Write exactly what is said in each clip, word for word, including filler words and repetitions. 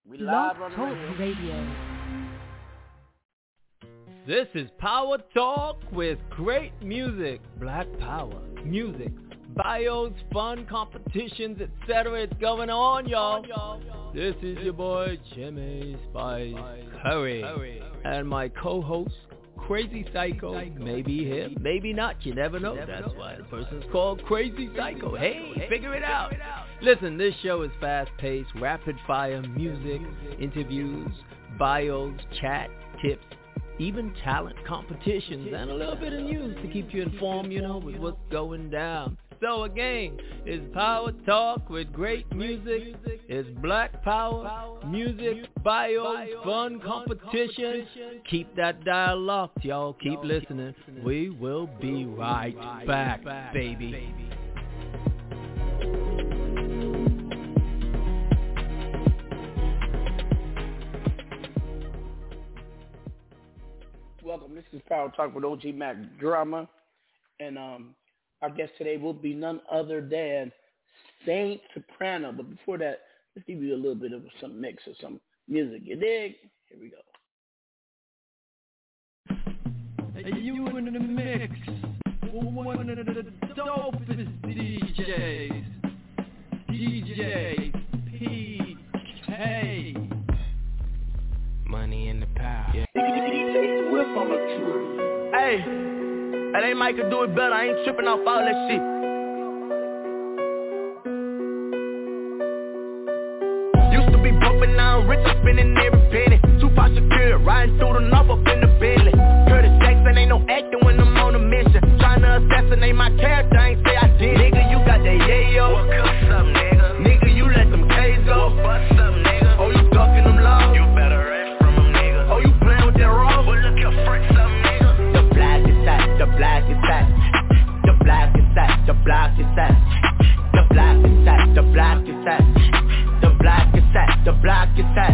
We live on the radio. This is Power Talk with great music, Black Power, music, bios, fun, competitions, et cetera. It's going on, y'all. This is your boy, Jimmy Spice Curry, and my co-host, Crazy Psycho, maybe him, maybe not, you never know. That's why the person's called Crazy Psycho. Hey, figure it out. Listen, this show is fast-paced, rapid-fire music, interviews, bios, chat, tips, even talent competitions, and a little bit of news to keep you informed, you know, with what's going down. So again, it's Power Talk with great music. It's Black Power, music, bios, fun, competition. Keep that dial locked, y'all. Keep listening. We will be right back, baby. Welcome. This is Power Talk with O G Mac Drama, and um. Our guest today will be none other than Saint Soprano. But before that, let's give you a little bit of some mix of some music. You dig? Here we go. Hey, you in the mix. One of the dopest D Js. D J P K. Money in the power. D J Whip on the tour. Hey. And they might could do it better, I ain't tripping off all that shit. Used to be broken, now I'm rich, I'm spending every penny. Tupac Shakur, riding through the north up in the Bentley. Curtis Jackson ain't no acting when I'm on a mission. Trying to assassinate my character, I ain't say I did. Nigga, you got that yayo. What cuss up, nigga? Nigga, you let them K's go. What's up, nigga? Oh, you ducking them low. You better rest from them, nigga. Oh, you playing with that raw. Well, look your freaks up, nigga. The black is that, the black is that. The black is that, the black is that. The black is that, the black is that. The black is that, the black is that.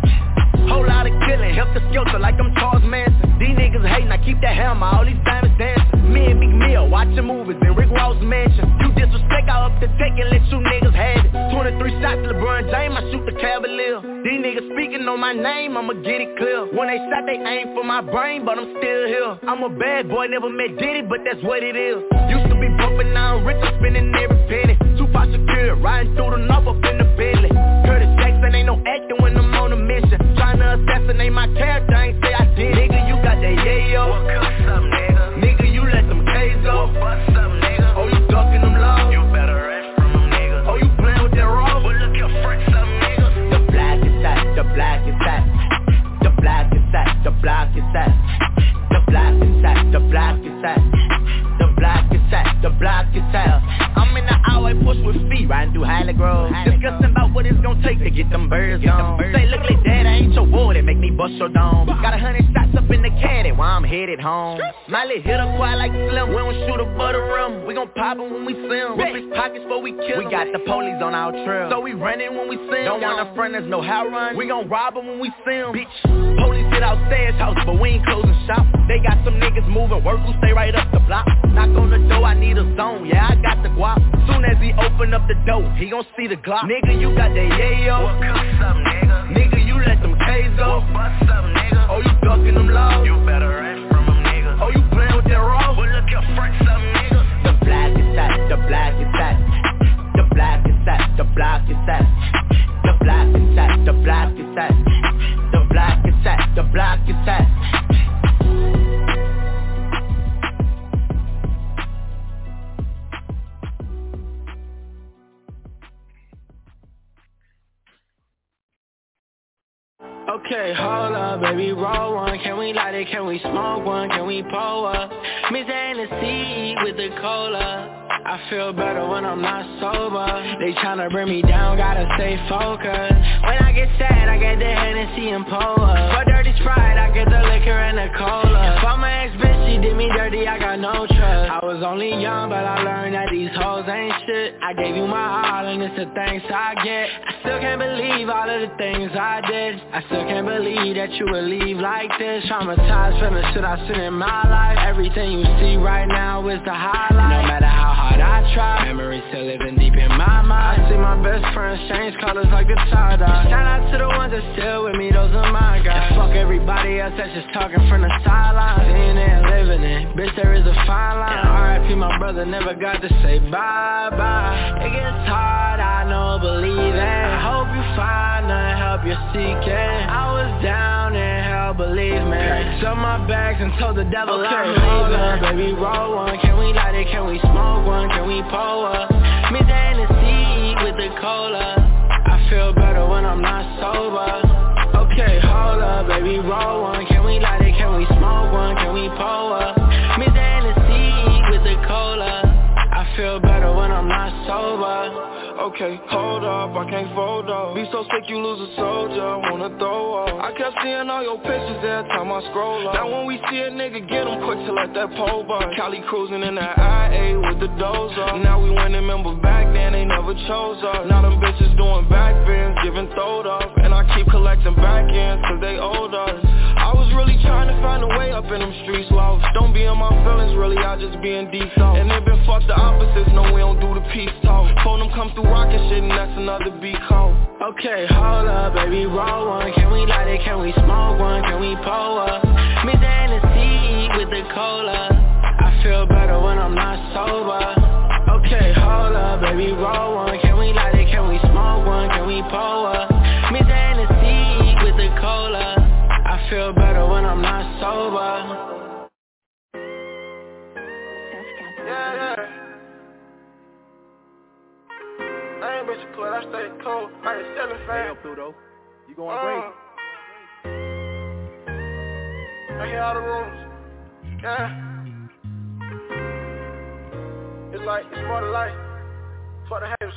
Whole lot of killing, help the skilter like I'm Charles Manson. These niggas hating, I keep that hammer, all these diamonds dancing. Me and Big Mill, watching movies in Rick Ross mansion. You disrespect, I up to take and let you niggas have it. twenty-three shots, LeBron James, I shoot the Cavalier. These niggas speaking on my name, I'ma get it clear. When they shot, they aim for my brain, but I'm still here. I'm a bad boy, never met Diddy, but that's what it is. Used to be broke, but now I'm rich, I'm spending every penny. Tupac Shakur, riding through the north up in the Bentley. Curtis Jackson ain't no acting when I'm on a mission. Trying to assassinate my character, I ain't say I did. Nigga, you got that yayo. What cuss up, nigga? Nigga, you let them K's go. What's up, nigga? Oh, you ducking them low. You better rest from them, nigga. Oh, you playing with that raw. Well, look your freaks up, nigga. The black is that, the black is that. The black is that, the black is that. The black is that, the black is that. The black is that, the black is that. I'm in the highway push with feet, riding through Highland Grove. Discussing about what it's gonna take to get them birds gone. Say, look like that, I ain't your boy, that make me bust your dome. Got a hundred shots up in the caddy while I'm headed home. Miley hit her quiet like Slim, we don't shoot a butter rim. We gon' pop him when we see him. Rip his pockets before we kill him. We got the police on our trail, so we running when we see him. Don't want our friend, there's no how run. We gon' rob him when we see him. Bitch, police hit our stairs house, but we ain't closing shop. They got some niggas moving, work who stay right up the block. Knock on the door, I need a zone, yeah, I got the guap. Soon as he open up the door, he gon' see the Glock. Nigga, you got that yayo. What cuss up, nigga? Nigga, you let them K's go. What's up, nigga? Oh, you ducking them low. You better rest from them, nigga. Oh, you playing with that raw. Well, look your freaks up, nigga. The black is that, the black is that. The black is that, the black is that. The black is that, the black is that. The black is that, the black is that. Okay, hold up, baby, roll one. Can we light it? Can we smoke one? Can we pull up? Miss Hennessy with the cola. I feel better when I'm not sober. They tryna bring me down, gotta stay focused. When I get sad, I get the Hennessy and pull up. For dirty Sprite, I get the liquor and the cola. For my ex-bitch, she did me dirty, I got no trust. I was only young, but I learned that these hoes ain't shit. I gave you my all, and it's the thanks I get. I still can't believe all of the things I did. I still can't believe that you would leave like this. Traumatized from the shit I seen in my life. Everything you see right now is the highlight. No matter how hard I try, memories still living deep in my mind. I see my best friends change colors like the tie-dye. Shout out to the ones that that's just talking from the sideline. Seeing it, living it, bitch, there is a fine line. And R I P my brother, never got to say bye-bye. It gets hard, I know, believe it. Hope you find the help you're seeking. I was down in hell, believe me. Sell my bags and told the devil okay, I'm leaving. Baby, roll one, can we light it, can we smoke one, can we pull up? Mix the Hennessy with the cola. I feel better when I'm not sober. Okay, hold up, baby, roll one. Can we light it, can we smoke one, can we pull up? Mix the Hennessy with the cola. I feel better when I'm not sober. Okay, hold up, I can't fold up. Be so sick you lose a soldier, wanna throw up. I kept seeing all your pictures every time I scroll up. Now when we see a nigga get him quick to let that pole bar. Cali cruising in that I A with the dozer. Now we went and remember back then they never chose us. Now them bitches doing back bends, giving throwed up. And I keep collecting back ends cause they owed us. I was really trying to find a way up in them streets lost. Don't be in my feelings really, I just be in deep thought. And it been fuck the opposites, no we don't do the peace talk. Phone them come through rockin' shit and that's another beat call. Okay, hold up, baby, roll one. Can we light it, can we smoke one, can we pull up? Mix the Hennessy with the cola. I feel better when I'm not sober. Okay, hold up, baby, roll one. Can we light it, can we smoke one, can we pull up? Mix the Hennessy with the cola. I feel better when I'm not sober. Yeah, yeah. I ain't bitch clear, I stay cold. I ain't selling fast. Hey, yo, Pluto, you going uh, great? I hear all the rumors. Yeah. It's like, it's more to life. For the haters.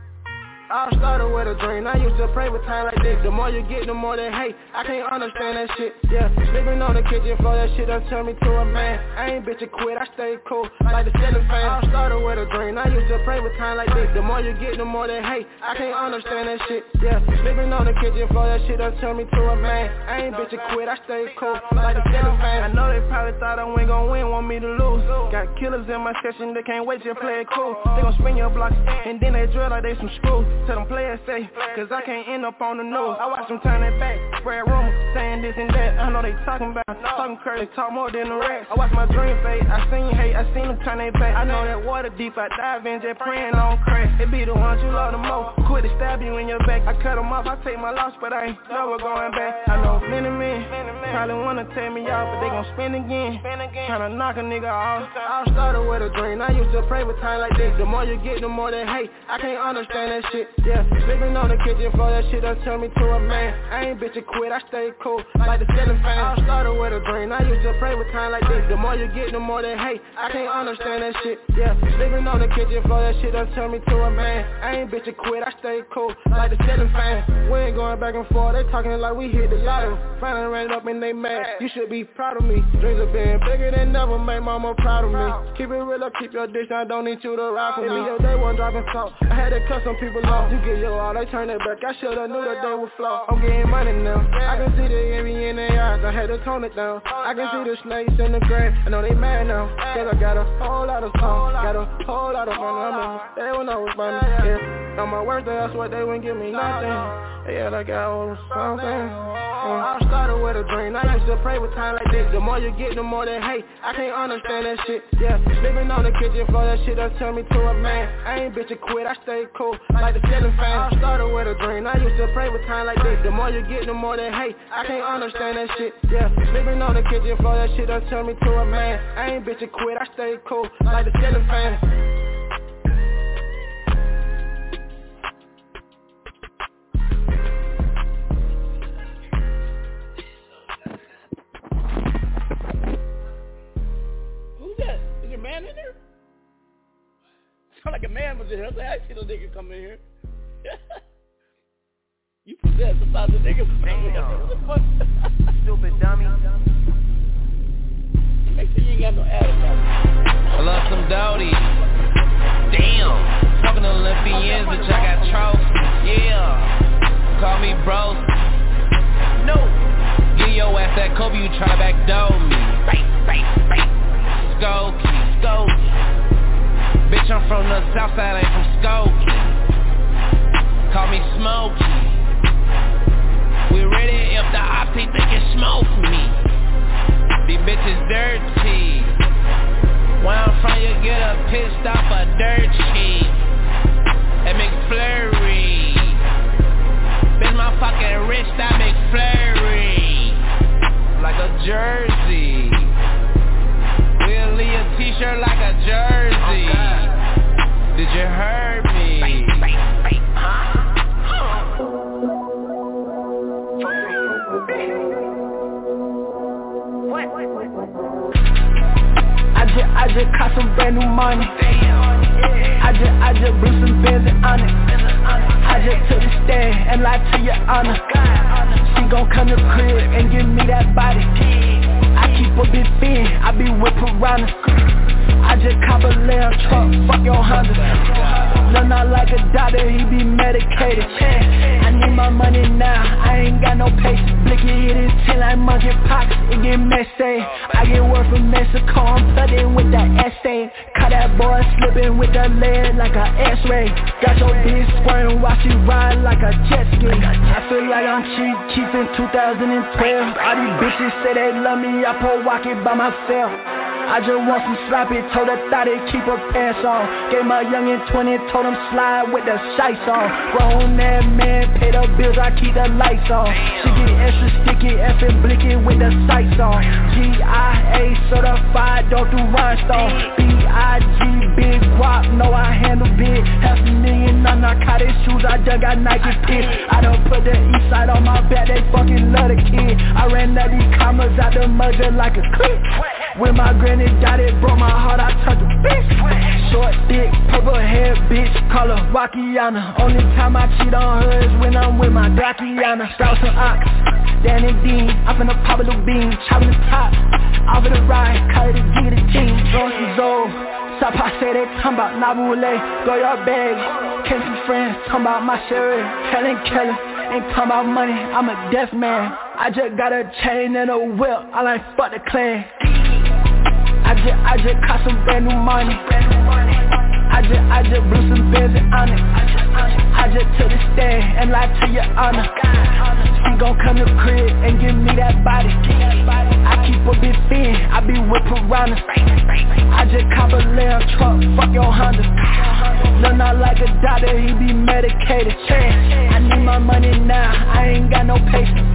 I started with a dream, I used to pray with time like this. The more you get, the more they hate. I can't understand that shit, yeah. Sleeping on the kitchen floor, that shit done turned me to a man. I ain't bitch a quit, I stay cool, like the ceiling fan. I started with a dream, I used to pray with time like this. The more you get, the more they hate. I can't understand that shit, yeah. Sleeping on the kitchen floor, that shit done turned me to a man. I ain't bitch a quit, I stay cool, like the ceiling fan. I know they probably thought I wasn't gon' win, want me to lose. Got killers in my session, they can't wait to play it cool. They gon' spin your blocks, and then they drill like they some screws. Tell them players safe, cause I can't end up on the news. I watch them turn it back, spread rumors, saying this and that. I know they talking about, talking crazy, talk more than the rest. I watch my dream fade, I seen hate, I seen them turn their back. I know that water deep, I dive in, just praying on crash. It be the ones you love the most, quit to stab you in your back. I cut them off, I take my loss, but I ain't never going back. I know many men probably wanna take me off, but they gon' spin again, tryna knock a nigga off. I started with a dream, I used to pray with time like this. The more you get, the more they hate. I can't understand that shit, yeah. Sleeping on the kitchen floor, that shit done turned me to a man. I ain't bitch a quit, I stay cool, like the ceiling fan. I started with a dream, I used to pray with time like this. The more you get, the more they hate. I can't understand that shit, yeah. Sleeping on the kitchen floor, that shit done turned me to a man. I ain't bitch a quit, I stay cool, like the ceiling fan. We ain't going back and forth, they talking like we hit the lottery. Finally ran up and they mad, you should be proud of me. Dreams have been bigger than ever, make mama proud of me. Keep it real up, keep your dish, I don't need you to rock with me. Your day one dropping salt, I had to cut some people off. You get your all, they turn it back, I should've knew that they would flow. I'm getting money now, I can see the envy in their eyes, I had to tone it down. I can see the snakes in the grass, I know they mad now, cause I got a whole lot of songs, got a whole lot of money, I mean, they will know it's money, yeah. On my worst day, I swear they wouldn't give me nothing, yeah, I got all something. I started with a dream, I used to pray with time like this. The more you get, the more they hate. I can't understand that shit, yeah. Sleeping on the kitchen floor, that shit done turned me to a man. I ain't bitch a quit, I stay cool, like the ceiling fan. I started with a dream, I used to pray with time like this. The more you get, the more they hate. I can't understand that shit, yeah. Sleeping on the kitchen floor, that shit done turned me to a man. I ain't bitch a quit, I stay cool, like the ceiling fan. Man in there? Sound like a man was in here. I said, I see no nigga come in here. You possessed about the nigga. Stupid dummy. Make sure you ain't got no attitude. I love some Dodie. Damn. Talking Olympians, bitch, I got trophies. Yeah. Call me bros. No. Get your ass that Kobe, you try to backdoor me. Bang, bang, bang. Skokie. Skokie. Bitch, I'm from the south side, I ain't from Skokie. Call me Smokey. We ready if the ops ain't thinking smoke me. dirt cheap. Where I'm from, you get a pit stop for dirt cheap. At McFlurry. Bitch, my fucking rich, that McFlurry. Like a jersey. We'll leave a t-shirt like a jersey. Okay. Did you hear me? I just, I just caught some brand new money. I just, I just blew some bands on it. I just took the stand and lied to your honor. She gon' come to crib and give me that body. I keep a big fin, I be with piranhas. I just cop a lamb truck, fuck your Honda. No, not like a doctor, he be medicated. I need my money now, I ain't got no patience. Blicky hit his chin like monkey pox, it get messy. I get word from Mexico, I'm plugged in with that essay. Caught that boy slipping with that lead like a X-ray. Got your bitch squirting while she ride like a jet ski. I feel like I'm cheap, cheap in two thousand twelve. All these bitches say they love me, I pull walk it by myself. I just want some sloppy, told her thought it keep her pants on. Gave my youngin' twenty, told him slide with the shites on. Grown that man, pay the bills, I keep the lights on. She get extra sticky, effing blicky with the sights on. G I A certified, don't do rhinestone. B I G, big guap, know I handle big. Half a million on narcotic shoes, I just got Nike pits. I done put the east side on my back, they fucking love the kid. I ran out these commas out the mud just like a clip. When my granny got it, broke my heart, I turned to bitch. Short dick, purple hair, bitch, call her Rockiana. Only time I cheat on her is when I'm with my Daciana. Strauss and Ox, Dan and Dean, I'm finna pop a little bean, chopping the top, off of the ride, cut it a jig of the jeans, throwing some Zoe. Stop, I say they talking about Nabule, go your bag, came some friends, talking about my sherry, Helen Keller, ain't talking about money, I'm a deaf man. I just got a chain and a whip, I like fuck the clan. I just, I just caught some brand new money. I just, I just blew some bands on it. I just took the stand and lied to your honor. She gon' come to crib and give me that body. I keep a big fin, I be with piranhas. I just cop a lamb truck, fuck your Honda. No, not like a doctor, he be medicated. I need my money now, I ain't got no patience.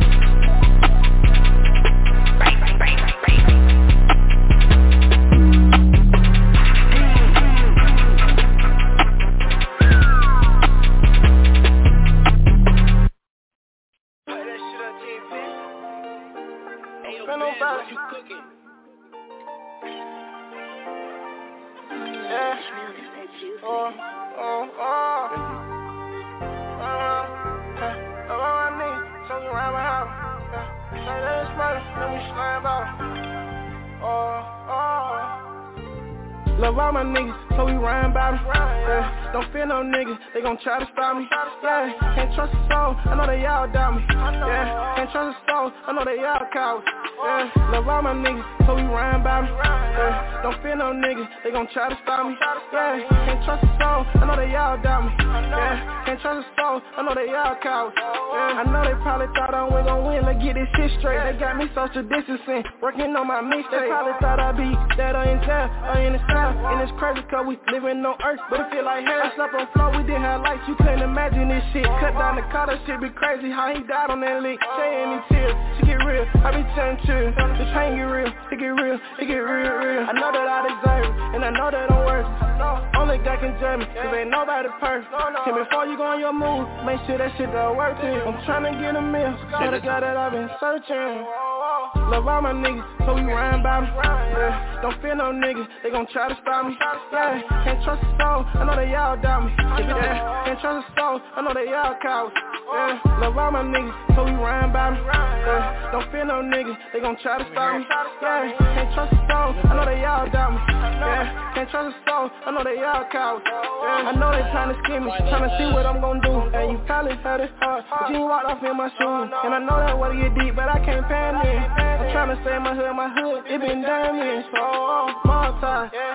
Love all my niggas, so we rhyme about them. Yeah. Don't fear no niggas, they gon' try to stop me. Yeah. Can't trust a soul, I know they all doubt me. Yeah. Can't trust a soul, I know they all cowards. Yeah. Love all my niggas, so we rhyme about them. Yeah. Don't fear no niggas, they gon' try to stop me. Yeah. Can't trust a soul, I know they all doubt me. Yeah. Can't trust a soul, I know they all cowards. Yeah. I know they probably thought I was gon' win, let's get this shit straight. They got me social distancing, working on my mixtape. They probably thought I'd be dead or in jail or in the south. And it's crazy cause we living on earth, but it feel like hell. I slept on floor, we didn't have lights, you couldn't imagine this shit. Cut down the car, that shit be crazy, how he died on that lick. Saying these tears, she get real, I be telling chill. This pain get real, it get real, it get real, real. I know that I deserve it, and I know that I'm worth it. Only God can judge me, cause ain't nobody perfect. And before you go on your move, make sure that shit don't worth it. I'm tryna get a meal, so the guy that I've been searching. Love all my niggas, so we rhyme about them. Yeah. Don't fear no niggas, they gon' try to stop me. Yeah. Can't trust a soul, I know they all doubt me. Yeah. Can't trust a soul, I know they all cowards. Yeah. Love all my niggas, so we rhyme about them. Yeah. Don't fear no niggas, they gon' try to stop me. Yeah. Can't trust a soul, I know they all doubt me. Yeah. Can't trust a soul, I know they all cowards. Yeah. I know they tryna skin me, tryna see what I'm gon' do. And you probably heard it hard, but you ain't walked off in my shoes. And I know that water get deep, but I can't panic. I'm tryna save my hood, my hood, it been damaged, so oh, more time. Hey,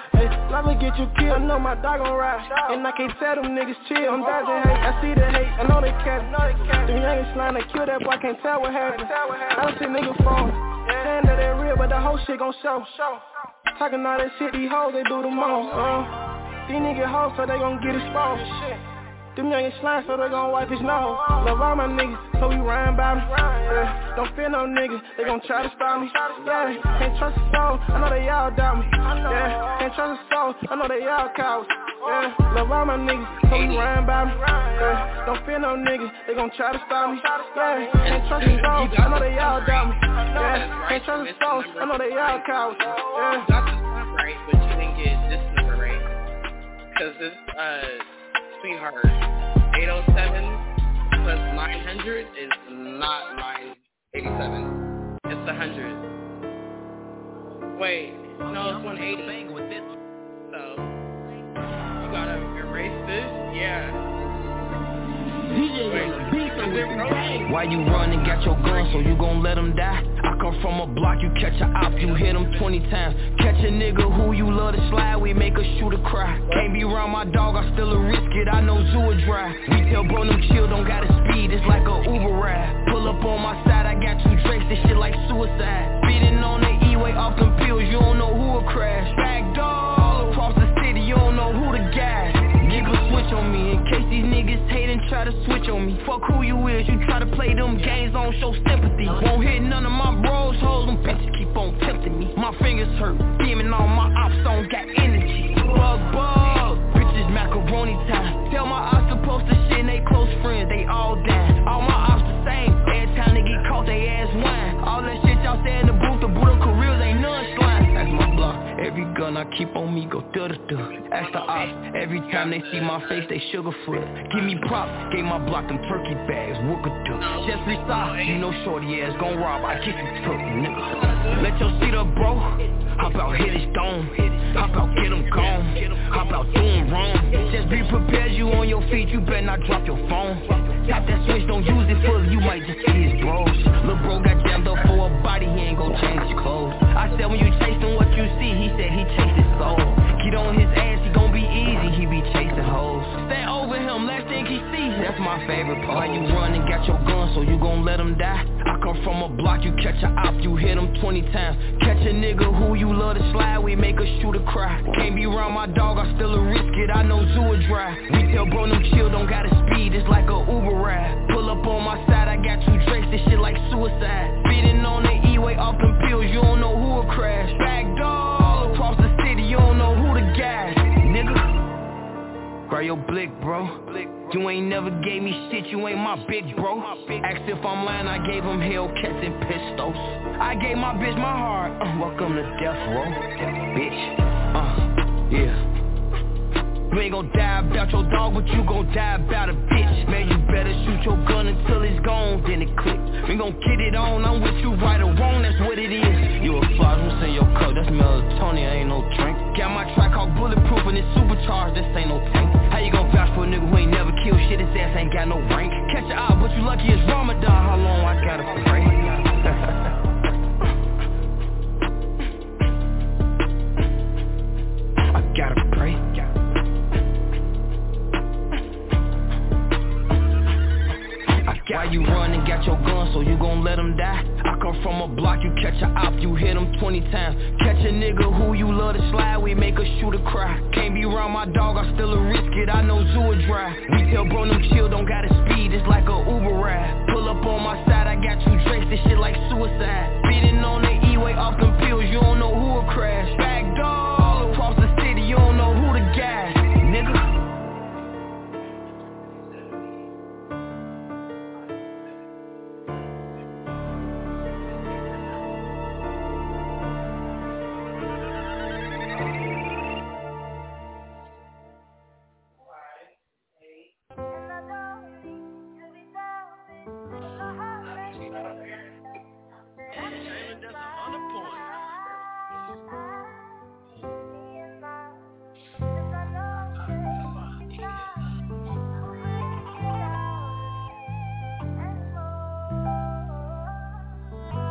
Lava get you killed, I know my dog gon' ride. And I can't tell them niggas chill, I'm dodging hate. I see the hate, I know they catch it. The youngest line to kill that boy, can't tell what happened. I don't see niggas phone, saying that they real, but the whole shit gon' show. Talking all that shit, these hoes, they do the most. Uh, these niggas hoes, so they gon' get exposed. Them youngin' slime, so they gon' wipe his nose. Love all my niggas, so we rhyme by them. Yeah, don't fear no niggas, they gon' try to stop me. Yeah, can't trust a soul, I know they all doubt me. Yeah, can't trust a soul, I know they all cowards. Yeah, love all my niggas, so we rhyme by them. Yeah, don't fear no niggas, they gon' try to stop me. Yeah, can't trust a soul, I know they all doubt me. Yeah, can't trust a soul, I know they all cowards. Yeah. Got this number right, but you didn't get this number right. Cause this, uh, Sweetheart, eight oh seven plus nine hundred is not nine eighty-seven. It's one hundred. Wait, no, it's one eighty. So, you gotta erase this? Yeah. Wait, why you run and got your gun, so you gon' let him die? I come from a block, you catch a op, you hit him twenty times. Catch a nigga who you love to slide, we make a shooter cry. Can't be around my dog, I still a risk it, I know Zoo a drive. We tell bro them chill, don't gotta speed, it's like a Uber ride. Pull up on my side, I got two drakes, this shit like suicide. Speeding on the E-way off them pills, you don't know who will crash. Back dog, across the city, you don't know who the guy. Niggas switch on me, in case these niggas hate and try to switch on me. Fuck who you is, you try to play them games, don't show sympathy. Won't hit none of my bros, hoes, them bitches keep on tempting me. My fingers hurt, demon on my ops, don't got energy. Bug, bug, bitches macaroni time. Tell my ops supposed to shit and they close friends, they all die. All my ops the same, every time they get caught, they ass wine. All that shit y'all say in the booth, the brutal careers ain't none slime. That's my block, every gun I keep on me go duh-duh-duh. Ask the ops, every time they see my face, they sugar foot. Give me props, gave my block them turkey bags, wookadoo. Just restock, you know shorty ass gon' rob, I kick you took, nigga. Let your seat up, bro, hop out, hit his dome. Hop out, get him gone, hop out, doing wrong. Just be prepared, you on your feet, you better not drop your phone. Tap that switch, don't use it fully, you might just see his bros. Lil' bro got jammed up for a body, he ain't gon' change his clothes. I said when you chasing what you see, he said he chased his soul. Get on his ass, he gon' be easy, he be chasing hoes. Stay over him, last thing he see, that's my favorite part. Why you run and got your gun, so you gon' let him die? I come from a block, you catch a op, you hit him twenty times. Catch a nigga who you love to slide, we make a shooter cry. Can't be around my dog, I still a risk it, I know Zoo a drive. We tell bro them chill, don't gotta speed, it's like a Uber ride. Pull up on my side, I got two drakes, this shit like suicide. Speeding on the E-way off them pills, you don't know who will crash. Back dog, across the city, you don't know who the guy. Nigga, grab your blick, bro. You ain't never gave me shit, you ain't my big bro. Asked if I'm lying, I gave him Hellcats and pistols. I gave my bitch my heart, uh, welcome to death row, bitch, uh, yeah. You ain't gon' die about your dog, but you gon' die about a bitch. Man, you better shoot your gun until it's gone, then it click. We gon' get it on, I'm with you right or wrong, that's what it is. You a fly, what's in your cup, that's melatonin, ain't no drink. Got my track all bulletproof and it's supercharged, this ain't no tank. How you gon' vouch for a nigga who ain't never killed shit, his ass ain't got no rank. Catch your eye, but you lucky it's Ramadan, how long I gotta pray? I gotta pray. Why you run and got your gun, so you gon' let him die? I come from a block, you catch a op, you hit him twenty times. Catch a nigga who you love to slide, we make a shooter cry. Can't be around my dog, I still a risk it, I know Zoo a drive. We tell bro them chill, don't gotta speed, it's like a Uber ride. Pull up on my side, I got two drakes, this shit like suicide. Speeding on the E-way off them pills, you don't know who will crash. Back dog, across the city, you don't know who the guy. Nigga.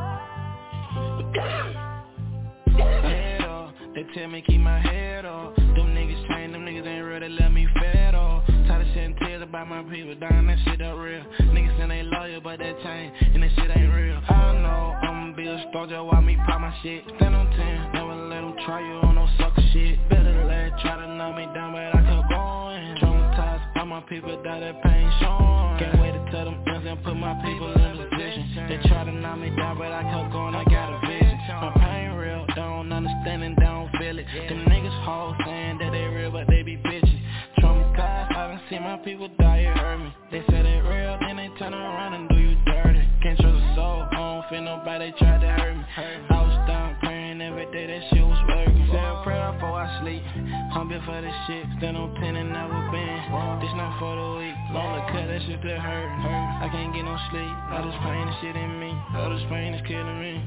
Tell me keep my head up. Them niggas changed, them niggas ain't real, they let me fed off. Tired of shedding tears about my people dying, that shit up real. Niggas saying they loyal, but that change, and that shit ain't real. I know, I'ma be a star, just watch me pop my shit. Stand on ten, never let them try you on no sucker shit. Better let try to knock me down, but I kept going. Traumatized, all my people die, that pain showing. Can't wait to tell them ends and put my people in position. They try to knock me down, but I kept going, I got a vision. My pain real, don't understand and don't feel it. Them niggas hoes saying that they real, but they be bitches. Traumatized, I done seen my people die, it hurt me. They say they real, then they turn around and do you dirty. Can't trust a soul, I don't feel nobody try to hurt me. I was down praying every day, that shit was working. Say a prayer before I sleep, I'm been for this shit. Stand on ten and never been, this not for the week. Lonely cut, that shit still hurt. I can't get no sleep, all this pain and shit in me. All this pain is killing me.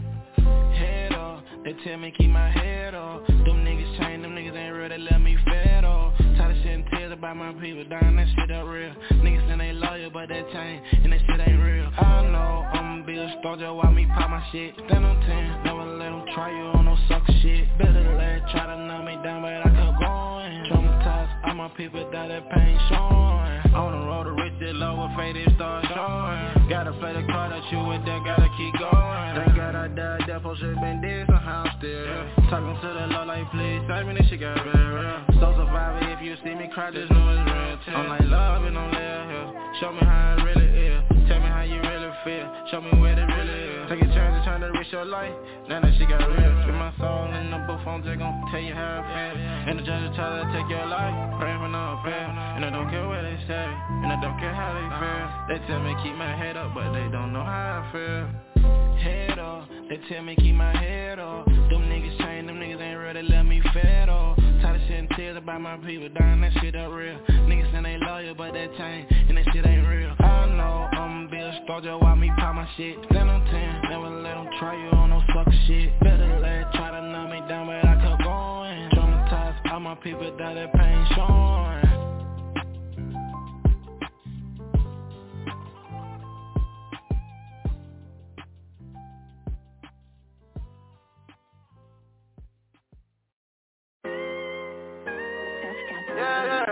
Head off, they tell me keep my head off. Them niggas changed, them niggas ain't real, they let me fed off. Tired of shedding tears about my people dying, that shit up real. Niggas saying they loyal, but that change, and that shit ain't real. I know, I'ma be a star, just watch me pop my shit. Stand on ten, never let them try you on no sucker shit. Better let try to knock me down, but I kept going. Traumatized, all my people die, that pain showing. On the road to rich, that low, with faded start showing. Gotta play the card that you with that, gotta keep going. Thank God I died, that for shit been dead, somehow I'm still here. Talking to the Lord like, please save me, this shit got very real. So survivor, if you see me cry, just know it's real too. I'm like love and I'm live here. Show me how it really is. Tell me how you really feel. Show me where it really is. Take a chance and trying to reach your life. Now that shit got real. Spit my soul in the book, I'm just gon' tell you how I feel. And the judge will try to take your life. Pray for no fail. And I don't care what they say. And I don't care how they feel. They tell me keep my head up, but they don't know how I feel. Head off, they tell me keep my head off. Them niggas changed, them niggas ain't real, they let me fed off. Tired of shedding tears about my people dying, that shit up real. Niggas saying they loyal, but that change, and that shit ain't real. I know, I'ma be a star, just watch me pop my shit. Stand on ten, never let them try you on no sucker shit. Better let try to knock me down, but I kept going. Traumatized, all my people die, that pain showing. Yeah, yeah.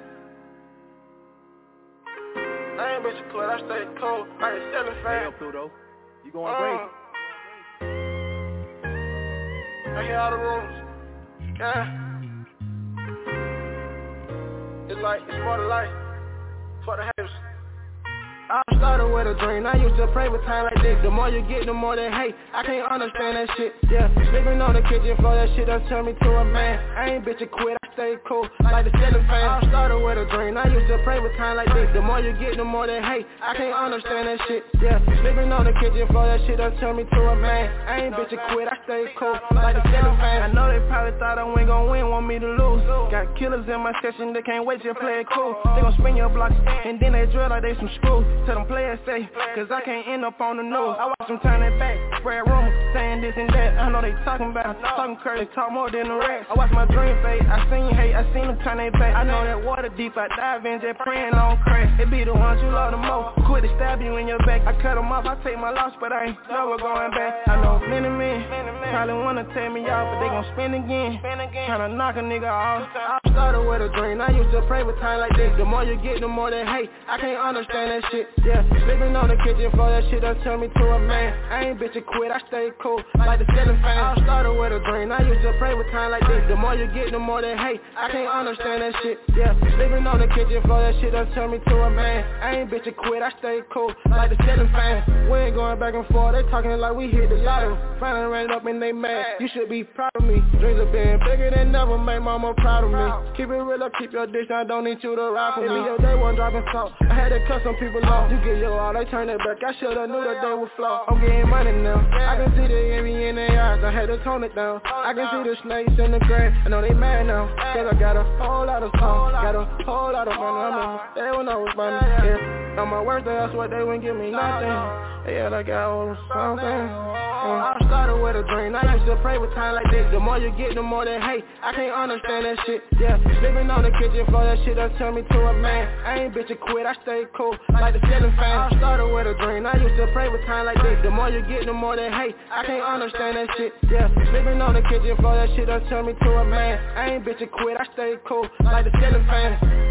I ain't bitch cool, I stay cold. I ain't selling fan. Hey, yo, Pluto, you going uh, crazy? I hear all the rumors. Yeah. It's like, it's more than life. For the haters. I started with a dream, I used to pray with time like this. The more you get, the more they hate. I can't understand that shit, yeah. Sleeping on the kitchen floor, that shit done turned me to a man. I ain't bitch a quit, I stay cool, like the ceiling fan. I started with a dream, I used to pray with time like this. The more you get, the more they hate. I can't understand that shit, yeah. Sleeping on the kitchen floor, that shit done turned me to a man. I ain't bitch a quit, I stay cool, like the ceiling fan. I know they probably thought I wasn't gon' win, want me to lose. Got killers in my session, they can't wait to play it cool. They gon' spin your blocks, and then they drill like they some screws. Tell them players safe, cause I can't end up on the news. I watch them turn it back, spread rumors, saying this and that. I know they talking about, talking crazy, talk more than the rest. I watch my dream fade, I seen hate, I seen them turn their back. I know that water deep, I dive in, just praying on crash. It be the ones you love the most, quit to stab you in your back. I cut them off, I take my loss, but I ain't never going back. I know many men probably wanna take me off, but they gon' spin again, tryna knock a nigga off. I started with a dream, I used to pray with time like this. The more you get, the more they hate. I can't understand that shit, yeah. Living on the kitchen floor, that shit done turned me to a man. I ain't bitch a quit, I stay cool, like the ceiling fan. I started with a dream, I used to pray with time like this. The more you get, the more they hate. I can't understand that shit, yeah. Living on the kitchen floor, that shit done turned me to a man. I ain't bitch a quit, I stay cool, like the ceiling fan. We ain't going back and forth, they talking like we hit the lotto. Finally ran up and they mad, you should be proud of me. Dreams have been bigger than ever, make mama proud of me. Keep it real up, keep your dish, I don't need you to rock with me. Your day one dropping salt, I had to cut some people off. You get your all, they turn it back, I should've knew that they would flow. I'm getting money now, I can see the envy in their eyes, I had to tone it down. I can see the snakes in the grass, I know they mad now, cause I got a whole lot of songs, got a whole lot of money. I mean, they will know it's by me, yeah. On my worst day, I swear they wouldn't give me nothing. Yeah, I got all something. I started with a dream, I used to pray with time like this. The more you get, the more they hate. I can't understand that shit, yeah. Living on the kitchen floor, that shit done turned me to a man. I ain't bitch a quit, I stay cool, like the ceiling fan. I started with a dream, I used to pray with time like this. The more you get, the more they hate. I can't understand that shit, yeah. Living on the kitchen floor, that shit done turned me to a man. I ain't bitch a quit, I stay cool, like the ceiling fan.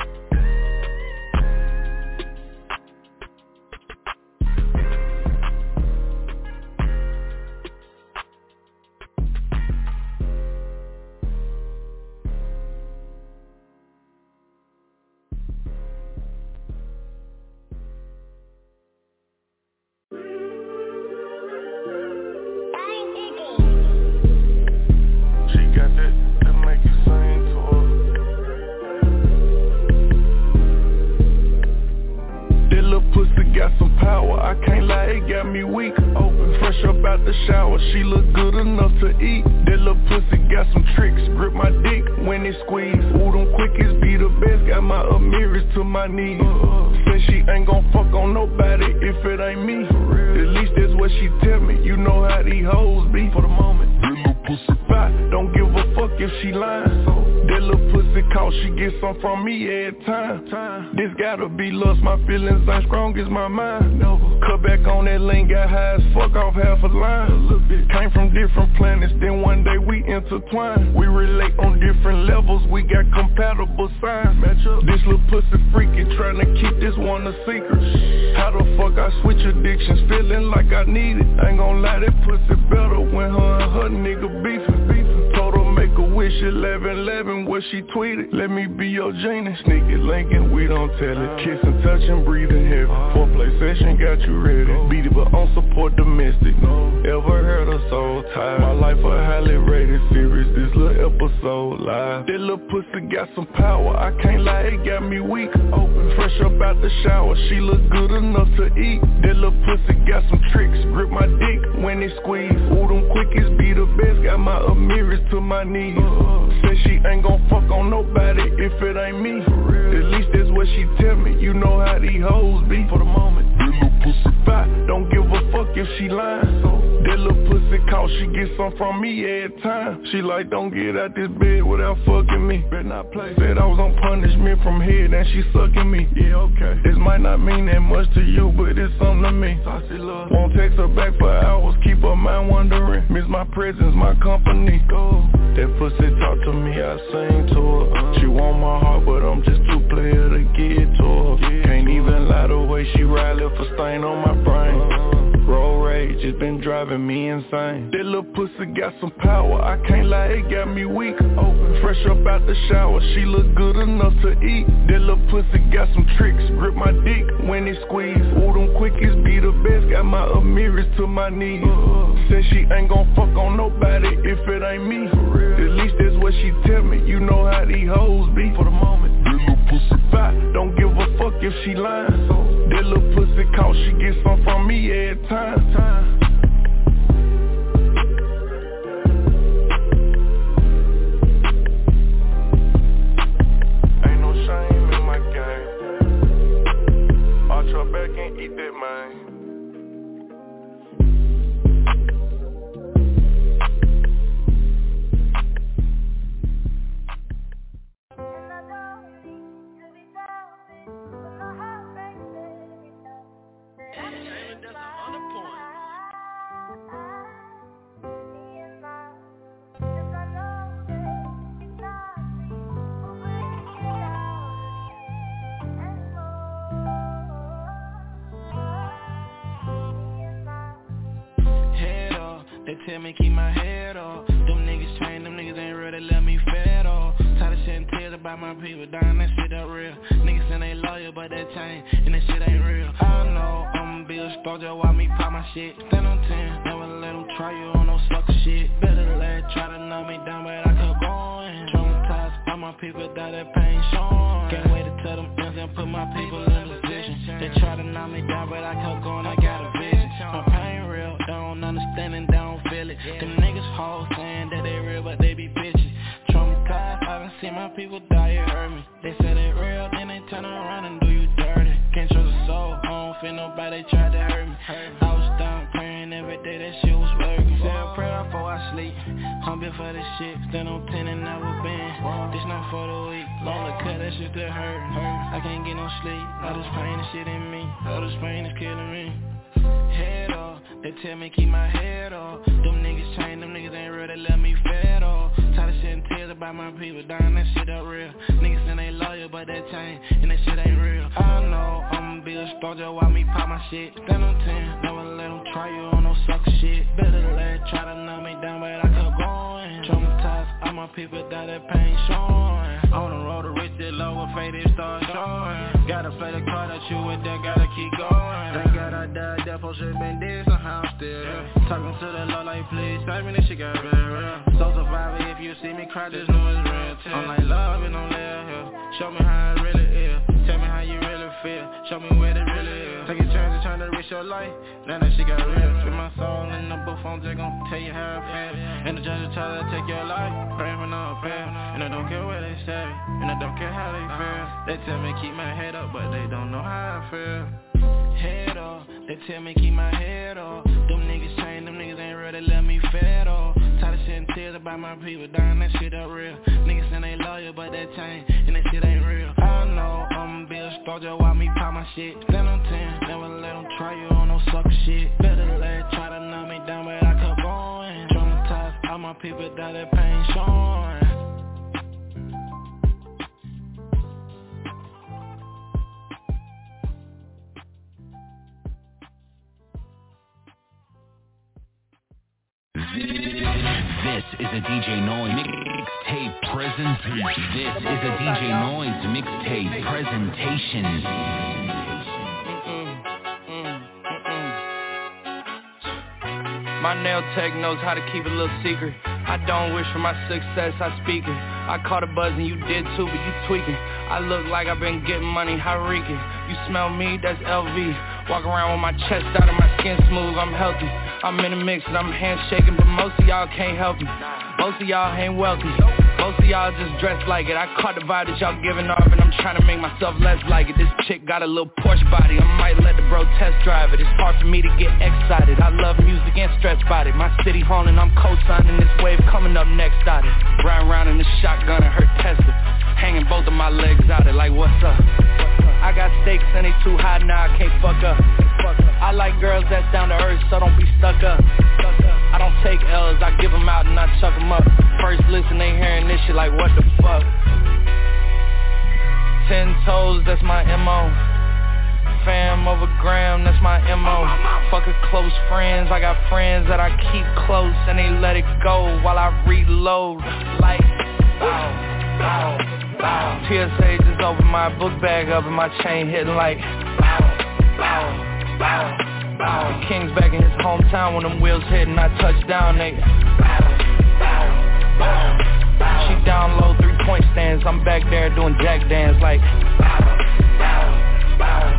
Got some power, I can't lie, it got me weak. Open, fresh up out the shower, she look good enough to eat. That little pussy got some tricks, grip my dick when it squeeze. Ooh, them quickies be the best, got my Amiris to my knees. uh, Said she ain't gon' fuck on nobody if it ain't me. At least that's what she tell me, you know how these hoes be. For the moment, that little pussy fat, don't give a fuck if she lying. So that little pussy call, she get some from me every time. time This gotta be lust, my feelings ain't strong as my mind. Never. Cut back on that lane, got high as fuck off half a line. A little bit. Came from different planets, then one day we intertwined. We relate on different levels, we got compatible signs. Match up. This little pussy freaky, tryna keep this one a secret. How the fuck I switch addictions, feeling like I need it. Ain't gon' lie, that pussy better when her and her nigga beefin'. beefin'. Told her make a wish, eleven eleven, what she tweeted. Let me be your genie, sneak it, linking, we don't tell it. Kissing, touching, breathing heavy. Foreplay session got you ready. Beat it but on support domestic. Ever heard her so tired? My life a highly rated series. This little episode live. That little pussy got some power. I can't lie, it got me weak. Open, fresh up out the shower. She look good enough to eat. That little pussy got some tricks. Grip my dick when it squeeze. Ooh, them quickies be the best. Got my Amiris to my knees. Said she ain't gon' fuck on nobody if it ain't me. At least that's what she tell me. You know how these hoes be. For the moment, that little pussy fat, don't give a fuck if she lying. So that little pussy call, she get some from me every time. She like, don't get out this bed without fucking me. Better not play. Said I was on punishment from head and she sucking me. Yeah, okay. This might not mean that much to you, but it's something to me. Love. Won't text her back for hours, keep her mind wondering. Miss my presence, my company. Go. That pussy talk to me, I sing to her. uh, She want my heart, but I'm just too player to get to her. yeah. Can't even lie the way she ride, left a stain on my brain. uh, Road rage, it's been driving me insane. That little pussy got some power, I can't lie, it got me weak. Open, fresh up out the shower, she look good enough to eat. That little pussy got some tricks, grip my dick when it squeeze. Ooh, them quickies be the best, got my Amiris to my knees. uh, Said she ain't gon' fuck on nobody if it ain't me. At least that's what she tell me, you know how these hoes be. For the moment, that little pussy fat, don't give a fuck if she lying. So that little pussy call, she get some from me every time. time. Ain't no shame in my game. Arch your back and eat that man. Tell me keep my head off. Them niggas train, them niggas ain't real, they let me fed off. Tired of shedding tears about my people dying, that shit up real. Niggas say they loyal, but that chain, and that shit ain't real. I know, I'ma be a star, just watch me pop my shit. Stand on ten, never let them try you on no sucker shit. Better let try to knock me down, but I kept going. Traumatized by my people, that that pain showing. Can't wait to tell them ends and put my people in position. They try to knock me down, but I kept going, I got a vision. My pain real, they don't understand and they don't feel it. Them niggas hoes saying that they real, but they be bitches. Traumatized, I done seen my people die, it hurt me. They say they real, then they turn around and do you dirty. Can't trust a soul, I don't feel nobody tried to hurt me. I was down praying every day, that shit was I'm built for this shit. Stand on ten and never been. This not for the weak. Long to cut that shit that hurt. I can't get no sleep. All this pain and shit in me. All this pain is killing me. Head off. They tell me keep my head off. Them niggas chain, them niggas ain't real, they let me fed off. Tired of shedding tears about my people dying, that shit up real. Niggas say they loyal, but that chain, and that shit ain't real. I know, I'ma be a star, just watch me pop my shit. Stand on ten, never let them try you on no sucker shit. Better let try to knock me down, but I kept going. Traumatized, all my people die, that pain showing. On the road to rich, it lower, faded, start showing. Gotta play the card that you with that, gotta keep going. Thank God I died, that for shit been dead, somehow I'm still yeah. Talking to the Lord like, please save me, this shit got real, real. So survivor, if you see me cry, just know it's real too. I'm like love and I'm live here. Show me how it really is. Tell me how you really feel. Show me where it really is. Take a chance and try to reach your life. Now that shit got real. Spit my soul in the book, I'm just gon' tell you how I feel. And the judge will try to take your life. Praying for no fail. And I don't care what they say. And I don't care how they feel. They tell me keep my head up, but they don't know how I feel. Head off. They tell me keep my head off. Them niggas chain, them niggas ain't real, they let me fed off. Tired of shedding tears about my people dying, that shit up real. Niggas say they loyal, but that chain, and that shit ain't real. I know, I'ma be a star, just watch me pop my shit. Stand on ten, never let them try you on no sucker shit. Better let try to knock me down, but I kept going. Traumatized, all my people die, that pain showing. This is a D J Noise mixtape presentation. This is a D J Noise mixtape presentation. My nail tech knows how to keep a little secret. I don't wish for my success, I speak it. I caught a buzz and you did too, but you tweaking. I look like I've been getting money, how reeking. You smell me, that's L V. Walk around with my chest out and my skin smooth, I'm healthy. I'm in a mix and I'm handshaking, but most of y'all can't help me. Most of y'all ain't wealthy. Most of y'all just dress like it. I caught the vibe that y'all giving off and I'm trying to make myself less like it. This chick got a little Porsche body, I might let the bro test drive it. It's hard for me to get excited. I love music and stress about it. My city haunting, I'm co-signing this wave coming up next out it. Riding around in the shotgun and her Tesla, hanging both of my legs out it like what's up. I got stakes and they too high now, I can't fuck up. I like girls that's down to earth, so don't be stuck up. I don't take L's, I give them out and I chuck them up. First listen, they hearing this shit like what the fuck. Ten toes, that's my M O. Fam over gram, that's my M O. Fucking close friends, I got friends that I keep close and they let it go while I reload. Like, bow, bow, bow. T S A just opened my book bag up and my chain hitting like, bow, bow, bow, bow. The King's back in his hometown when them wheels hit and I touch down, they, bow, bow, bow, bow. She down low, three point stands, I'm back there doing jack dance like, bow, bow, bow.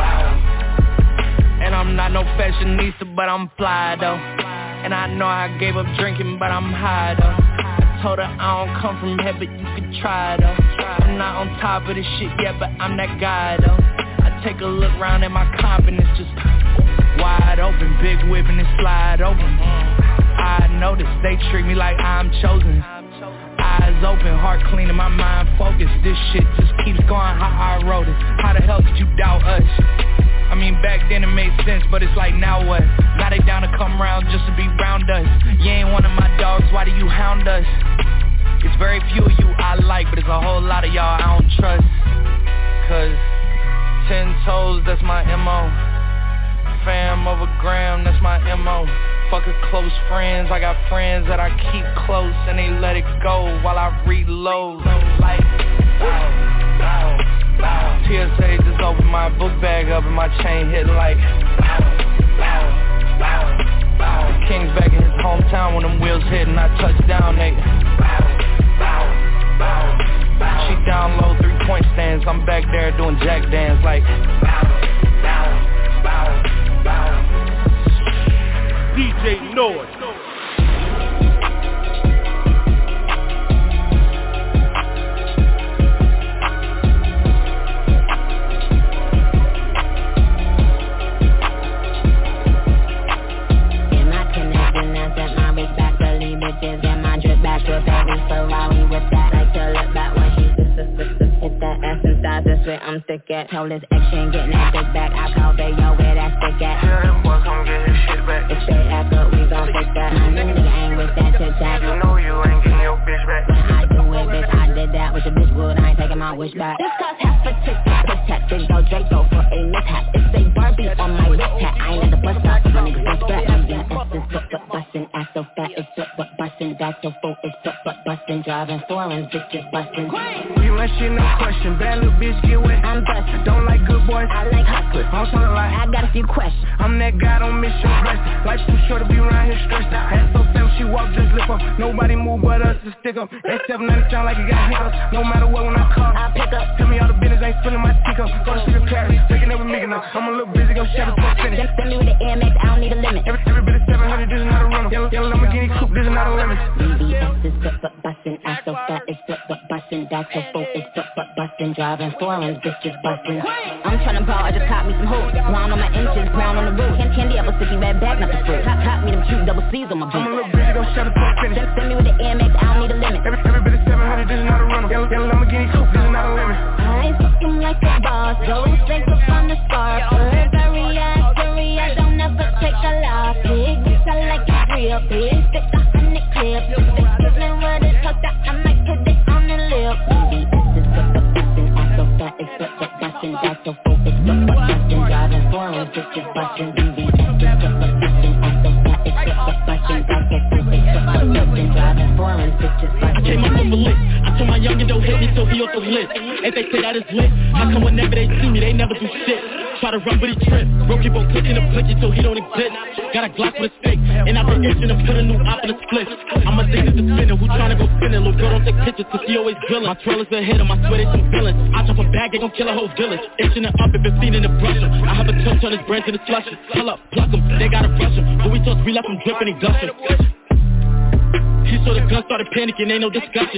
And I'm not no fashionista, but I'm fly though. And I know I gave up drinking, but I'm high though. I told her I don't come from here, but you can try though. I'm not on top of this shit yet, but I'm that guy though. I take a look round at my confidence just wide open, big whip and it slide open. I notice they treat me like I'm chosen. Eyes open, heart clean and my mind focused. This shit just keeps going how I wrote it. How the hell could you doubt us? I mean back then it made sense, but it's like now what? Now they down to come round just to be round us. You ain't one of my dogs, why do you hound us? It's very few of you I like, but it's a whole lot of y'all I don't trust. Cause ten toes, that's my M O. Fam over gram, that's my M O. Fucking close friends, I got friends that I keep close and they let it go while I reload. Like, bow, bow, bow. T S A just opened my book bag up and my chain hitting like, bow, bow, bow, bow. The King's back in his hometown when them wheels hit and I touch down, they, bow, bow, bow, bow. She down low, three point stands, I'm back there doing jack dance like, bow, bow, bow, bow. D J Noise. In my connect, and I set my wrist back to leave bitches in my dress. I'm sick at. Told his ex she ain't getting that dick back. I call Bayo where that stick at. Yeah, that boy come get his shit back. If they act up, we gon' fix that. My new nigga ain't with that tic tac. You know you ain't getting your bitch back. When I do it, bitch, I did that with your bitch wood. I ain't taking my wish back. This cost half a tic tac. Tic tac, big go Draco for a mishap. It's a Barbie on my wrist hat. I ain't at the bus stop, my niggas bust back. I'm getting essence, but but bustin', ass so fat, it's but but bustin', that's so full, it's but but bustin', driving foreign, bitches bustin'. You my shit, no question. Bad little bitch, get wet. I'm bustin'. Don't like good boys, I like hustlers. I'm tryna lie. I got a few questions. I'm that guy, don't miss your breath. Life's too short to be around here stressed. Ass so fam, she walk, just lift up. Nobody move but us to stick up. That seven ninety sound like it got hiccups. No matter what, when I call, I pick up. Tell me all the business, ain't spilling my stick up. Go to see the Paris, taking every nigga now. I'm a little busy, go shut the fuck finish. Send, send me with the M X, I don't need a limit. Every, every bit of seven hundred, this is not a rental. Yellow, yellow Lamborghini coupe, this is not a limit. B B S is but but bustin', ass so fat, it's but but bustin', that's so full, it's but but bustin', driving foreign, bitches bustin'. I'm tryna ball, I just caught me some hoes. Round on my inches, brown on the roof. Candy, candy apple sticky, red bag, not the fruit. Cop, cop me them cute double C's on my boot. I'm a little busy, go shut the fuck finish. Send, send me with the M X, I don't need a limit. Every, every bit of seven hundred, this is not a rental. Yellow, yellow Lamborghini coupe, this is not a limit. I ain't fucking like a boss, those things up on the scar. Good, very accurate, I don't ever take a loss. Big, bitch, I like it real big, stick a hundred clip. Excuse me what it talk that I might put it on the lip. B B S is but but bustin', ass so fat, it's but but bustin', that's so full, it's but but bustin', driving foreign, bitches bustin'. B B S is but but bustin', ass so fat, it's but but bustin', that's so full, it's but but bustin', driving foreign, bitches bustin'. I came up with a lick. I told my youngin' don't hit me, so he off the list. And they say that is lit. How come whenever they see me, they never do shit? Try to run, but he trip. Bro keep on clicking and flicking, so he don't exist. Got a Glock with a stick, and I've been itching to put a new op in a split. I'm addicted to spinning, who tryna go spinning? Little girl don't take pictures, cause she always drilling. My trailers a hit 'em, I swear they some villains. I drop a bag, they gon' kill a whole village. Itching it up if it's feeding the brush 'em. I have a touch on his brains and his slushes. Pull up, pluck 'em, they gotta brush 'em. But we thought we left him dripping and gushing. He saw the gun, started panicking, ain't no discussion.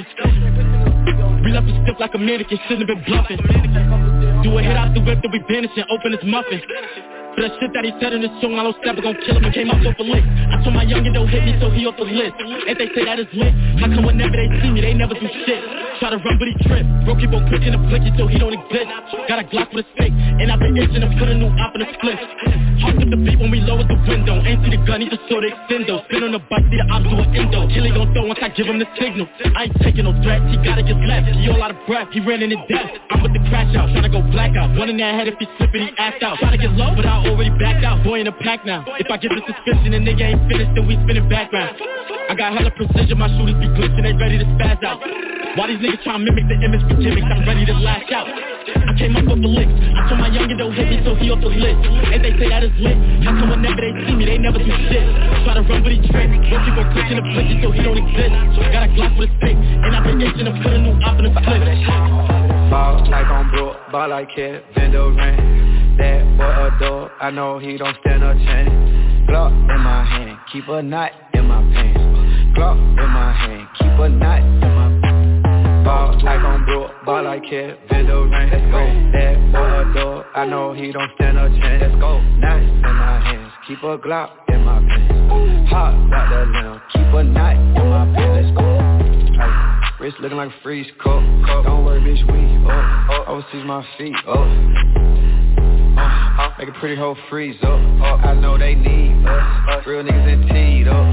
We left him stiff like a mannequin, shouldn't have been bluffing. Do a hit out the whip, then we vanish and open his muffin. For the shit that he said in his song, I don't step, gon' kill him and came up off a lick. I told my youngin' don't hit me, so he off the list. And they say that is lit. How come whenever they see me, they never do shit? Try to run, but he trip. Bro keep on clicking and flicking, so he don't exist. Got a Glock with a stick, and I've been itching to put a new op in a split. Hard with the beat when we lowered the window. Ain't see the gun, he just saw the extendo. Spin on the bike, see the ops do an endo. Killy gon' throw once I give him the signal. I ain't taking no threats, he gotta get left. He all out of breath, he ran in his death. I'm with the crash out, tryna go blackout. One in that head, if he slippin', he act out. Tryna get low, but I already backed out. Boy in a pack now. If I get the suspicion and nigga ain't finished, then we spinning background. I got hella precision, my shooters be glitching, they ready to spaz out. Why these niggas try to mimic the image for gimmicks, I'm ready to lash out. I came up with the licks, I told my youngin' don't hit me, so he off the list. And they say that is lit. How come whenever they see me, they never do shit? Try to run, but he trip. Bro keep on clicking and flicking, so he don't exist. Got a Glock with a stick, and I've been itching to put a new op in a split. Ball like on Brook, ball like Kevin Durant. That boy a dog, I know he don't stand a chance. Glock in my hand, keep a knot in my pants. Glock in my hand, keep a knot in my pants. Ball like on Brook, ball like Kevin Durant. Let's go. That boy a dog, I know he don't stand a chance. Let's go. Knot in my hands, keep a Glock in my pants. Hot like the lamb, keep a knot in my pants. Let's go. Ay. Wrist looking like a freeze cup. Don't worry, bitch, we up. Overseas my feet up. Uh, make a pretty hoe freeze up. I know they need us. Real niggas in teed up.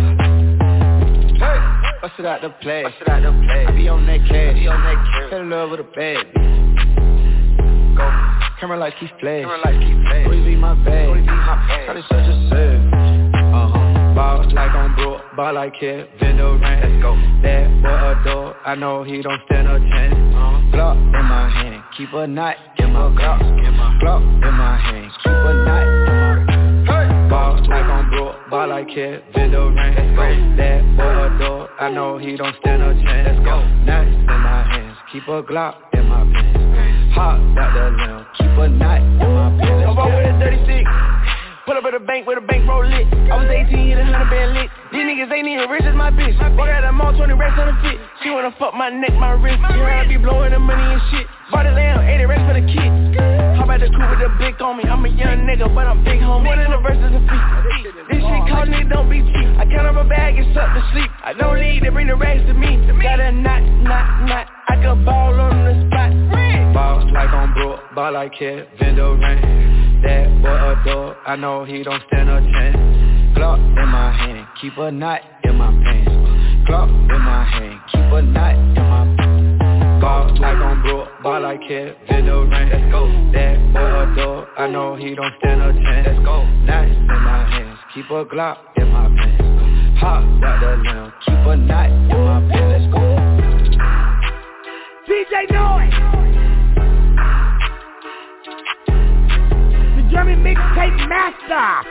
Hey, bust it out the play. I be on that cash. Fell in love with a bad bitch. Go. Camera like keep flash. Please be my bag. Try to search a service. Uh-huh. Ball like on Brook, ball like Kevin Durant. Let's go. That boy a dog, I know he don't stand a chance. uh-huh. Glock in my hand, keep a knot in my Glock. Glock in my hand, keep a knot in my hey. Ball like on Brook, ball like Kevin Durant. Let's go. That boy a dog, I know he don't stand a chance. Let's go. Knot in my hands, keep a Glock in my pants. Hot like the lamb, keep a knot in my pants. I'm over with a thirty-six. Pull up at the bank with a bankroll lit. I was eighteen, hit a hundred band lit. These niggas ain't even rich as my bitch. Walk out that mall, twenty racks on the fit. She wanna fuck my neck, my wrist. You heard I be blowing the money and shit. Bought a lamb, eighty racks for the kids. Hop out the coupe with the blick on me. I'm a young nigga, but I'm big home. One in the verses a feet. This shit cost me, don't be cheap. I count up a bag and suck to sleep. I don't need to bring the racks to me. Got a knot, knot, knot. I can ball on the spot. Ball like on Brook, ball like Kevin Durant. That boy adore, I know he don't stand a chance. Glock in my hand, keep a knot in my pants. Glock in my hand, keep a knot in my pants. Ball like on Brook, ball like Kevin Durant. Let's go. That boy adore, I know he don't stand a chance. Let's go. Knot in my hands, keep a Glock in my pants. Hop out the limb, keep a knot in my pants. Let's go. D J Noise, the German mixtape master.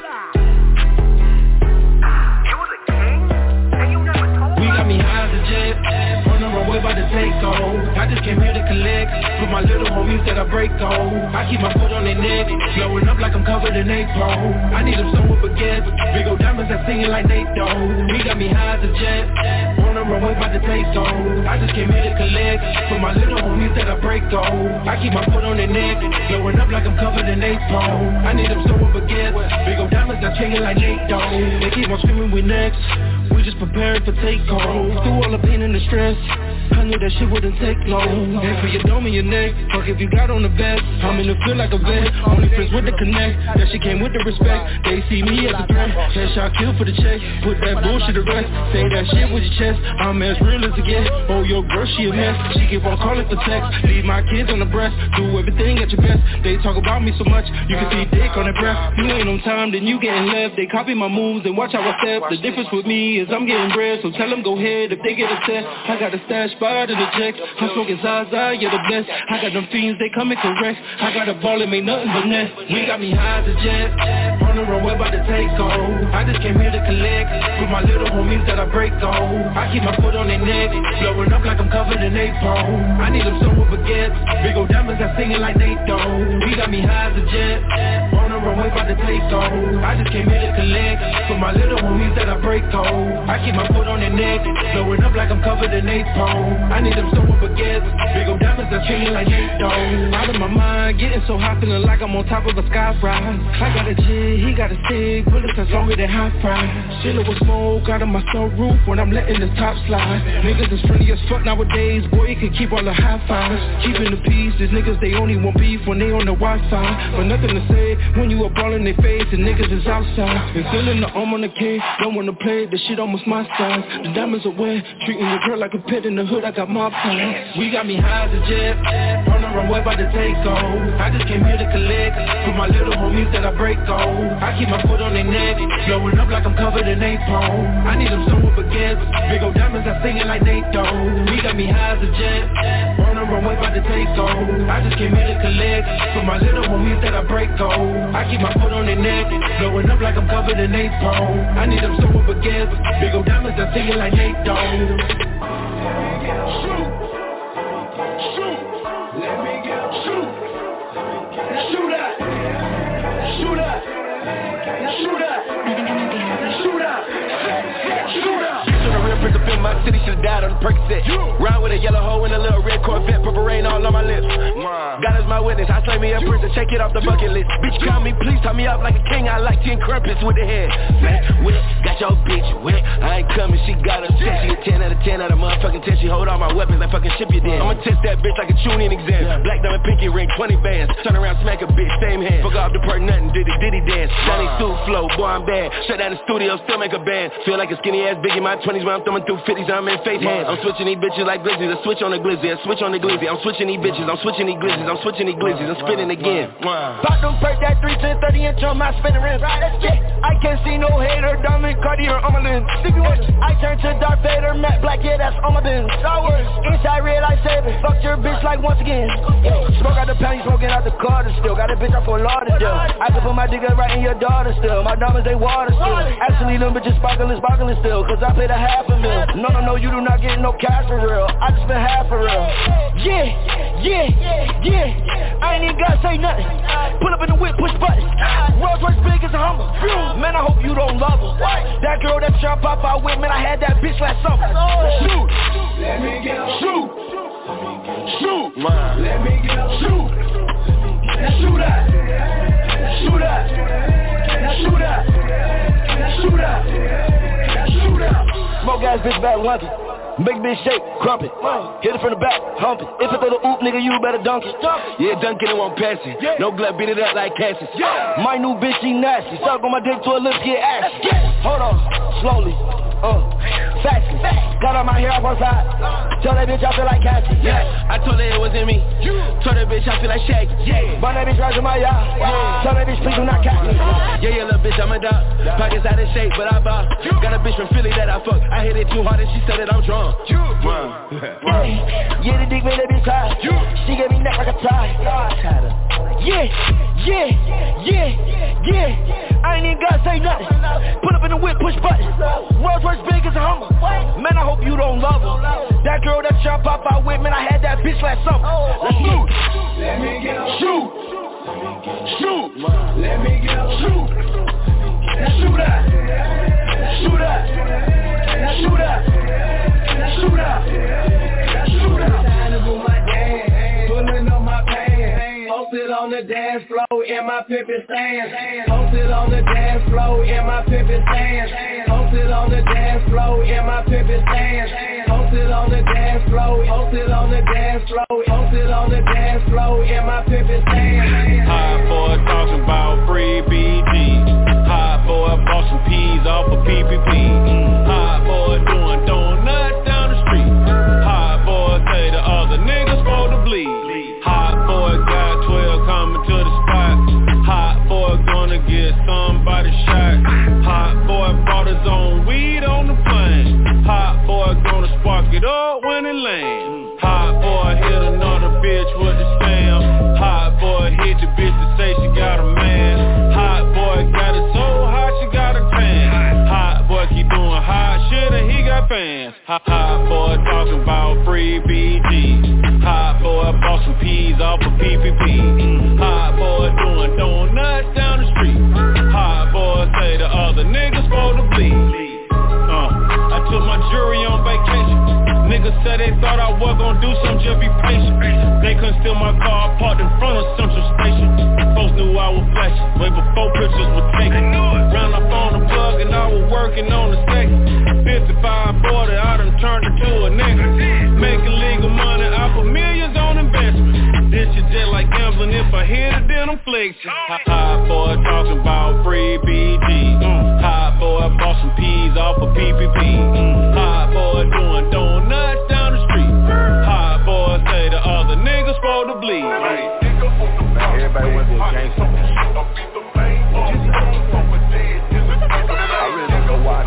We got me high as a jet, on the runway about to take off. I just came here to collect, for my little homies that I break off. I keep my foot on their neck, blowing up like I'm covered in April. I need them somewhere baguettes, big old diamonds that singing like Nate Dogg. We got me high as a jet, on the runway about to take off. I just came here to collect, for my little homies that I break off. I keep my foot on their neck, blowing up like I'm covered in April. I need them somewhere baguettes, big old diamonds that singing like Nate Dogg. They keep on screaming we next, we just preparing for takeoff. Through all the pain and the stress, I knew that shit wouldn't take long. And for your dome and your neck, fuck if you got on the vest, I'm in the field like a vet, only friends with the connect. That shit came with the respect, they see me as a threat. Headshot kill for the check, put that bullshit to rest. Say that shit with your chest, I'm as real as it get. Oh, your girl, she a mess, she keep on calling for sex. Leave my kids on the breast, do everything at your best. They talk about me so much, you can see dick on their breath. You ain't on time, then you getting left. They copy my moves and watch how I step. The difference with me is I'm getting bread, so tell them go ahead if they get upset. I got a stash spot in the checks, I'm smoking Zaza, you're the best. I got them fiends, they coming correct. I got a ball and make nothing but net. We got me high as a jet, on the runway about to take off. I just came here to collect, for my little homies that I break off. I keep my foot on their neck, blowing up like I'm covered in April. I need them somewhere baguettes, big old diamonds that singing like Nate Dogg. We got me high as a jet, on the runway about to take off. I just came here to collect, for my little homies that I break off. I keep my foot on their neck, blowing up like I'm covered in April. I need them somewhere baguettes, big old diamonds that singing like Nate Dogg. Out of my mind, getting so hot, feeling like I'm on top of a sky ride. I got a G, he got a stick, bullets that's longer than hot fries. Chillin' with smoke out of my sunroof when I'm letting the top slide. Niggas is friendly as fuck nowadays, boy, you can keep all the high fives. Keeping the peace, these niggas, they only want beef when they on the Wi-Fi. But nothing to say when you a ball in their face and niggas is outside. Been feeling the arm on the K, don't wanna play, the shit almost my size. The diamonds are wet, treating your girl like a pet in the hood, I got mob ties. We got me high as a jet, on the runway about to take off. I just came here to collect, for my little homies that I break off. I keep my foot on their neck, blowing up like I'm covered in April. I need them somewhere baguettes, big old diamonds that singing like Nate Dogg. We got me high as a jet, on the runway about to take off. I just came here to collect, for my little homies that I break off. I keep my foot on their neck, blowing up like I'm covered in April. I need them somewhere baguettes, big old diamonds that singing like Nate Dogg. Shoot, shoot, let me get shoot. Now shoot up, shoot up, now shoot up, shoot up, shoot up. The real prince up in my city, should've died on the Percocet. Ride with a yellow hoe and a little red Corvette, purple rain all on my lips. God is my witness, I slay me a prince and check it off the bucket list. Bitch, call me, please tie me up like a king. I like ten crumpets with the head. Fat, wet, got your bitch wet. I ain't coming, she got upset. She a ten out of ten out of motherfucking ten. She hold all my weapons like fucking ship you then. I'ma test that bitch like a tuning exam. Black diamond pinky ring, twenty bands. Turn around, smack a bitch, same hand. Fuck off the part, nothing, did it, did he dance. Johnny Stu flow, boy I'm bad. Shut down the studio, still make a band. Feel like a skinny ass big in my twenties when I'm throwing through fifties, I'm in face hands. I'm switching these bitches like glizzies. I switch on the glizzy, I switch on the glizzy. I'm switching these bitches, I'm switching these glizzies. I'm switching these glizzies, I'm spinning again. Pop them perk that three ten thirty inch on my spinning rim. I can't see no hater, diamond Cartier on my lens. I turn to Darth Vader, Matt Black, yeah that's on my bin. Star Wars, inside red lightsaber. Fuck your bitch like once again. Smoke out the panty, smoking out the car still. Got a bitch out for a lot of still. I can put my dick right in your daughter still. My diamonds they water still. Actually them bitches sparkling, sparkling still. Cause I paid a half a mil. No, no, no, you do not get no cash for real. I just spent half for real. Yeah, yeah, yeah. I ain't even gotta say nothing. Pull up in the whip, push buttons. Rolls Royce big as a Hummer. Man, I hope you don't love her. That girl that tryna pop out with, man, I had that bitch last summer. Shoot, let me get shoot, shoot, let me get shoot. Now shoot up, shoot up, now shoot up, now shoot up, now shoot up. Smoke ass bitch back London. Make bitch shake, crump it. Hit it from the back, hump it. If it throw the oop, nigga, you better dunk it. Yeah, dunk it, it won't pass it. No glove, beat it up like Cassius. My new bitch, she nasty. Suck on my dick to her lips, get ashy. Hold on, slowly. Uh, fast, got all my hair off one side. Tell that bitch I feel like Cassie. Yeah, I told her it wasn't me. Told that bitch I feel like Shaggy. Yeah, but that bitch right in my yard. Yeah, tell that bitch please do not catch me. Yeah, yeah, little bitch, I'm a dog. Pockets out of shape, but I bought. Got a bitch from Philly that I fuck. I hit it too hard and she said that I'm drunk. Yeah, yeah, the dick made that bitch tired. She gave me neck like a tie. Yeah, yeah, yeah, yeah. I ain't even gotta say nothing. Put up in the whip, push button. Rolls Royce big as a Hummer. Man, I hope you don't love her. That girl that y'all pop out with, man, I had that bitch last summer. Let's shoot. Let me get up. Shoot. Shoot. Let me get up. Shoot. Shoot out. Shoot out. Shoot out. Shoot out. Shoot out. Pulling on my pants. Posted on the dance floor in my pimpin' stance. Posted on the dance floor in my pimpin' stance. Posted on the dance floor in my pimpin' stance. Posted on the dance floor. Posted on the dance floor. Posted on the dance floor in my pimpin' stance. Hot boy talking about free B G. Hot boy bought some peas off of P P P. Hot boy doing donuts down the street. Hot boy say the other niggas supposed to bleed. Hot boy got twelve coming to the spot. Hot boy gonna get somebody shot. Hot boy bought his own weed on the plane. Hot boy gonna spark it up when it lands. Hot boy hit another bitch with the slam. Hot boy hit the bitch to say she got a man. Hot boy got it so hot she got a tan. Hot boy keep doing hot shit and he got fans. Hot, hot boy talking about free B G. Hot boy bought some peas off of P P P. Hot boy doing donuts down the street. Hot boy say the other niggas supposed to bleed. Uh, I took my jury on vacation. Niggas said they thought I was gon' do something, just be patient. They couldn't steal my car, parked in front of Central Station. Folks knew I was flashing, way before pictures were taken. Round up on the plug and I was working on the second. fifty-five forty, I done turned into a nigga. Making legal money, I put millions on investment. This shit just like gambling, if I hit it then I'm flexing. Hot boy talking about free B G. Hot boy bought some peas off of P P P. Hot boy doing donuts down the street. Hot boy say the other niggas supposed to bleed. Everybody wants to be a gangster. I really don't know why.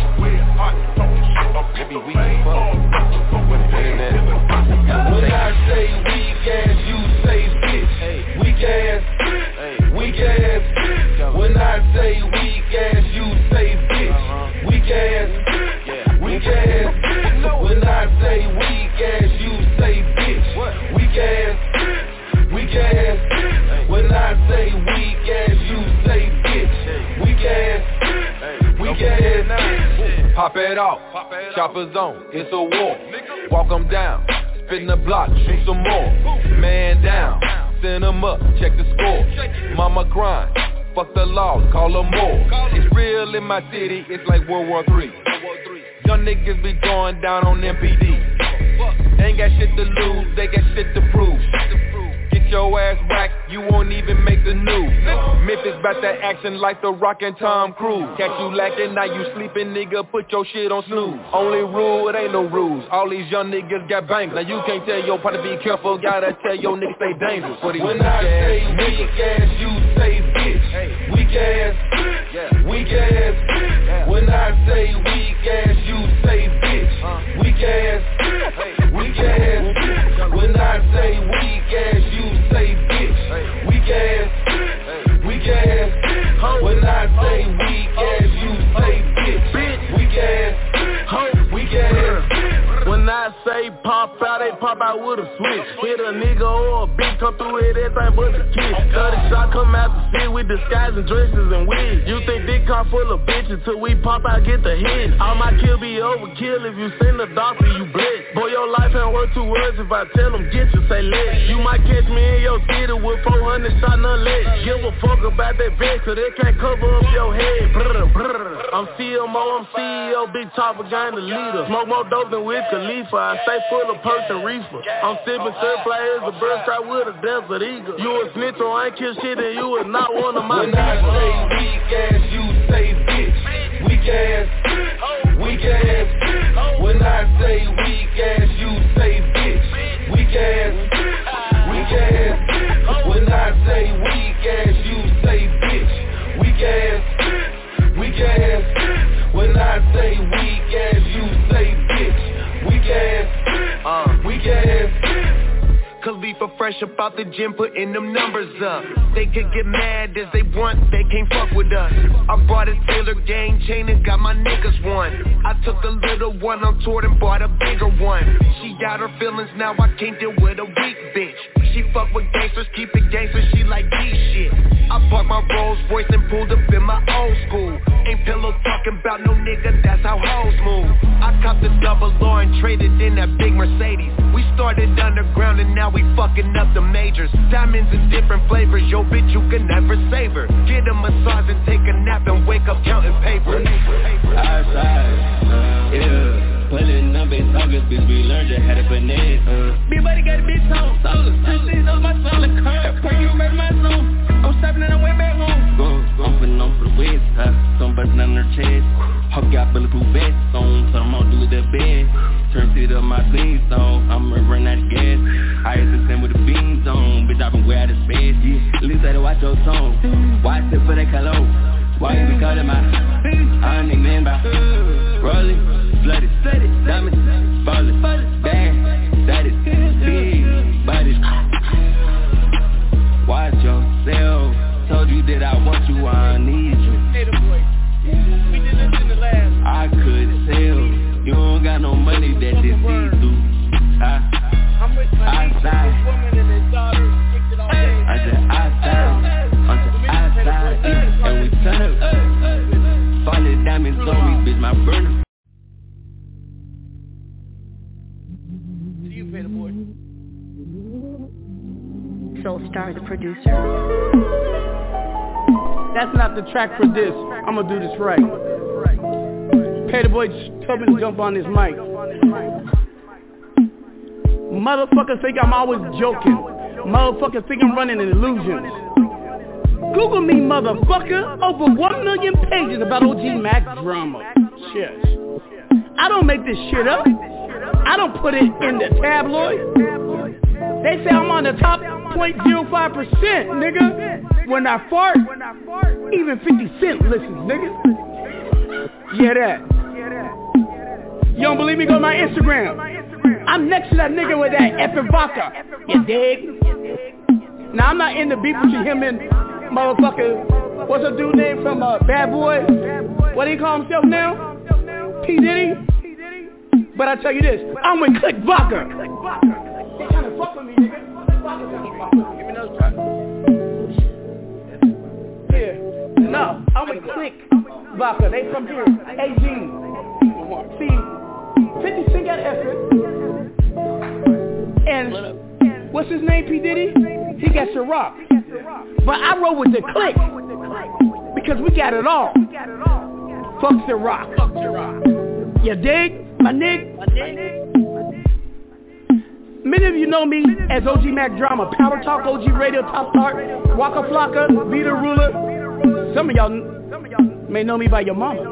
Maybe we can fuck with the internet. When I say weak ass, you say bitch. Weak ass, weak ass. When I say weak ass, you say bitch. Weak ass, weak ass. When I say weak ass, you say bitch. Weak ass, weak ass. When I say weak ass, you say bitch. Weak ass, weak ass. Pop it off, chopper's on, it's a war. Walk 'em down, spin the block, shoot some more. Man down, send 'em up, check the score. Mama crying, fuck the laws, call 'em more. It's real in my city, it's like World War Three. Young niggas be going down on M P D. Ain't got shit to lose, they got shit to prove. Get your ass whacked, you won't even make the news. Memphis bout that action like The Rock and Tom Cruise. Catch you lacking, now you sleeping, nigga, put your shit on snooze. Only rule, it ain't no rules. All these young niggas got bangers. Now you can't tell your partner be careful, gotta tell your niggas stay dangerous. For these when I say weak ass, you say bitch. Weak ass, weak ass. When I say weak ass, you say bitch. Weak ass, weak ass. When I say weak ass, you say bitch. Weak ass, weak ass. When I say weak ass, you say bitch. Weak ass, weak ass. When I say pop out, they pop out with a switch. Hit a nigga or a bitch, come through here, everything but the kiss. Thirty shot come out the city with disguising dresses and wigs. You think this car full of bitches till we pop out, get the hit. All my kill be overkill, if you send the doctor, you blitz. Boy, your life ain't worth two words if I tell them get you, say let. You might catch me in your theater with four hundred shot in a leg. Give a fuck about that vet, so they can't cover up your head. Brr, brr. I'm C M O, I'm C E O, big chopper, gang the leader. Smoke more dope than Wiz Khalifa, I stay full of perks and reefer. I'm sipping surfly as a bird strike with a desert eagle. You a snitch or ain't kill shit and you is not one of my When I say weak ass, you say bitch. Weak ass, weak ass. When I say weak ass, you say bitch. Weak ass, weak ass. When I say weak ass, you say bitch. Weak ass, weak ass. When I say weak ass, you say bitch. Weak ass, uh, weak ass. Khalifa fresh up out the gym, putting them numbers up. They could get mad as they want, they can't fuck with us. I brought a Taylor gang chain and got my niggas one. I took a little one on tour and bought a bigger one. She got her feelings, now I can't deal with a weak bitch. She fuck with gangsters, keep it gangster, she like G shit. I bought my Rolls Royce and pulled up in my old school. Ain't pillow talking about no nigga, that's how hoes move. I copped the double R and traded in that big Mercedes. We started underground and now we fucking up the majors. Diamonds in different flavors, yo bitch you can never save her. Get a massage and take a nap and wake up counting paper. Outside, uh, yeah, pulling up in August, bitch we learned you how to finesse. Uh, Big buddy got a bitch on, solar, shit on my solar car. Car you murder my zone. I'm stopping and I went back home. Go, I'm putting on for the west, uh, some bustin' on her chest. Hawk got bulletproof vests on, so I'm on do the bed. Turn it up my theme song, I'm run out of gas. I used to send with the beans on, bitch I been way out of space. Yeah, at least I had to watch your tone. Watch it for that color. Why you be calling my I don't even mean by rolling, flooded, diamonds, falling, bad, that is big bodies. Watch yourself. Told you that I want you, I need you. I could tell you don't got no money that this see through. I, outside, I said outside, I said outside, yeah. And we turn up, falling diamonds on me, bitch, my burner. See you, Peter boy. Soulstar, the producer. That's not the track for this. I'm gonna do this right. Peter boy told me to jump on this mic. Motherfuckers think I'm always joking. Motherfuckers think I'm running an illusion. Google me, motherfucker. Over one million pages about O G Mac drama. Shit. I don't make this shit up. I don't put it in the tabloid. They say I'm on the top zero point zero five percent, nigga. When I fart, even fifty cent listens, nigga. Yeah, that. You don't believe me? Go to my Instagram. I'm next to that nigga with that effing vodka. You dig? Now, I'm not in the beef between him and motherfucker, what's a dude name from uh, Bad Boy? What do he call himself now? P. Diddy? But I tell you this, I'm with Click Vodka. They trying to fuck with me, nigga. Give me those shots. Yeah. No, I'm with Click Vodka. They from here. A G. See, fifty Cent got effort. And what's his name, P. Diddy? He got Ciroc. But I roll with the Click because we got it all. Fuck Ciroc. Fuck Ciroc. You dig, my nig? Many of you know me as O G Mac Drama, Power Talk, O G Radio, Top Start, Waka Flocka, Vita Ruler. Some of y'all may know me by your mama.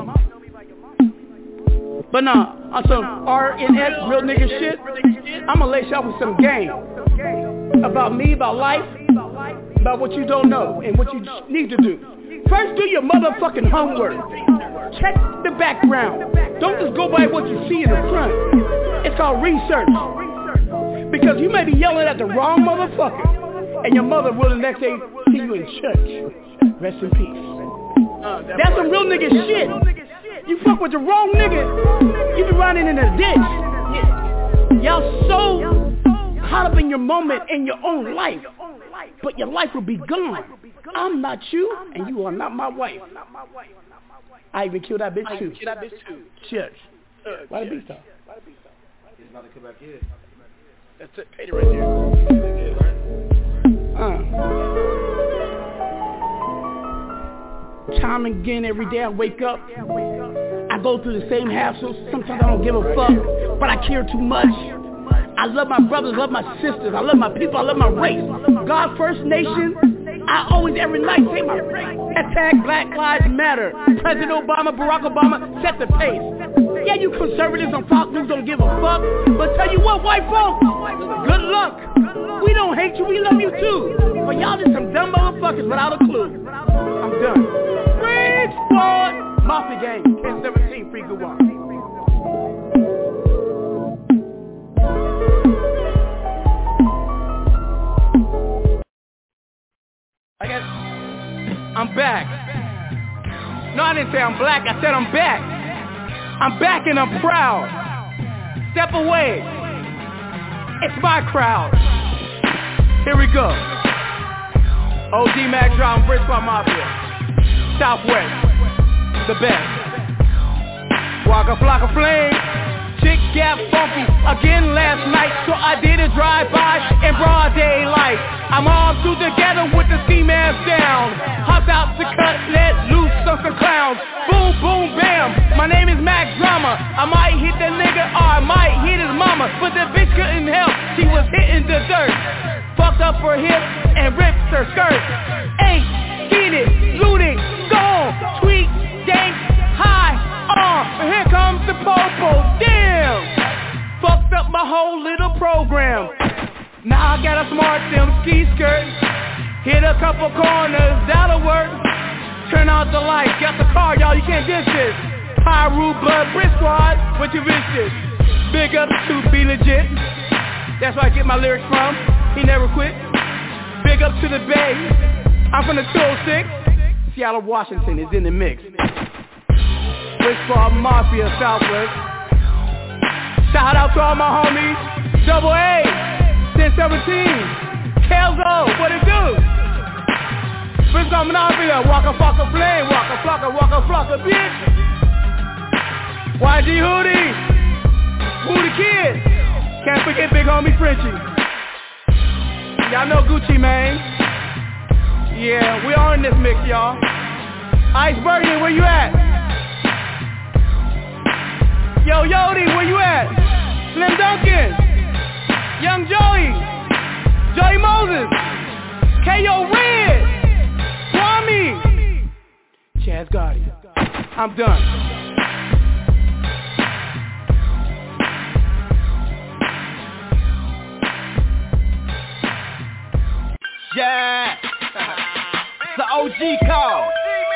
But nah, on some R N S, real nigga shit, I'ma lace y'all with some game about me, about life, about what you don't know and what you need to do. First, do your motherfucking homework. Check the background. Don't just go by what you see in the front. It's called research. Because you may be yelling at the wrong motherfucker, and your mother will the next day see you in church. Rest in peace. That's some real nigga shit. You fuck with the wrong nigga, you be running in the ditch. Y'all so caught up in your moment in your own life, but your life will be gone. I'm not you, and you are not my wife. I even killed that bitch too. Church. Why the beat talk? It's about to come back here. That's it. Pay it right there. Uh. Time again, every day I wake up, I go through the same hassles. Sometimes I don't give a fuck, but I care too much. I love my brothers, love my sisters, I love my people, I love my race. God First Nation, I always every night say my race. Hashtag Black Lives Matter. President Obama, Barack Obama set the pace. Yeah, you conservatives on Fox News don't give a fuck, but tell you what, white folks, good luck. We don't hate you, we love you too. But y'all just some dumb motherfuckers without a clue. I'm done. Bridgeport Mafia Gang, ten seventeen, free good one. I guess I'm back. No, I didn't say I'm black, I said I'm back. I'm back and I'm proud. Step away. It's my crowd. Here we go. O D Mac Drum, Bridgeport Mafia. Southwest, the best. Waka Flocka Flame. Chick Gap Funky again last night, so I did a drive-by in broad daylight. I'm all two together with the ski mask down. Hopped out to cut, let loose on some clowns. Boom, boom, bam. My name is Mac Drama. I might hit the nigga or I might hit his mama, but the bitch couldn't help. She was hitting the dirt. Fucked up her hip and ripped her skirt. Ain't seen it, looted, gone, tweet, dank, high, on. But here comes the popo. Damn. Fucked up my whole little program. Now I got a smart them ski skirt. Hit a couple corners, that'll work. Turn out the lights, got the car, y'all, you can't diss this. Pyru Blood Brick Squad, what you wish this? Big up to Be Legit. That's where I get my lyrics from. He never quit. Big up to the Bay. I'm from the two oh six. Seattle, Washington is in the mix. Bridgeport Mafia, Southwest. Shout out to all my homies. Double A, ten seventeen, Kelzo, what it do? Bridgeport Mafia, Waka Flocka Flame, Waka Flocka, Waka Flocka, bitch. Y G Hoodie, Who the Kid. Can't forget big homie Frenchie. Y'all know Gucci, man. Yeah, we are in this mix, y'all. Iceberg, where you at? Yo, Yodi, where you at? Slim Duncan, Young Joey, Joey Moses, K O Red, Kwame, Chaz Gotti. I'm done. Yeah, it's the O G call.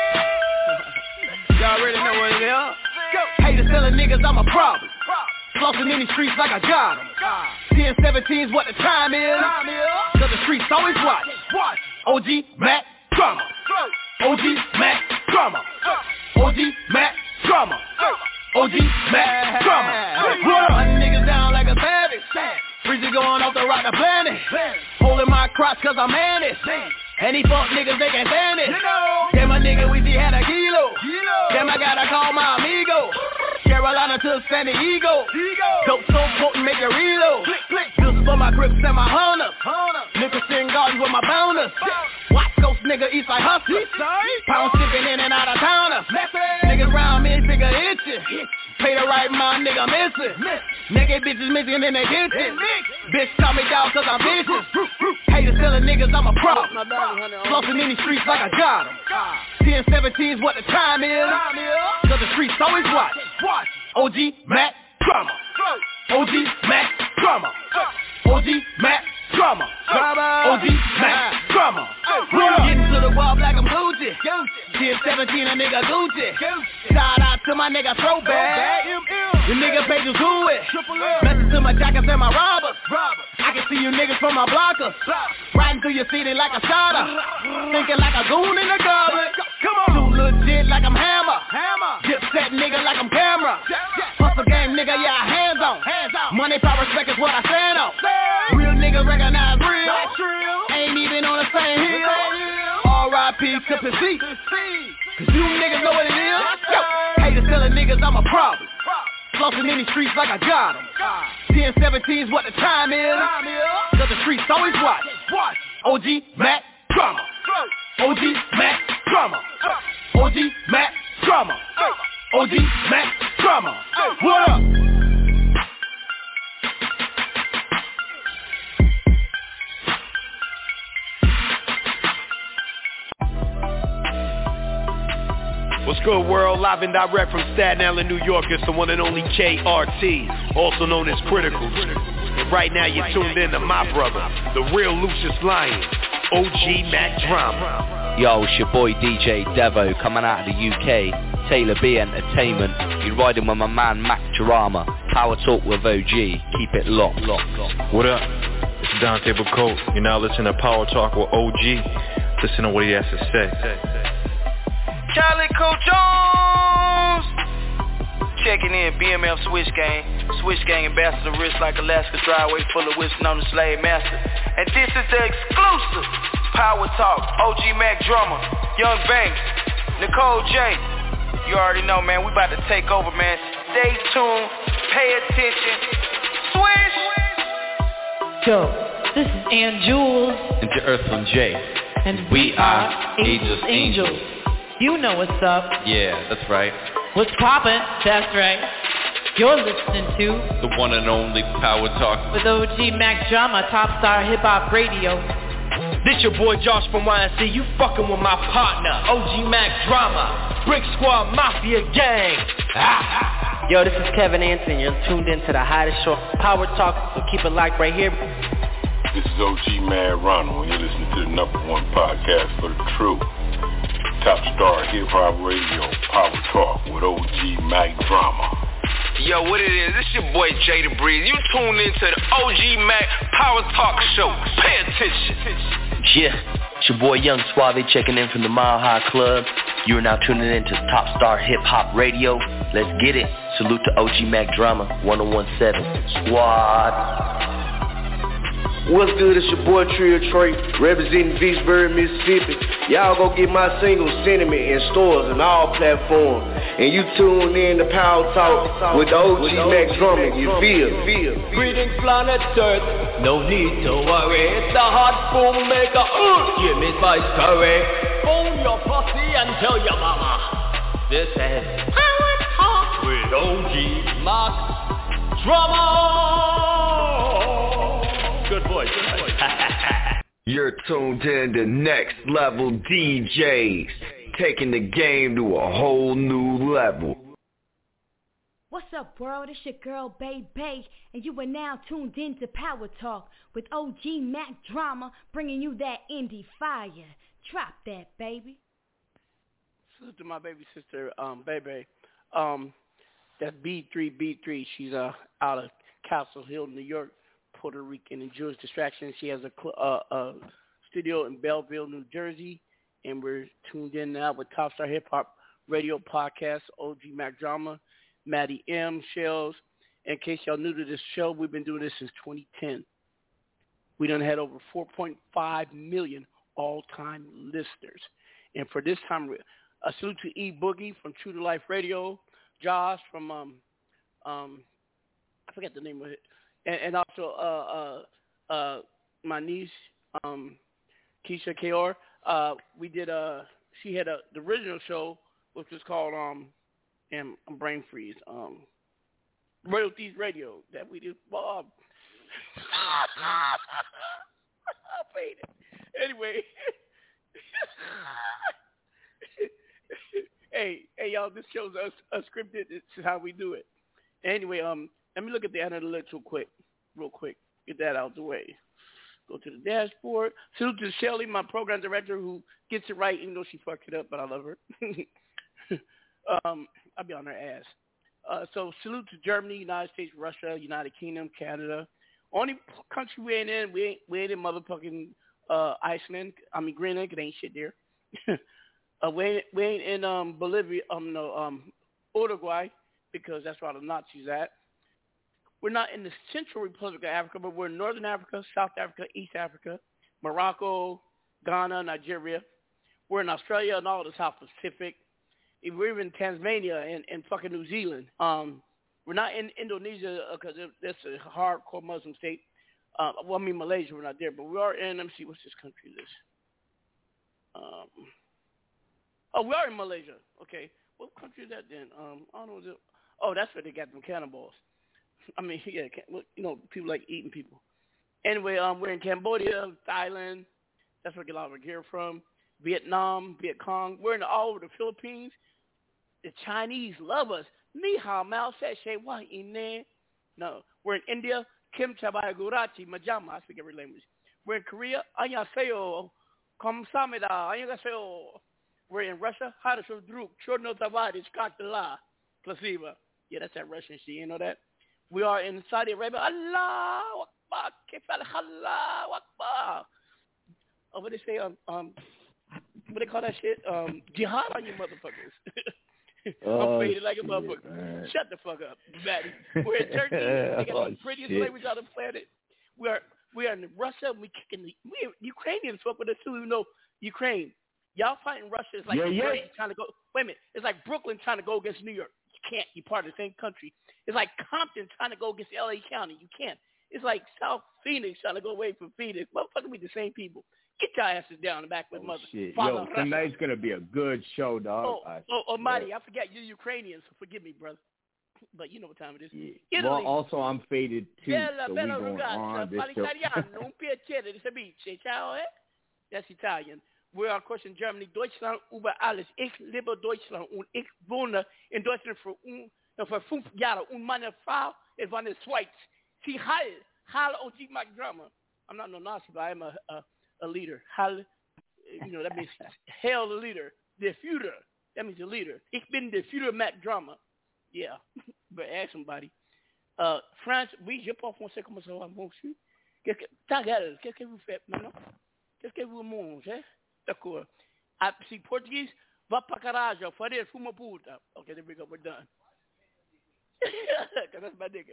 Y'all already know what it is. Haters telling niggas I'm a problem. Flossing in these streets like I got them. ten seventeen's what the time is. Cause the streets always watch. O G Mac Drama. O G Mac Drama. O G Mac Drama. O G Mac Drama. Hunting niggas down like a savage. Breezy going off the rock the planet. Holding my crotch cause I'm managed. And these fuck niggas, they can't stand it. Damn, my nigga, we see had a kilo. Damn, I gotta call my amigo. Carolina to San Diego. Dope so potent, make it reload. Just for my grips and my hunters. Nicholson Gardens with my bounders. West Coast nigga, Eastside hustler. Pound shipping in and out of towners. Niggas round me, figure itchy. Pay the right mind, nigga, missing. Naked bitches missing in the kitchen. Bitch, call me down cause I'm vicious. Haters telling niggas I'm a problem. Flossing in these streets like I got them. ten seventeen's what the time is. Cause the streets always watch. O G Mac Drama. O G Mac Drama. O G Mac Drama. O G Mac Drama. Getting to the wall like I'm Gucci. ten seventeen a nigga Gucci. Shout out to my nigga Throwback. The nigga pages who it. Message to my jackets and my robbers. I can see you niggas from my blockers. Riding through your city like a shotter. Thinking like a goon in the garbage. Too legit like I'm Hammer. Dip set nigga like I'm Camera. Hustle game nigga, yeah, hands on. Money, power, respect is what I stand on. Real niggas recognize real. Ain't even on the same hill. R I P to P C. Cause you niggas know what it is. Yo, haters telling niggas I'm a problem. flossing in these streets like I got them. ten seventeen's what the time is. Cause the streets always watch. O G Mac Drama. O G Mac Drama. O G Mac Drama. O G Mac Drama. What up? What's good, world? Live and direct from Staten Island, New York. It's the one and only K R T, also known as Critical. And right now you're tuned in to my brother, the real Lucius Lyon, O G Mac Drama. Yo, it's your boy D J Devo coming out of the U K, Taylor B Entertainment. You're riding with my man Mac Drama. Power Talk with O G. Keep it locked. locked. What up? It's Dante Bacote. You're now listening to Power Talk with O G. Listen to what he has to say. Calico Jones checking in, B M F Switch Gang. Switch Gang ambassador, wrist like Alaska, driveway full of whips known as Slave Master. And this is the exclusive Power Talk, O G Mac Drummer, Young Banks, Nicole J. You already know, man, we about to take over, man. Stay tuned, pay attention, switch. Yo, this is Ann Jules. And to Earthman J. And we, we are Ageless Angels. Angels. You know what's up. Yeah, that's right. What's poppin'? That's right. You're listening to the one and only Power Talk with O G Mac Drama, Top Star Hip Hop Radio. This your boy Josh from Y N C. You fucking with my partner, O G Mac Drama, Brick Squad Mafia Gang. Ah. Yo, this is Kevin Anson. You're tuned in to the hottest show, Power Talk. So keep it locked right here. This is O G Mad Ronald. You're listening to the number one podcast for the truth. Top Star Hip Hop Radio, Power Talk with O G Mac Drama. Yo, what it is? This your boy Jay the Breeze. You tuned into the O G Mac Power Talk Show. Pay attention. Yeah, it's your boy Young Suave checking in from the Mile High Club. You are now tuning in to Top Star Hip Hop Radio. Let's get it. Salute to O G Mac Drama, one oh one seven Squad. What's good, it's your boy Trio Trey, representing Vicksburg, Mississippi. Y'all go get my single Sentiment in stores and all platforms. And you tune in to Power Talk with the O G Mac Drama, you feel? Greetings planet Earth, no need to worry. It's the hot boom maker, uh, give me spice curry. Phone your posse and tell your mama. This is Power Talk with O G Mac Drama. Good voice, good voice. You're tuned in to Next Level D Js, taking the game to a whole new level. What's up, world? It's your girl, Bay Bay, and you are now tuned in to Power Talk with O G Mac Drama, bringing you that indie fire. Drop that, baby. Salute to my baby sister, um, Baby. Um, that's B three B three. She's uh out of Castle Hill, New York. Puerto Rican and Jewish Distraction. She has a, cl- uh, a studio in Belleville, New Jersey, and we're tuned in now with Top Star Hip Hop Radio Podcast, O G Mac Drama, Maddie M, Shells. In case y'all new to this show, we've been doing this since twenty ten. We done had over four point five million all-time listeners. And for this time, a salute to E Boogie from True to Life Radio, Josh from, um, um, I forget the name of it, And, and also uh, uh, uh, my niece, um, Keisha K R. Uh, we did a, she had a, the original show, which was called, um, and I'm brain freeze, um, Royalties Radio, that we did, Bob. I paid it. Anyway. hey, hey, y'all, this show's us, unscripted. This is how we do it. Anyway, um, let me look at the analytics real quick, real quick. Get that out of the way. Go to the dashboard. Salute to Shelly, my program director, who gets it right, even though she fucked it up, but I love her. um, I'll be on her ass. Uh, so salute to Germany, United States, Russia, United Kingdom, Canada. Only country we ain't in, we ain't, we ain't in motherfucking uh, Iceland. I mean Greenland, it ain't shit there. uh, we ain't, we ain't in um, Bolivia, um, no, um, Uruguay, because that's where the Nazis at. We're not in the Central Republic of Africa, but we're in Northern Africa, South Africa, East Africa, Morocco, Ghana, Nigeria. We're in Australia and all the South Pacific. We're even in Tasmania and, and fucking New Zealand. Um, We're not in Indonesia because uh, that's a hardcore Muslim state. Uh, well, I mean Malaysia, we're not there, but we are in. Let me see, what's this country? This. Um, oh, we are in Malaysia. Okay, what country is that then? Um, I don't know. Oh, that's where they got them cannibals. I mean, yeah, you know, people like eating people. Anyway, um, we're in Cambodia, Thailand. That's where we get a lot of our gear from. Vietnam, Viet Cong. We're in all over the Philippines. The Chinese love us. Ni hao mao se she wa ine. No, we're in India. Kim chabaya gurachi majama. I speak every language. We're in Korea. Annyeonghaseyo. Kamsamida. Annyeonghaseyo. We're in Russia. Hadashu druk. Chorno tavadis katala. Placebo. Yeah, that's that Russian shit. You know that? We are in Saudi Arabia. Allah Akbar. Kefal Allah Akbar. Oh, what they say? Um, um, what they call that shit? Um, jihad on you motherfuckers. Oh, I'm faded like a motherfucker. man. Shut the fuck up, Maddie. We're in Turkey. They got Oh, the prettiest shit. language on the planet. We are we are in Russia. We kicking the we Ukrainians fuck with us too. Even though Ukraine, y'all fighting Russia is like Yeah, yeah. Brooklyn trying to go. Wait a minute, it's like Brooklyn trying to go against New York. You can't. You're part of the same country. It's like Compton trying to go against L A County. You can't. It's like South Phoenix trying to go away from Phoenix. Motherfucker, we the same people. Get your asses down and back with mother. Shit. Follow Yo, Russia. tonight's gonna be a good show, dog. Oh, I oh, oh, Marty, swear. I forgot you're Ukrainian, so forgive me, brother. But you know what time it is. Yeah. Italy. Well, also I'm faded too, Bella, so we bella going ragazza, on this parli show. italiano, un piacere di sabice. Ciao, eh? That's Italian. We're, of course, in Germany. Deutschland über alles. Ich liebe Deutschland und ich wohne in Deutschland für, un, für fünf Jahre. Und meine Frau ist von der Schweiz. Sie Hall, Hall O G Mac Drama. I'm not no Nazi, but I'm a, a, a leader. Hall, you know, that means hail the leader. The Führer. That means the leader. Ich bin der Führer Mac Drama. Yeah. But ask somebody. Uh, France, oui, je parle français comme ça va, monsieur. Qu'est-ce que, ta gueule, qu'est-ce que vous faites maintenant? Qu'est-ce que vous mangez? D'accord. I see Portuguese, va pra caralho, fazer fuma puta. Okay, there we go, we're done. Because that's my nigga.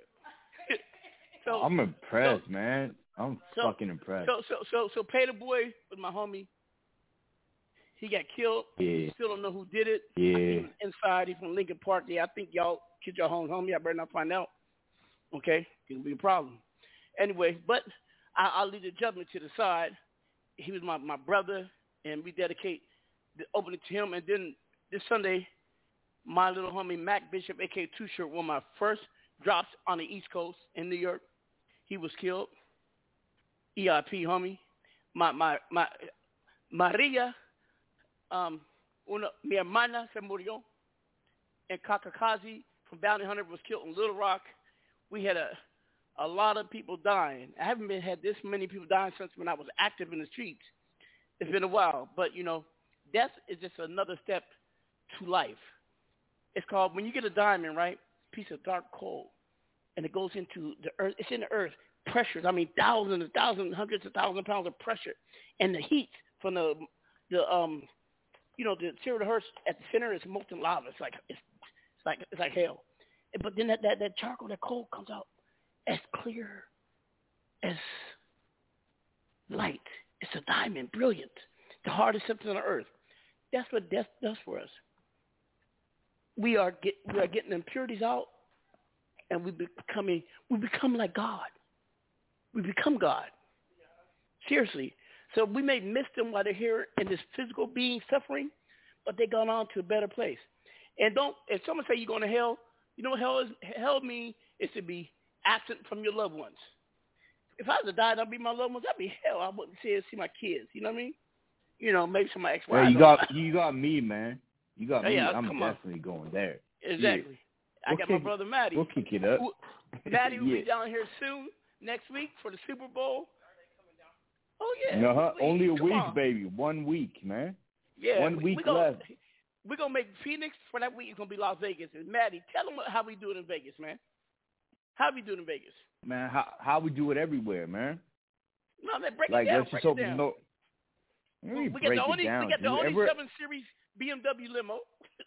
so, I'm impressed, so, man. I'm so, fucking impressed. So, so, so, so, Pay the Boy was my homie. He got killed. Yeah. Still don't know who did it. Yeah. He was inside. He's from Lincoln Park. Yeah, I think y'all killed your home homie. I better not find out. Okay, it'll be a problem. Anyway, but I, I'll leave the judgment to the side. He was my, my brother, and we dedicate the opening to him. And then this Sunday, my little homie Mac Bishop, a k a. Two Shirt, one of my first drops on the East Coast in New York. He was killed. E I P, homie. My my my Maria, um, una mi hermana se murió. And Kakakazi from Bounty Hunter was killed in Little Rock. We had a a lot of people dying. I haven't been had this many people dying since when I was active in the streets. It's been a while, but you know, death is just another step to life. It's called, when you get a diamond, right, piece of dark coal, and it goes into the earth. It's in the earth. Pressures. I mean, thousands and thousands, hundreds of thousands of pounds of pressure, and the heat from the the um, you know, the zero hertz at the center is molten lava. It's like it's, it's like it's like hell. But then that, that, that charcoal, that coal comes out as clear as light. It's a diamond, brilliant. The hardest substance on the earth. That's what death does for us. We are get we are getting impurities out, and we becoming we become like God. We become God. Seriously. So we may miss them while they're here in this physical being suffering, but they gone on to a better place. And don't, if someone say you're going to hell, you know what hell is? Hell means is to be absent from your loved ones. If I was to die, that'd be my loved ones. That'd be hell. I wouldn't see see my kids. You know what I mean? You know, maybe some of my ex-wives. Yeah, you got you got me, man. You got Oh, me. yeah, I'm come on. definitely going there. Exactly. Yeah. I got We'll my brother Matty. We'll kick it up. Matty will Yeah. be down here soon next week for the Super Bowl. Oh yeah. Uh-huh. Please, Only a come week, on. baby. One week, man. Yeah, One we, week we gonna, left. We're going to make Phoenix for that week. It's going to be Las Vegas. And Maddie, tell them how we do it in Vegas, man. How we do it in Vegas? Man, how how we do it everywhere, man. No, man, break Like it down. let's break just it open down. no. Let me we, we got break the it only down, we got the dude. only Ever- seven series B M W limo.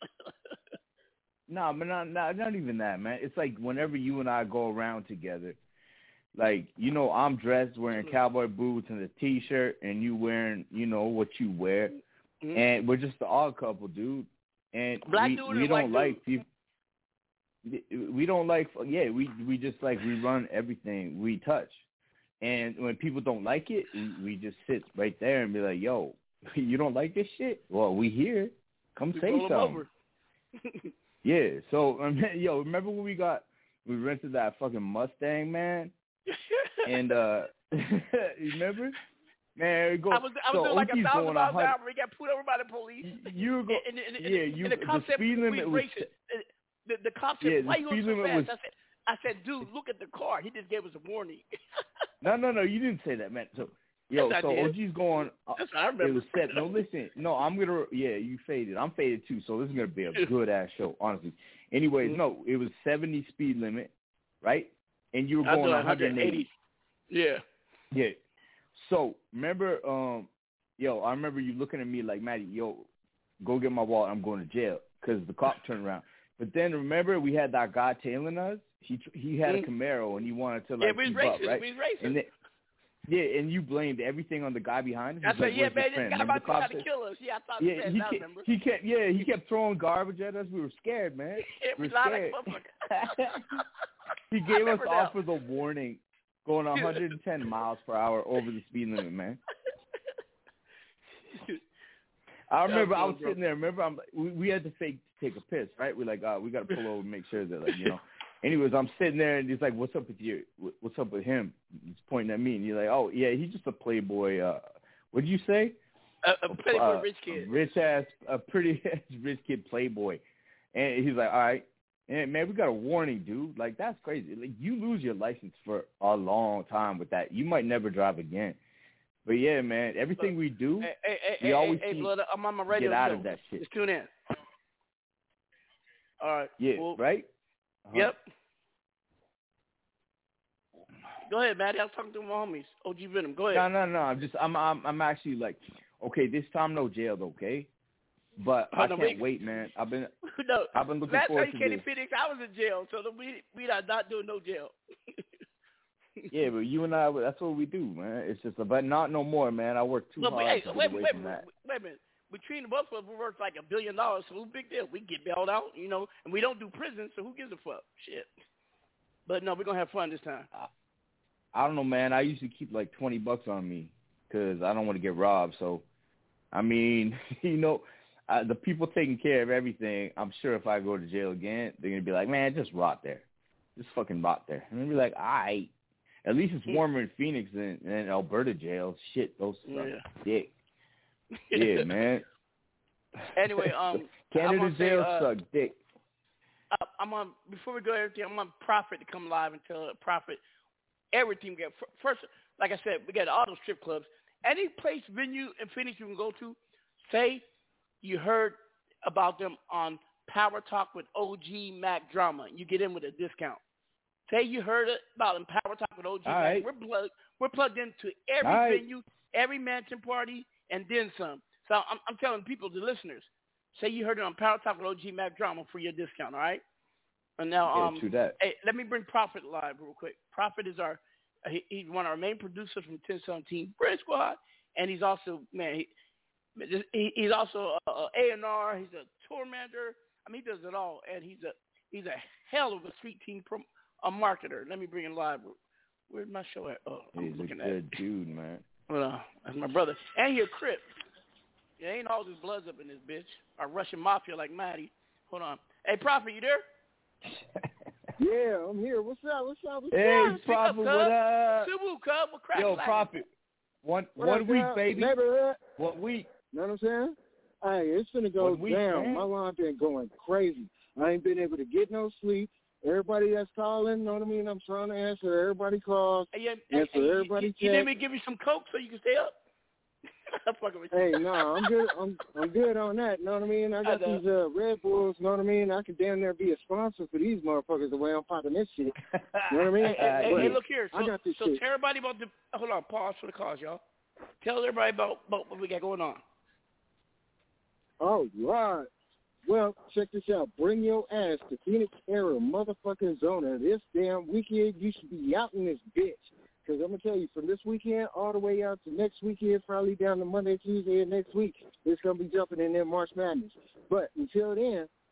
Nah, but not, not not even that, man. It's like whenever you and I go around together, like, you know, I'm dressed wearing Mm-hmm. cowboy boots and a T-shirt, and you wearing, you know, what you wear, Mhm. and we're just the odd couple, dude. And Black we, dude we and white don't like dude? people. we don't like yeah we we just like we run everything we touch, and when people don't like it, we, we just sit right there and be like, yo, you don't like this shit? Well, we here. Come we say something. Yeah. So um, yo, remember when we got we rented that fucking Mustang, man? And uh, you remember? Man, go. I was I was so doing like a thousand miles an hour. We got pulled over by the police. You were go, and, and, and, yeah, you. And the cop the said speed limit was. The, the cop said, yeah, "Why you going so fast?" Was, I said, "I said, dude, look at the car. He just gave us a warning." no, no, no. You didn't say that, man. So, yo, yes, so O G's going. Uh, That's what I remember. It was set. No, listen. No, I'm gonna. Yeah, you faded. I'm faded too. So this is gonna be a good ass show, honestly. Anyways, mm-hmm. no, it was seventy speed limit, right? And you were going one hundred eighty. Yeah. Yeah. So remember, um, yo, I remember you looking at me like, Maddie, yo, go get my wallet. I'm going to jail because the cop turned around. But then remember, we had that guy tailing us. He he had a Camaro and he wanted to like yeah, we was keep racing. up, right? We was racing. And then, yeah, and you blamed everything on the guy behind us. I said, like, yeah, man, this guy about to try said, to kill us. Yeah, I thought yeah, that, he, I kept, remember. he kept, yeah, he kept throwing garbage at us. We were scared, man. Yeah, we we were scared. Like he gave us now. off with a warning, going one hundred ten miles per hour over the speed limit, man. I remember I was sitting there. Remember, I'm we, we had to fake take a piss, right? We're like, uh, we got to pull over and make sure that, like, you know. Anyways, I'm sitting there and he's like, "What's up with you? What's up with him?" He's pointing at me and he's like, "Oh yeah, he's just a playboy." Uh, what did you say? A, a playboy uh, rich kid, a rich ass, a pretty ass rich kid playboy. And he's like, "All right, and man, we got a warning, dude. Like that's crazy. Like you lose your license for a long time with that. You might never drive again." But yeah, man, everything we do, hey, hey, we hey, always hey, blood, I'm on my radio get out show. of that shit. Just tune in. All right. Yeah. Well, right. Uh-huh. Yep. Go ahead, Maddie. I was talking to my homies. O G Venom. Go ahead. No, no, no. I'm just, I'm, I'm, I'm actually like, okay, this time no jail, okay? But oh, I no, can't we, wait, man. I've been, no, I've been looking last forward time to you came this. to Phoenix, I was in jail, so we, we are not doing no jail. Yeah, but you and I, that's what we do, man. It's just, but not no more, man. I work too but, hard hey, to get wait, away wait, from wait, that. wait a minute. Between the both of us, we're worth like a billion dollars, so who's big deal? We get bailed out, you know, and we don't do prison, so who gives a fuck? Shit. But no, we're gonna have fun this time. I, I don't know, man. I usually keep like twenty bucks on me because I don't want to get robbed. So, I mean, you know, I, the people taking care of everything. I'm sure if I go to jail again, they're gonna be like, man, just rot there, just fucking rot there. And they'll be like, all right. At least it's warmer in Phoenix than, than Alberta jail. Shit, those suck yeah. dick. Yeah, man. Anyway, um, Canada jail say, uh, suck dick. Uh, I'm on before we go everything. I'm on Prophet to come live and tell Prophet everything. We get first, like I said, we got all those strip clubs. Any place, venue in Phoenix you can go to. Say you heard about them on Power Talk with O G Mac Drama. You get in with a discount. Say you heard about them Power Talk with O G all Mac. right. We're plugged. We're plugged into every all right. venue, every mansion party, and then some. So I'm, I'm telling people, the listeners, say you heard it on Power Talk with O G Mac Drama for your discount, all right? And now, yeah, um, true that. Hey, let me bring Prophet live real quick. Prophet is our, he, he's one of our main producers from ten seventeen Bread Squad, and he's also, man, he, he he's also a, a A and R. He's a tour manager. I mean, he does it all, and he's a he's a hell of a street team prom, a marketer. Let me bring him live. Where's my show at? Oh, I'm he's looking a at good it. dude, man. Well, that's my brother. And he a Crip. Yeah, ain't all this bloods up in this bitch. Our Russian mafia like Maddie. Hold on. Hey, Prophet, you there? Yeah, I'm here. What's up? What's up? What's Hey, up? Prophet, what up? Subu, cub, what crack? Yo, like? Prophet, one What one up, week, girl? baby. Neighborhood. One week. You know what I'm saying? Hey, it's finna go One week, down. man. My line been going crazy. I ain't been able to get no sleep. Everybody that's calling, know what I mean? I'm trying to answer everybody calls. Hey, yeah, answer hey, everybody you, you, you texts. didn't give me some coke so you can stay up? I'm fucking with you. Hey, no, I'm good. I'm I'm good on that. Know what I mean? I got I know. these uh, Red Bulls. Know what I mean? I can damn near be a sponsor for these motherfuckers the way I'm popping this shit. Know what I mean? Hey, hey, But hey, look here. So, I got this so shit. tell everybody about the. Hold on, pause for the cause, y'all. Tell everybody about, about what we got going on. Oh, right. Well, check this out. Bring your ass to Phoenix area, motherfucking zona. This damn weekend, you should be out in this bitch. Because I'm going to tell you, from this weekend all the way out to next weekend, probably down to Monday, Tuesday, and next week, it's going to be jumping in there March Madness. But until then,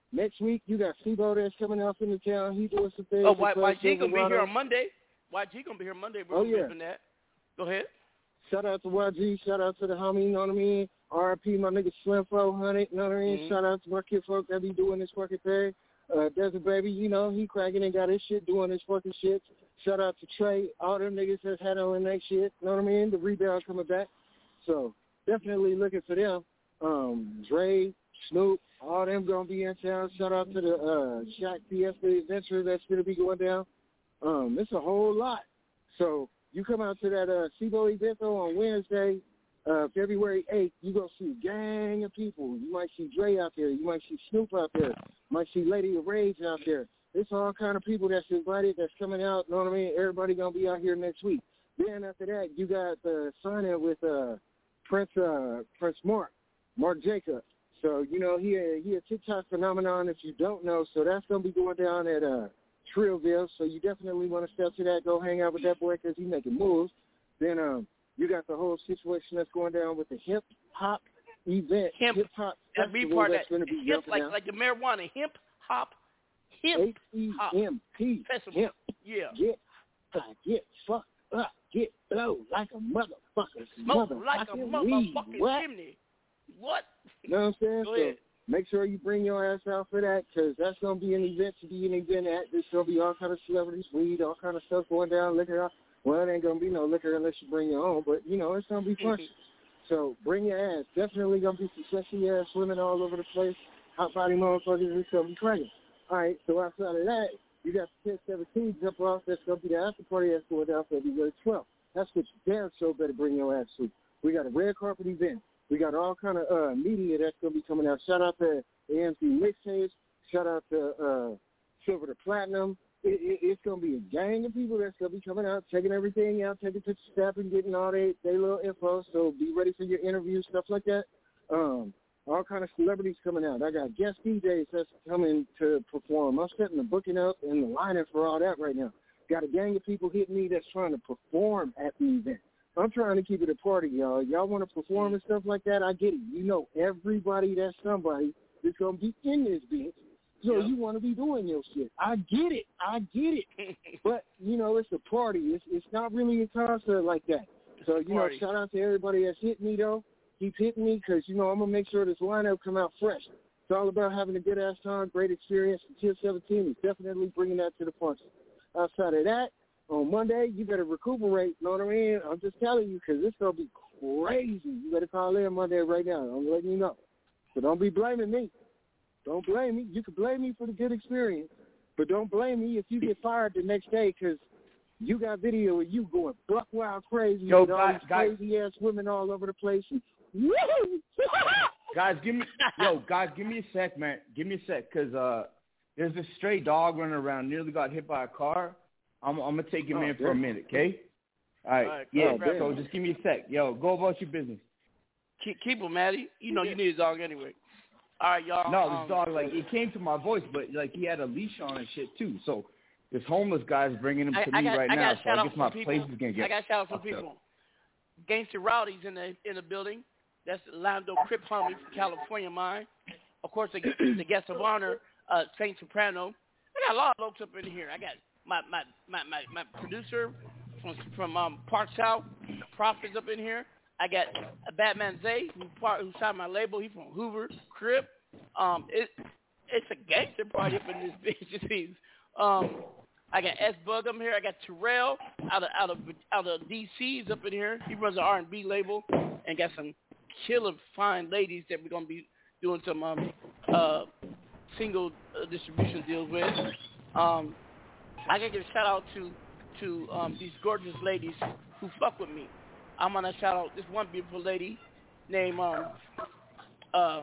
Next week, you got Steve-O that's coming out from the town. He doing some things. Oh, Y G going to be here on Monday. Y G going to be here Monday. We're oh, yeah. that. Go ahead. Shout out to Y G. Shout out to the homie, you know what I mean? R I P my nigga Slim four hundred, you know what I mean? Mm-hmm. Shout out to my kid folk that be doing this fucking thing. Uh, Desert Baby, you know, he cracking and got his shit, doing his fucking shit. Shout out to Trey, all them niggas that's had on that shit, you know what I mean? The rebound coming back. So, definitely looking for them. Um, Dre, Snoop, all them gonna be in town. Shout out to the uh, Shaq Fiesta Adventure that's gonna be going down. Um, it's a whole lot. So, you come out to that uh, C B O event though on Wednesday, uh, February eighth, you going to see a gang of people. You might see Dre out there. You might see Snoop out there. You might see Lady of Rage out there. It's all kind of people that's invited that's coming out. You know what I mean? Everybody going to be out here next week. Then after that, you got the uh, sign-in with uh, Prince uh, Prince Mark, Mark Jacob. So, you know, he a, he a TikTok phenomenon if you don't know. So that's going to be going down at uh, Trillville. So you definitely want to step to that. Go hang out with that boy because he's making moves. Then um, you got the whole situation that's going down with the hip hop event. Hip hop that be part of that. Hip like down. like the marijuana. Hip hop. Hip H E M P. Hip. Yeah. Get uh, get fucked up. Get blow like a motherfucker. Smoke like a motherfucking chimney. What? You know what I'm saying? Go so ahead. Make sure you bring your ass out for that because that's going to be an event to be an event at. There's going to be all kind of celebrities, weed, all kind of stuff going down, liquor out. Well, it ain't going to be no liquor unless you bring your own, but, you know, it's going to be fun. So bring your ass. Definitely going to be some sexy ass women all over the place. Hot body motherfuckers. It's going to be cracking. All right, so outside of that, you got the ten seventeen jump off. That's going to be the after party that's going down February twelfth. That's what you damn sure better bring your ass to. We got a red carpet event. We got all kind of uh, media that's going to be coming out. Shout out to A M C Mixtapes. Shout out to uh, Silver to Platinum. It, it, it's going to be a gang of people that's going to be coming out, checking everything out, taking pictures, snapping, getting all their they little info. So be ready for your interviews, stuff like that. Um, all kind of celebrities coming out. I got guest D Js that's coming to perform. I'm setting the booking up and the lineup for all that right now. Got a gang of people hitting me that's trying to perform at the event. I'm trying to keep it a party, y'all. Y'all want to perform and stuff like that? I get it. You know, everybody that's somebody is going to be in this bitch. So yep. You want to be doing your shit. I get it. I get it. But, you know, it's a party. It's it's not really a concert like that. So, you know, shout out to everybody that's hitting me, though. Keep hitting me because, you know, I'm going to make sure this lineup come out fresh. It's all about having a good-ass time, great experience. Tier seventeen is definitely bringing that to the function. Outside of that, on Monday, you better recuperate, you know what I mean? I'm just telling you because it's going to be crazy. You better call in Monday right now. I'm letting you know. So don't be blaming me. Don't blame me. You can blame me for the good experience, but don't blame me if you get fired the next day because you got video of you going buck wild crazy Yo, with all guys, these guys. crazy-ass women all over the place. And, guys, give me yo, guys, give me a sec, man. Give me a sec because uh, there's a stray dog running around. Nearly got hit by a car. I'm, I'm gonna take him oh, in damn. for a minute, okay? All right, All right yeah. oh, so just give me a sec. Yo, go about your business. Keep, keep him, Maddie. You know you need a dog anyway. All right, y'all. No, um, this dog, like, it came to my voice, but, like, he had a leash on and shit, too. So this homeless guy's bringing him to I, me I got, right I now, got so I guess my people. place is going to get I got shout out from fucked up. people. Gangster Rowdy's in the in the building. That's Lando Crip homie from California, mine. Of course, the, the guest of honor, uh, Saint Soprano. I got a lot of folks up in here. I got my my, my, my, my producer from from um, Park South, Prophet's up in here. I got a Batman Zay, who, part, who signed my label. He's from Hoover, Crip. Um, it, it's a gangster party up in this bitch. It seems. Um, I got S Bug up here. I got Terrell out of out of out of D C. He's up in here. He runs an R and B label and got some killer fine ladies that we're gonna be doing some um, uh, single uh, distribution deals with. Um, I gotta give a shout out to to um, these gorgeous ladies who fuck with me. I'm gonna shout out this one beautiful lady named um uh.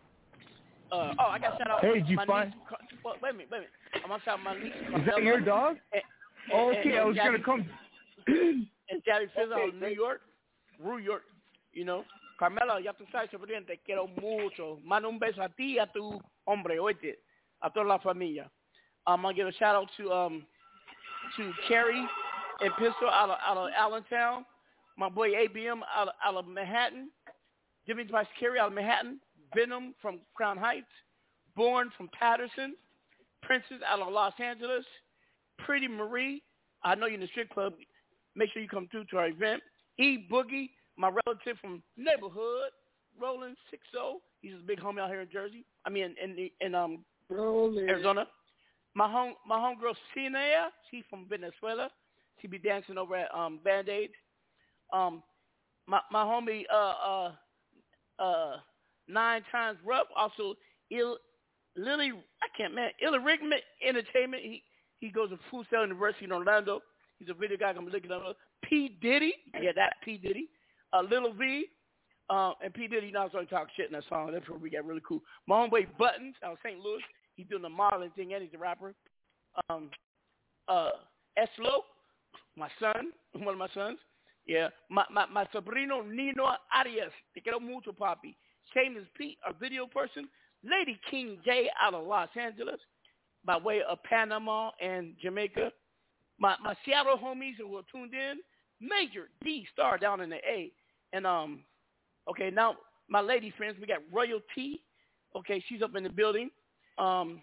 Uh, oh, I got to shout out hey, did you my find... niece. Well, wait a minute, wait a minute. I'm going to shout out my niece. Is that your dog? And, oh, and, okay, and, I was Gabby, going to come. And Gabby Fizzle okay, out of New York. New York, you know. Carmela, ya tú sabes, sobrina, te quiero mucho. Mando un beso a ti y a tu hombre, oíste. A toda la familia. I'm going to give a shout out to um to Carrie and Pistol out of, out of Allentown. My boy A B M out of, out of Manhattan. Jimmy Price Carey out of Manhattan. Venom from Crown Heights, Born from Patterson. Princess out of Los Angeles. Pretty Marie. I know you're in the strip club. Make sure you come through to our event. E Boogie, my relative from neighborhood. Roland six oh. He's a big homie out here in Jersey. I mean, in in, in um Rolling. Arizona. My home my homegirl Sinea. She's from Venezuela. She be dancing over at um Band-Aid. Um, my my homie uh uh uh nine times rough. Also, Il Lily I can't man Illyrigment Entertainment. He he goes to Full Sail University in Orlando. He's a video guy. I'm looking up. P Diddy, yeah, that P Diddy. Uh, Little V, uh, and P Diddy. You know, I was going to talk shit in that song. That's where we got really cool. My homeboy Buttons out of Saint Louis. He's doing the modeling thing and he's a rapper. Um, uh, Eslo, my son, one of my sons. Yeah, my, my, my sobrino Nino Arias. Te quiero mucho, papi. Shameless Pete, a video person. Lady King J out of Los Angeles by way of Panama and Jamaica. My my Seattle homies who were tuned in. Major D Star down in the A. And, um, okay, now my lady friends, we got Royalty. Okay, she's up in the building. Um,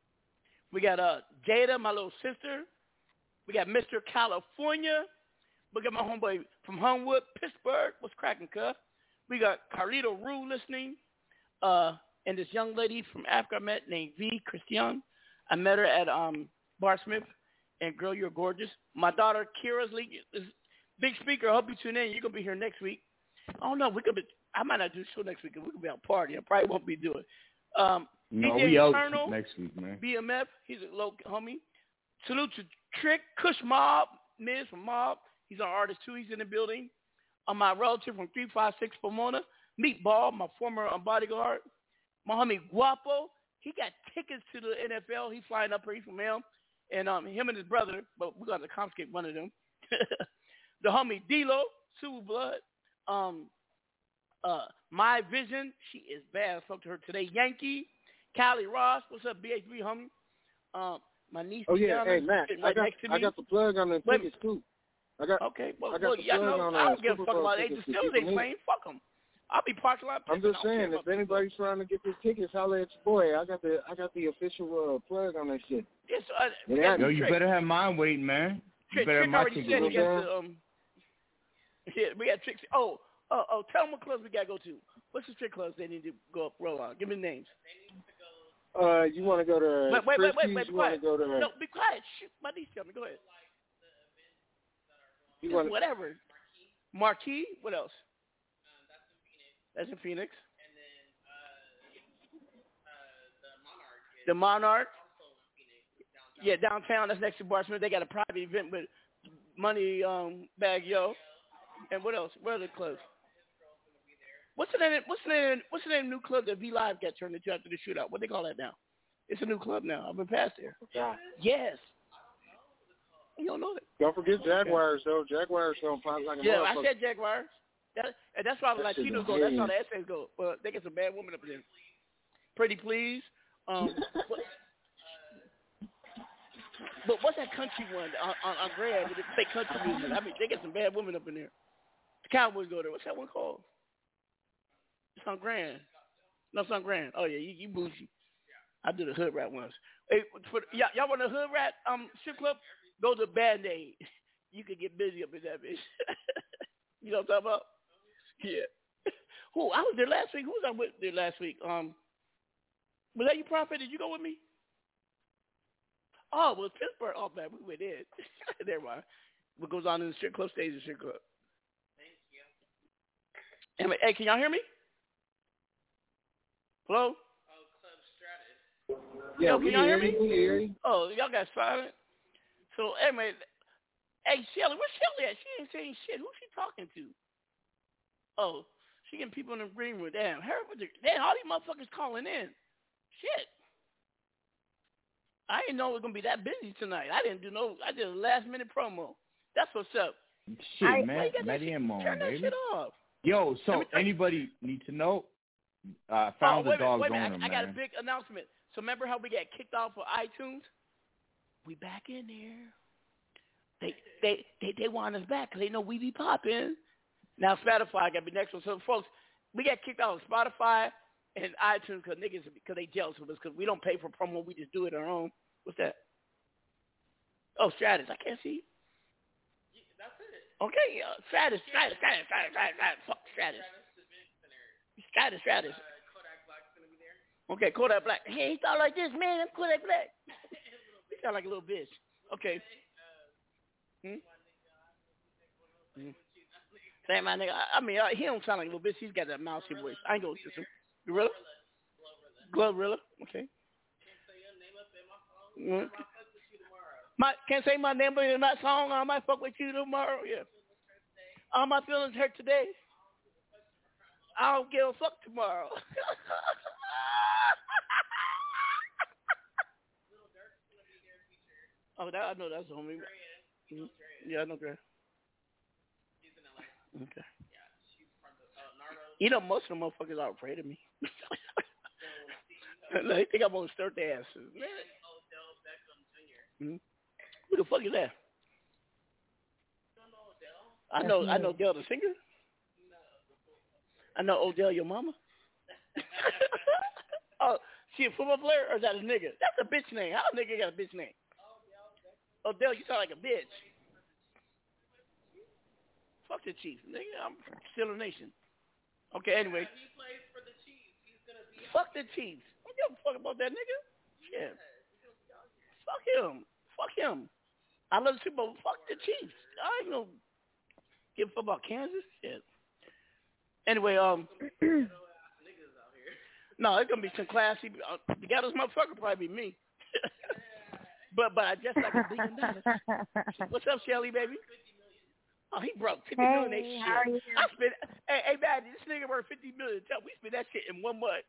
we got uh, Jada, my little sister. We got Mister California. We got my homeboy from Homewood, Pittsburgh. What's cracking, cuh? We got Carlito Rue listening. Uh, and this young lady from Africa I met named V. Christian. I met her at um, Bar Smith. And, girl, you're gorgeous. My daughter, Kira's league, is big speaker. I hope you tune in. You're going to be here next week. Oh, no, we could be, I might not do a show next week because we could be out partying. I probably won't be doing um, No, D J we out Eternal, next week, man. B M F, he's a low homie. Salute to Trick, Kush Mob, Miz from Mob. He's an artist, too. He's in the building. Uh, my relative from three five six Pomona. Meatball, my former um, bodyguard. My homie Guapo. He got tickets to the N F L. He's flying up here. He's from him. And um, him and his brother, but we're going to confiscate one of them. The homie D-Lo, Sue Blood. Um, uh, My Vision, she is bad. I spoke to her today. Yankee, Callie Ross, what's up, B H B homie? Um, my niece. Oh yeah, hey Matt, right I got next to me. I got the plug on the tickets too. I got okay. Well, I got well the yeah, plug no, on, I uh, don't give a Super fuck Bowl about it. tickets They if still you they can playing. Fuck them. I'll be parking lot. I'm just saying, if anybody's trying to get these tickets, holla at your boy. I got the I got the official uh, plug on that shit. Yes, uh, yeah, Yo, you better have mine waiting, man. You Trick, better Trick have my already ticket said he waiting. got to, um, yeah, we got tricks. Oh, oh, oh, tell them what clubs we got to go to. What's the trick clubs they need to go up, roll on? Give me the names. Uh, you want to go to Wait, wait, wait, wait, Christie's? wait, You want to quiet. go to No, be quiet. Shoot, my niece tell me. Go ahead. You wanna, whatever. Marquee. What else? That's in Phoenix. The Monarch. Yeah, downtown. That's next to Bar Smith. They got a private event with Money um, Bag Yo. And what else? Where are the clubs? What's the name? What's the name? What's the name? Of the new club that V Live got turned into after the shootout? What they call that now? It's a new club now. I've been past there. Yeah. Yes. You don't know that. Don't forget Jaguars though. Jaguars gonna pop like a Yeah, I motherfucker. said Jaguars. That, and that's why the That shit Latinos is go. That's gay. how the essays go. Well, they get some bad women up there. Pretty please. Um, what, but what's that country one on, on, on Grand with the fake country music? I mean, they get some bad women up in there. The Cowboys go there. What's that one called? It's on Grand. No, it's on Grand. Oh yeah, you, you bougie. I did a hood rat once. Hey, for, y'all, y'all want a hood rat um strip club? Go to Band-Aid. You can get busy up in that bitch. You know what I'm talking about? Yeah. Who? I was there last week. Who was I with there last week? Um, was that you, Prophet? Did you go with me? Oh, well, Pittsburgh. Oh, man, we went in. Never mind. What goes on in the strip club stays in the strip club. Thank you. Anyway, hey, can y'all hear me? Hello? Oh, Club Stratus. Yeah, Yo, we can y'all hear hear me? you. We hear you. Oh, y'all got silent. So, anyway, hey, Shelly, where's Shelly at? She ain't saying shit. Who's she talking to? Oh, she getting people in the green room. Damn, her, damn, all these motherfuckers calling in. Shit. I didn't know it was going to be that busy tonight. I didn't do no, I did a last minute promo. That's what's up. Shit, I, man. Matty and Mom, turn that baby. shit off. Yo, so anybody need to know? I uh, found oh, the wait dog's a minute, wait a owner, minute. I, I man. got a big announcement. So remember how we got kicked off of iTunes? We back in there. They they they, they want us back because they know we be popping. Now Spotify got to be next one. So folks, we got kicked out of Spotify, and iTunes because niggas because they jealous of us because we don't pay for promo. We just do it our own. What's that? Oh, Stratus. I can't see. That's it. Okay, uh, Stratus, Stratus, Stratus, Stratus, Stratus, Stratus, fuck Stratus. Stratus, Stratus. Uh, Kodak Black's gonna be there. Okay, Kodak Black. Hey, he thought like this, man. I'm Kodak Black. He sound like a little bitch. Okay. Hmm? Hmm. Say my nigga. I, I mean, uh, he don't sound like a little bitch. He's got that mousy voice. I ain't gonna kiss him. Gorilla? Glorilla. Okay. Mm. My can't say my name in that song. I might fuck with you tomorrow. Yeah. All my feelings hurt today. I don't give a fuck tomorrow. Oh, that I know that's homie. Mm-hmm. Yeah, I know Gray. Okay. You know, most of the motherfuckers are afraid of me. They think I'm gonna stir their asses. Mm-hmm. Who the fuck is that? I know, I know Dell the singer. I know Odell, your mama. Oh, she a football player or is that a nigga? That's a bitch name. How a nigga got a bitch name? Odell, you sound like a bitch. Fuck the Chiefs, nigga. I'm still a nation. Okay, anyway. He plays for the Chiefs. He's gonna be. Fuck the Chiefs. I don't give a fuck about that nigga. Yeah. Fuck him. Fuck him. I love the Super Bowl. Fuck the Chiefs. I ain't gonna give a fuck about Kansas. Shit. Anyway, um. No, it's gonna be some classy. Uh, the ghetto's motherfucker probably be me. but but I just like a billion dollars. What's up, Shelly, baby? Oh, he broke fifty hey, million. They shit. How are you? I spent. Hey, hey, man, this nigga worth fifty million. Tell we spent that shit in one month.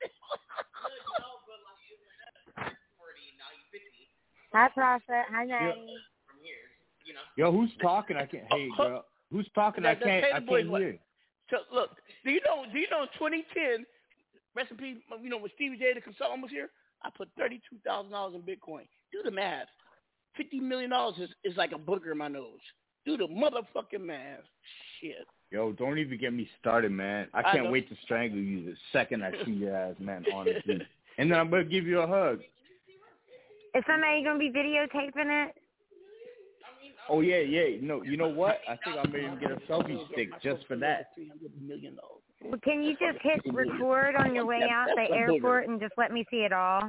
Hi, Prophet. Hi, Natty. Yo, who's talking? I can't. Hey, girl. Who's talking? I can't. I can't hear. So look, do you know? Do you know? In twenty ten, rest in peace. You know when Stevie J, the consultant, was here, I put thirty-two thousand dollars in Bitcoin. Do the math. Fifty million dollars is is like a booger in my nose. Do the motherfucking math. Shit. Yo, don't even get me started, man. I can't I wait to strangle you the second I see your ass, man, honestly. And then I'm going to give you a hug. Is somebody going to be videotaping it? Oh, yeah, yeah. No, you know what? I think I'm going to get a selfie stick just for that. Well, can you just hit record on your way out the airport and just let me see it all?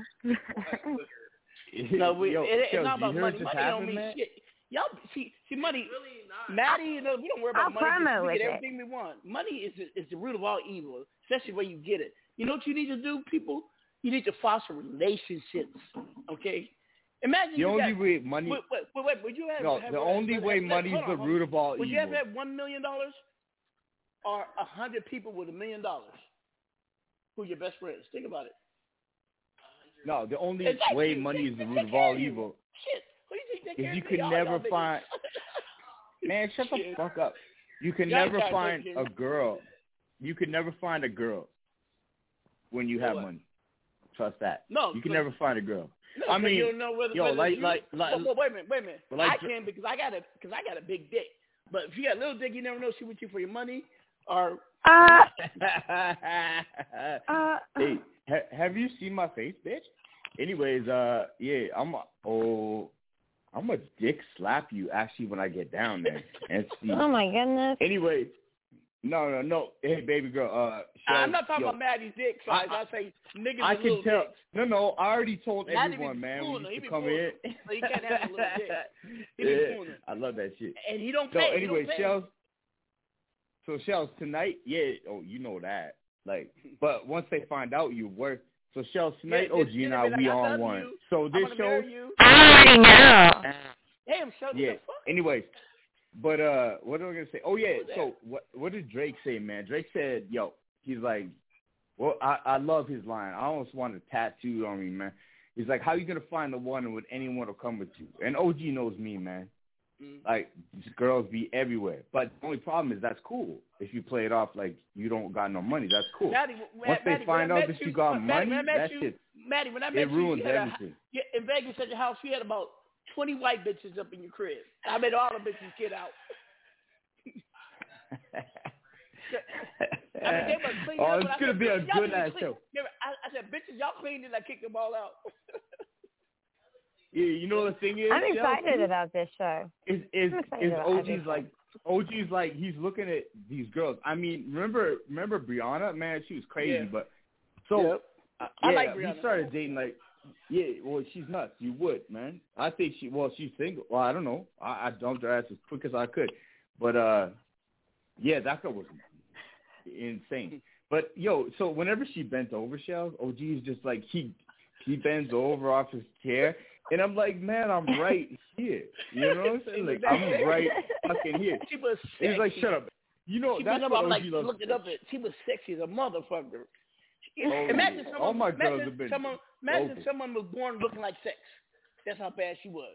No, we, Yo, it, Yo, it's not about money. Money Money don't mean shit. Y'all see, see money. Really Maddie, you know, we don't worry about I'll money. Promo We get with everything it. we want. Money is the, is the root of all evil, especially where you get it. You know what you need to do, people? You need to foster relationships. Okay. Imagine the you only got, way money. Wait, wait, wait, wait. Would you have? No, have the have, only have, way have, money is the on, root of all would evil. Would you ever have one million dollars, or a hundred people with a million dollars? Who are your best friends? Think about it. No, the only exactly. way money is the root of all evil. Shit. Who do you think Is you can never find. Man, shut the fuck up. You can Y'all never guys find are a girl. You can never find a girl when you have what? money. Trust that. No, you can never find a girl. No, I mean, you don't know whether, yo, whether like, you, like, like, well, well, wait a minute, wait a minute. like, I can because I got a because I got a big dick. But if you got a little dick, you never know if she with you for your money or. Uh, uh, hey, ha- have you seen my face, bitch? Anyways, uh, yeah, I'm a, oh, I'm a dick slap you actually when I get down there and see. Oh my goodness. Anyway, no, no, no. Hey, baby girl. Uh, Shells, I'm not talking yo, about Maddie's dick size. I, I say niggas I with can little tell. dicks. No, no. I already told Maddie everyone, man. Fooling, We he used be to come fooling. in. So he can't have a little dick. He be Yeah, fooling. I love that shit. And he don't So pay. anyway, he don't pay. Shells. So Shells tonight, yeah. Oh, you know that. Like, but once they find out you work. So Shells tonight, yeah, O G and I, we on one. You. So this show. I already know. Damn, shut yeah. the fuck. Anyways, but uh, what am I gonna say? Oh yeah. So what? What did Drake say, man? Drake said, "Yo, he's like, well, I, I love his line. I almost want it tattooed on me, man. He's like, how you gonna find the one when anyone will come with you? And O G knows me, man. Mm-hmm. Like, girls be everywhere. But the only problem is that's cool. If you play it off like you don't got no money, that's cool. Maddie, Once Maddie, they find out that you, you got Maddie, money, that you, shit, Maddie, when I met it you, ruins you had everything. A, yeah, in Vegas at your house, you had about twenty white bitches up in your crib. I made all the bitches get out. I mean, they must clean oh, up, it's I gonna said, be a y'all good ass clean. show. I, I said, bitches, y'all cleaned it. I kicked the ball out. Yeah, you know the thing is, I'm excited Chelsea, about this show. Is is I'm excited is about O G's everything. like O G's like he's looking at these girls. I mean, remember remember Brianna? Man, she was crazy. Yeah. But so Yep. uh, I yeah, like Brianna. we started dating like yeah. Well, she's nuts. You would, man. I think she. Well, she's single. Well, I don't know. I, I dumped her ass as quick as I could. But uh, yeah, that girl was insane. But yo, so whenever she bent over, Shells, O G is just like he he bends over off his chair. And I'm like, man, I'm right here. You know what I'm saying? Like, I'm right fucking here. She was sexy. He's like, shut up. You know, she that's was, what I'm O G like, loves. looking up at. She was sexy as a motherfucker. Oh, imagine yeah. someone, All my girls imagine have been someone, imagine open. someone was born looking like sex. That's how bad she was.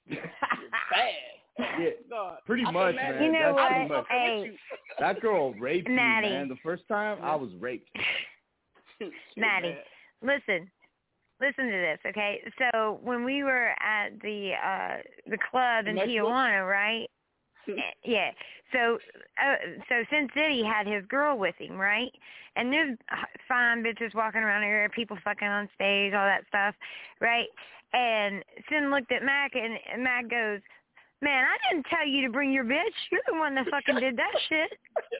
Bad. Yeah, God. pretty I much, imagine, man. You know That's what? pretty much. Hey, that girl raped me, Maddie. man. The first time I was raped. Maddie, listen. Listen to this, okay? So when we were at the uh the club in Mexico? Tijuana, right? Yeah. So uh, so Sin City had his girl with him, right? And there's fine bitches walking around here, people fucking on stage, all that stuff, right? And Sin looked at Mac, and, and Mac goes, "Man, I didn't tell you to bring your bitch. You're the one that fucking did that shit."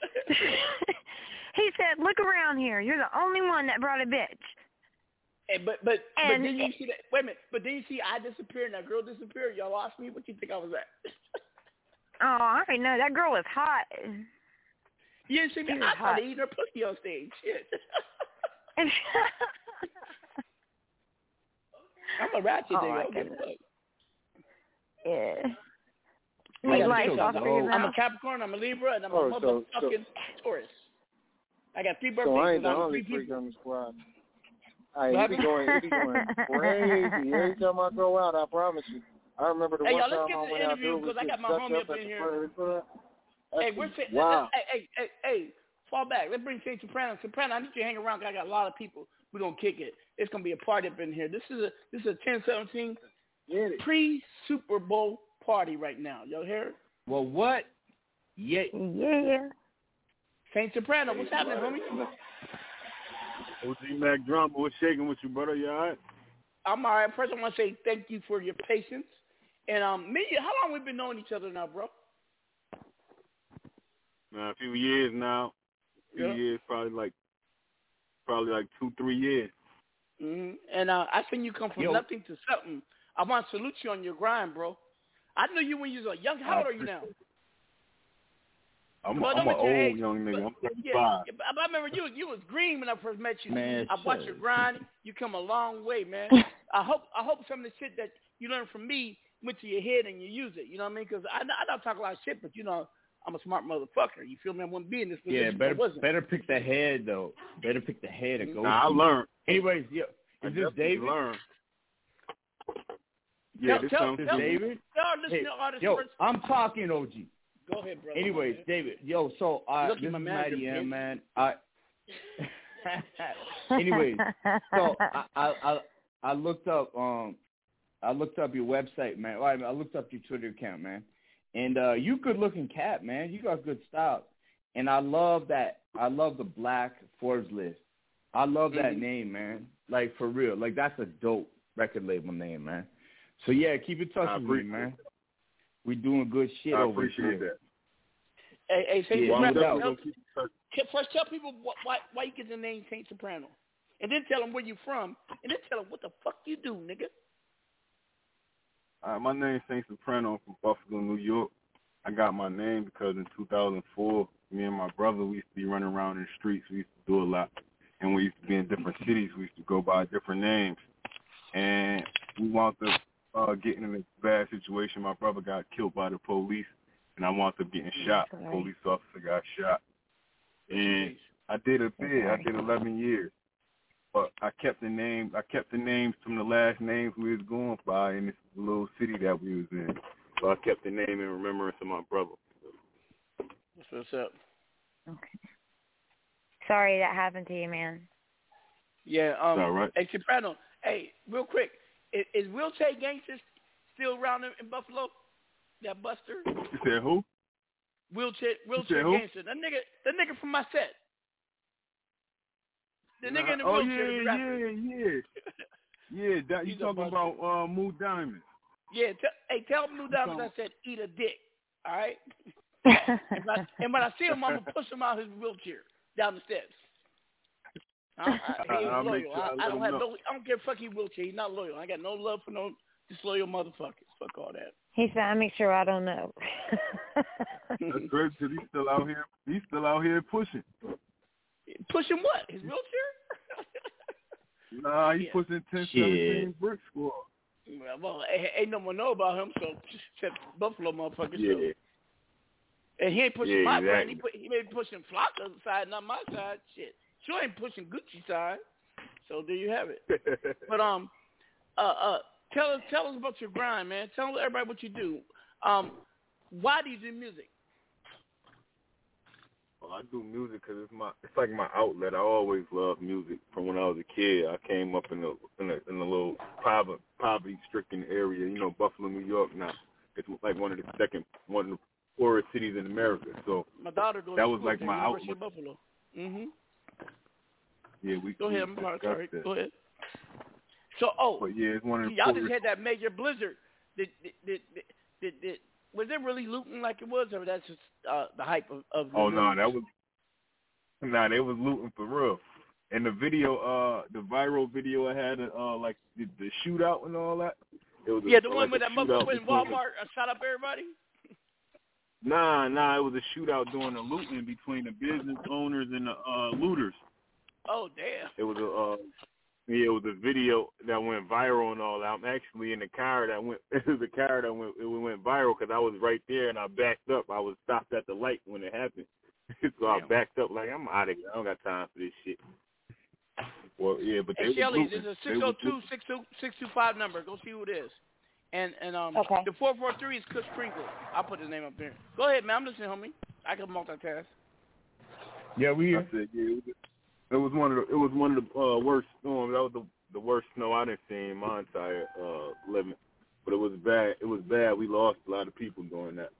He said, "Look around here. You're the only one that brought a bitch." Hey, but but And but then you see that? Wait a minute. But then you see I disappeared and that girl disappeared. Y'all lost me. What you think I was at? Oh, I already know that girl was hot. You didn't see me. She was I hot. started eating her pussy on stage. Shit. I'm a ratchet Oh, nigga. my I don't give a goodness. fuck. Yeah. I Make got life six off of of your them. I'm a mouth. Capricorn. I'm a Libra, and I'm Oh, a so- motherfucking Taurus. I got three birthdays. So I ain't the I'm only three freak people. on the squad. Hey, What it be going, it be going crazy. Every time I go out, I promise you. I remember the Hey, one y'all, let's time get I to the went out interview there, we because I just got my stuck homie up up at in the here. front of the club. That's Hey, we're saying, wow. hey, hey, hey, hey, fall back. Let's bring Saint Soprano. Soprano, I need you to hang around 'cause I got a lot of people. We're going to kick it. It's going to be a party up in here. This is a this is a ten seventeen pre-Super Bowl party right now. Y'all hear it? Well, what? Yeah. Yeah. Saint Soprano, what's happening, homie? O G Mac Drama, what's shaking with you, brother? You all right? I'm all right. First, I want to say thank you for your patience. And um, me, how long we been knowing each other now, bro? Now, a few years now. A few Yeah. years, probably like, probably like two, three years. Mm-hmm. And uh, I seen you come from Yo. nothing to something. I want to salute you on your grind, bro. I knew you when you was a young. How old are you now? I'm, Well, I'm an don't mention your old age, young nigga. I'm Yeah, thirty-five. yeah, but I remember you. You was green when I first met you. Man, I watched shut your it. grind. You come a long way, man. I hope I hope some of the shit that you learned from me went to your head and you use it. You know what I mean? Because I, I don't talk a lot of shit, but you know I'm a smart motherfucker. You feel me? I wouldn't be in this position. Yeah, if I better wasn't. better pick the head though. Better pick the head and go. Nah, I learned. Anyways, yeah. I Is this definitely David? learned. Yeah, Tell- this tell- sounds This tell- David? Tell our listening Hey, artists yo, first. I'm talking O G. Go ahead, brother. Anyways, David, yo, so uh, Look at this is my manager, Matty M, bitch. man. I. Anyways, so I, I I I looked up um I looked up your website, man. Well, I, mean, I looked up your Twitter account, man. And uh, you good looking cat, man. You got good style, and I love that. I love the Black Forbes list. I love that Mhm. name, man. Like for real, like that's a dope record label name, man. So yeah, keep in touch I with me, appreciate man. We doing good shit I over appreciate here. Hey, hey, Saint Yeah, Soprano. no doubt. Tell, tell- first, tell people wh- why why you get the name Saint Soprano, and then tell them where you from, and then tell them what the fuck you do, nigga. Uh, my name's Saint Soprano. I'm from Buffalo, New York. I got my name because in two thousand four, me and my brother, we used to be running around in the streets. We used to do a lot. And we used to be in different cities. We used to go by different names. And we wound up uh, getting in a bad situation. My brother got killed by the police, and I wound up getting shot. A police officer got shot. And I did a bid. I did eleven years. But I kept the name. I kept the names from the last names we was going by in this little city that we was in. So I kept the name in remembrance of my brother. That's what's up. Okay. Sorry that happened to you, man. Yeah. Um. All right. Hey, Soprano. Hey, real quick, is, is Will Tate Gangsters still around in, in Buffalo? That Buster. You said who? Wheelchair, wheelchair gangster. That nigga, that nigga from my set. The nah, nigga in the oh, wheelchair. yeah, the rapper. yeah, yeah. Yeah, that, you talking about uh, Moo Diamond. Yeah, t- hey, tell Moo Diamond I said eat a dick, all right? and, I, and when I see him, I'm going to push him out his wheelchair down the steps. I, I, he ain't loyal. Sure I, I, I don't have know. no, I don't care if fuck he wheelchair. He's not loyal. I got no love for no disloyal motherfuckers. Fuck all that. He said, I make sure I don't know. That's great because he's still out here. He's still out here pushing. Pushing what? His wheelchair? Nah, he's yeah. pushing ten seventeen Brick Squad. Well, well, ain't no one know about him, so except Buffalo motherfuckers. Yeah. So. And he ain't pushing yeah, my exactly. brand. He, put, he may be pushing Flocka's side, not my side. Shit. Sure ain't pushing Gucci side. So there you have it. But um, uh, uh, tell us, tell us about your grind, man. Tell everybody what you do. Um, why do you do music? Well, I do music because it's my, it's like my outlet. I always loved music from when I was a kid. I came up in a in a, in a little poverty poverty-stricken area, you know, Buffalo, New York. Now it's like one of the second one of the poorest cities in America. So my daughter goes that to was like my University outlet. Of Buffalo. Mhm. Yeah, we go ahead. I'm sorry. That. Go ahead. So, oh, but yeah, it's one of the y'all poorest. just had that major blizzard. Did did did, did, did was it really looting like it was, or that's just uh, the hype of? of the oh no, news? that was. Nah, they was looting for real. And the video, uh, the viral video I had, uh, like the, the shootout and all that. It was yeah, a, the like one where that motherfucker in Walmart uh, shot up everybody. Nah, nah, it was a shootout during the looting between the business owners and the uh, looters. Oh damn! It was a, uh, yeah, it was a video that went viral and all that. I'm actually in the car that went. It was the car that went. It went viral because I was right there and I backed up. I was stopped at the light when it happened. So I backed up like I'm out of here. I don't got time for this shit. Well, yeah, but hey, they Shelly, was there's a six oh two, six two five number. Go see who it is. And and um okay. The four four three is Kush Kringle. I'll put his name up there. Go ahead, man. I'm listening, homie. I can multitask. Yeah, we here. I said, yeah, it was, it was one of the it was one of the uh, worst storms. That was the the worst snow I done seen in my entire uh, living. But it was bad. It was bad. We lost a lot of people doing that.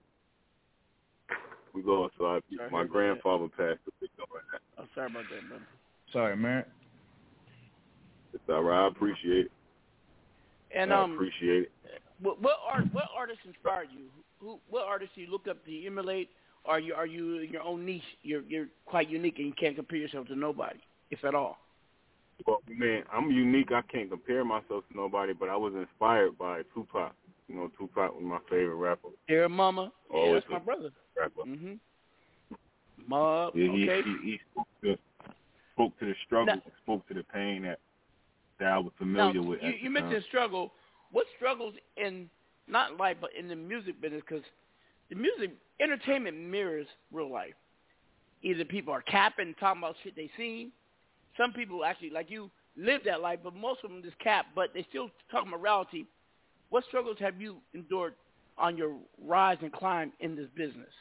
We lost a lot of people. My grandfather passed away doing that. I'm sorry about that, man. Sorry, man. It's all right. I appreciate it. And I um, appreciate it. What what art what artists inspire you? Who what artists do you look up to, you emulate? Or are you are you in your own niche? You're you're quite unique and you can't compare yourself to nobody, if at all. Well, man, I'm unique. I can't compare myself to nobody, but I was inspired by Tupac. You know, Tupac was my favorite rapper. Dear Mama, yeah, Always that's my brother. Rapper. Mhm. Mob. Yeah, he, okay. he, he spoke, to, spoke to the struggle, now, spoke to the pain that that I was familiar now, with. You, you mentioned struggle. What struggles in not life but in the music business? Because the music entertainment mirrors real life. Either people are capping, talking about shit they seen. Some people actually, like you, live that life, but most of them just cap. But they still talking about reality. What struggles have you endured on your rise and climb in this business?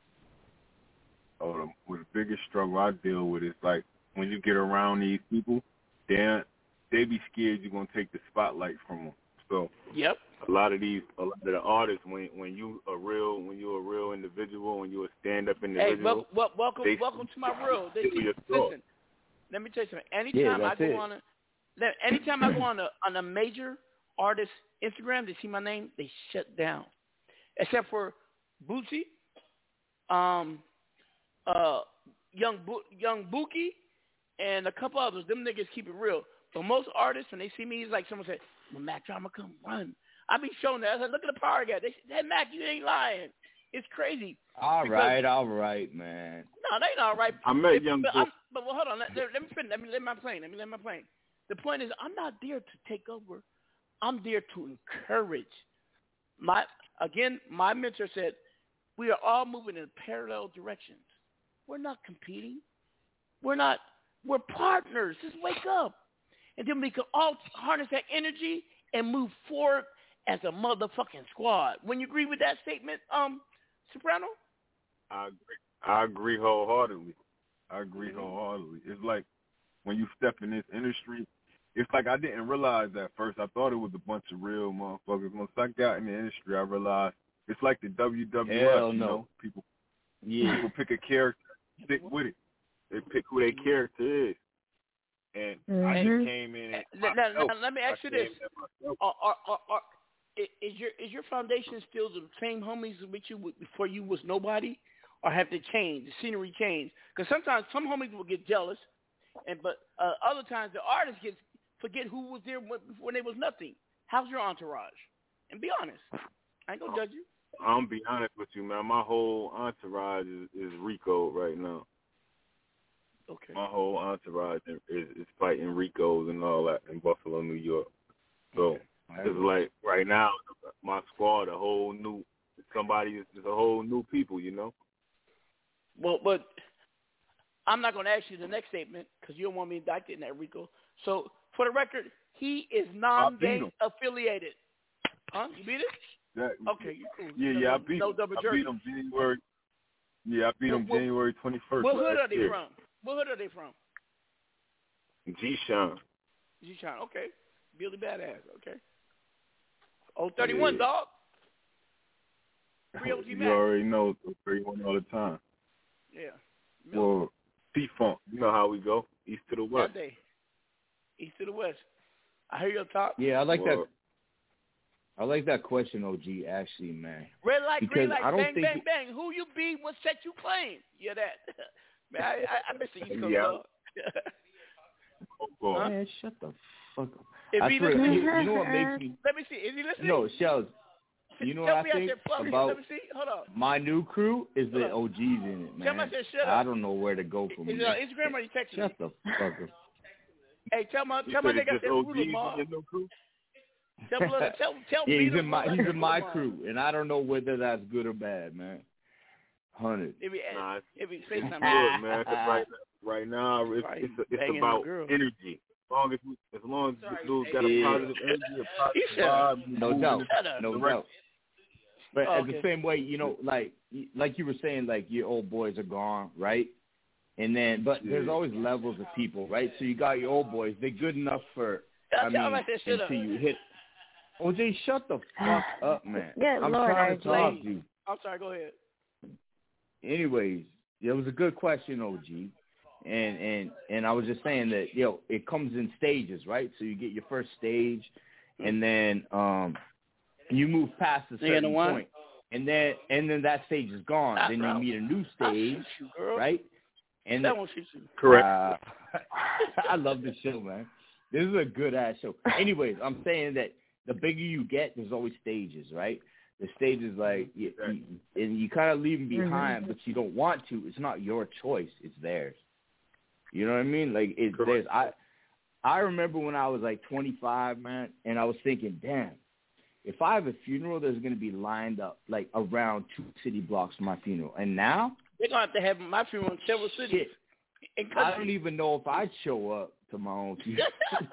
Oh, the, well, the biggest struggle I deal with is like when you get around these people, they they be scared you're gonna take the spotlight from them. So yep, a lot of these, a lot of the artists, when when you a real, when you're a real individual, when you're a stand-up individual. Hey, wel- wel- welcome, they, welcome to my world. They see, listen, let me tell you something. Anytime yeah, I go it. on a, anytime I go on a on a major artist Instagram, they see my name, they shut down. Except for Bootsy, um, uh, young Bo- young Buki, and a couple others. Them niggas keep it real. But most artists, when they see me, it's like someone said, "When Mac Drama come run," I be showing that. I said, "Look at the power guy." They said, "Hey Mac, you ain't lying." It's crazy. All because, right, all right, man. No, they ain't all right. I met it, young. But, I'm, but well, hold on. Let, let me finish. Let me let my plane. Let me let my plane. The point is, I'm not there to take over. I'm there to encourage. My again, my mentor said, we are all moving in parallel directions. We're not competing. We're not. We're partners. Just wake up, and then we can all harness that energy and move forward as a motherfucking squad. When you agree with that statement, um, Soprano? I agree. I agree wholeheartedly. I agree wholeheartedly. It's like when you step in this industry, it's like I didn't realize at first. I thought it was a bunch of real motherfuckers. Once I got in the industry, I realized it's like the W W F. Hell you no. know, people Yeah. People pick a character, stick with it. They pick who their character is. And mm-hmm. I just came in. And now, now, now, let me ask you this: are, are, are, are, is your is your foundation still the same homies with you before you was nobody, or have they changed? The scenery changed? Because sometimes some homies will get jealous, and but uh, other times the artists get forget who was there when they was nothing. How's your entourage? And be honest. I ain't gonna judge you. I'm gonna be honest with you, man. My whole entourage is, is Rico right now. Okay. My whole entourage is, is fighting Ricos and all that in Buffalo, New York. So okay. It's like right now, my squad, a whole new somebody is a whole new people, you know. Well, but I'm not going to ask you the next statement because you don't want me indicted in that, Rico. So for the record, he is non-gang affiliated. Huh? You beat it? That, okay, you cool. Yeah, no, yeah, no, I beat no him. double I jersey. beat him January. Yeah, I beat him what, January twenty-first. What hood are they year. from? What hood are they from? G-Shine. G-Shine, okay. Billy Badass, okay. Oh, thirty-one, yeah. Dog. Real G Mac. You already know thirty-one all the time. Yeah. Well, P-Funk, you know how we go. East to the west. Day. East to the west. I hear your talk. Yeah, I like well, that. I like that question, O G, actually, man. Red light, because green light, I don't bang, think bang, it, bang. Who you be, what set you claim. Yeah, that. Man, I, I, I miss the East Coast, yeah. dog. oh, huh? Man, shut the fuck up. If I he swear, listening, you, you know what makes me... Let me see. Is he listening? No, Shells. You know what I think about Let me see. Hold on. my new crew is the O Gs in it, man. Tell me I said shut I up. don't know where to go from Is here. it on Instagram or you texting Shut me? the fuck up. Hey, tell my tell my nigga that ruler, Ma. Tell tell tell tell yeah, me he's in my he's in my crew, and I don't know whether that's good or bad, man. Hundred. If he nah, if he say something, good, man. Cause right right now it's right. it's, it's about energy. As long as we, as long as this dude's got yeah. a positive energy, a positive vibe, no doubt, no right. doubt. But oh, at okay. the same way, you know, like like you were saying, like your old boys are gone, right? And then, but yeah. there's always levels of people, right? So you got your old boys; they're good enough for. I mean, until you hit. O J, shut the fuck up, man. Good I'm Lord, trying to talk to you. I'm sorry. Go ahead. Anyways, it was a good question, O G, and and and I was just saying that yo, it comes in stages, right? So you get your first stage, and then um, you move past a certain point, and then and then that stage is gone. Nah, then bro. you meet a new stage, you, girl. right? And that won't shoot you. Correct. Uh, I love this show, man. This is a good ass show. Anyways, I'm saying that the bigger you get, there's always stages, right? The stage is like, you, you, and you kind of leave them behind, mm-hmm. but you don't want to. It's not your choice; it's theirs. You know what I mean? Like it's theirs. I I remember when I was like twenty-five, man, and I was thinking, damn, if I have a funeral, there's gonna be lined up like around two city blocks for my funeral. And now they're gonna have to have my funeral in several cities. I don't even know if I'd show up to my own funeral.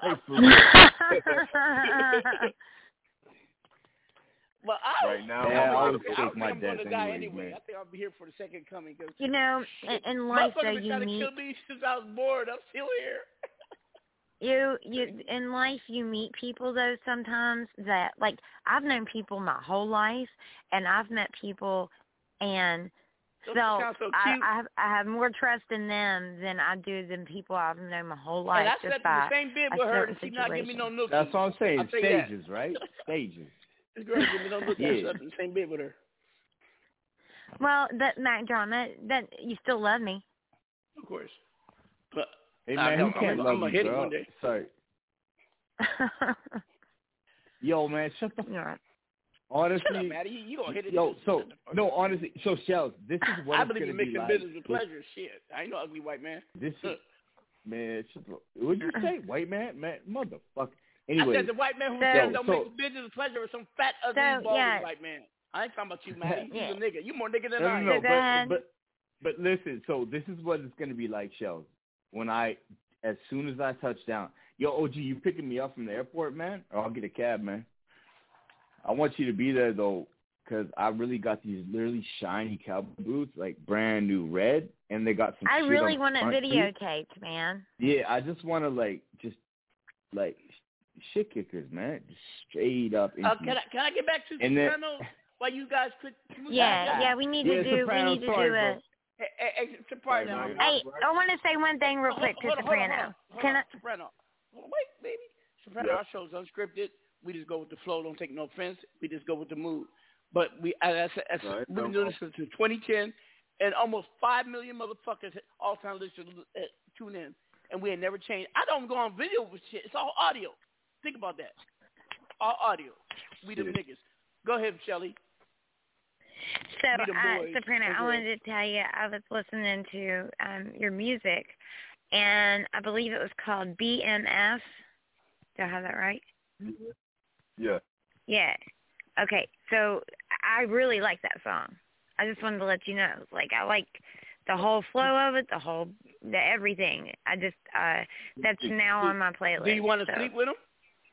Well, I right now, yeah, I always take my death anyway, die anyways, anyway. man. I think I'll be here for the second coming. Cause you know, in, in life, though, been you trying meet. to kill me since I was born. I'm still here. you, you, in life, you meet people though sometimes that, like, I've known people my whole life, and I've met people, and so, so I, I have I have more trust in them than I do than people I've known my whole life. And I just slept by in the same bed with her, and she not giving me no nookie. That's what I'm saying. Stages, that. right? Stages. This girl give me no nookie. Yeah. I slept in the same bed with her. Well, that Mac Drama, that you still love me. Of course. But hey man, who can't I'm, love I'm you, hit bro? it one day. Sorry. Yo, man, shut the. You're right. Honestly, Shut up, Maddie. You, you gonna hit it? Yo, so no, honestly, so Shells, this is what I it's believe gonna in be mixing like. business with pleasure. Shit, I ain't no ugly white man. This is man. Shut the, what'd you say, white man? Man, motherfucker. Anyway, I said the white man who so, said don't so, mix business with pleasure with some fat ugly so, bald yeah. white man. I ain't talking about you, Maddie. You yeah. a nigga. You more nigga than no, I am. no, So no, but, but but listen. So this is what it's gonna be like, Shells. When I, as soon as I touch down, yo, O G, you picking me up from the airport, man? Or I'll get a cab, man. I want you to be there though. Because I really got these literally shiny cowboy boots, like brand new red, and they got some I shit really on want it the front videotaped, too. man. Yeah, I just want to, like, just, like, shit kickers, man. Just straight up. Uh, can, I, can I get back to and then, Sopranos? Why you guys could? Yeah, yeah, we need to do. We need to do a. Hey, hey, hey, Soprano. Hey, I want to say one thing real quick to Soprano. Can I? Soprano. Wait, baby. Soprano, yeah. Our show's unscripted. We just go with the flow. Don't take no offense. We just go with the mood. But we, as I said, right, we've been doing this since twenty ten, and almost five million motherfuckers, all-time listeners, uh, tune in, and we ain't never changed. I don't go on video with shit. It's all audio. Think about that. All audio. We the niggas. Go ahead, Shelly. So, uh, Soprano, I wanted to tell you, I was listening to um, your music, and I believe it was called B M F. Do I have that right? Yeah. Yeah. Okay, so I really like that song. I just wanted to let you know. Like, I like the whole flow of it, the whole, the everything. I just, uh, that's now on my playlist. Do you want to so. sleep with him?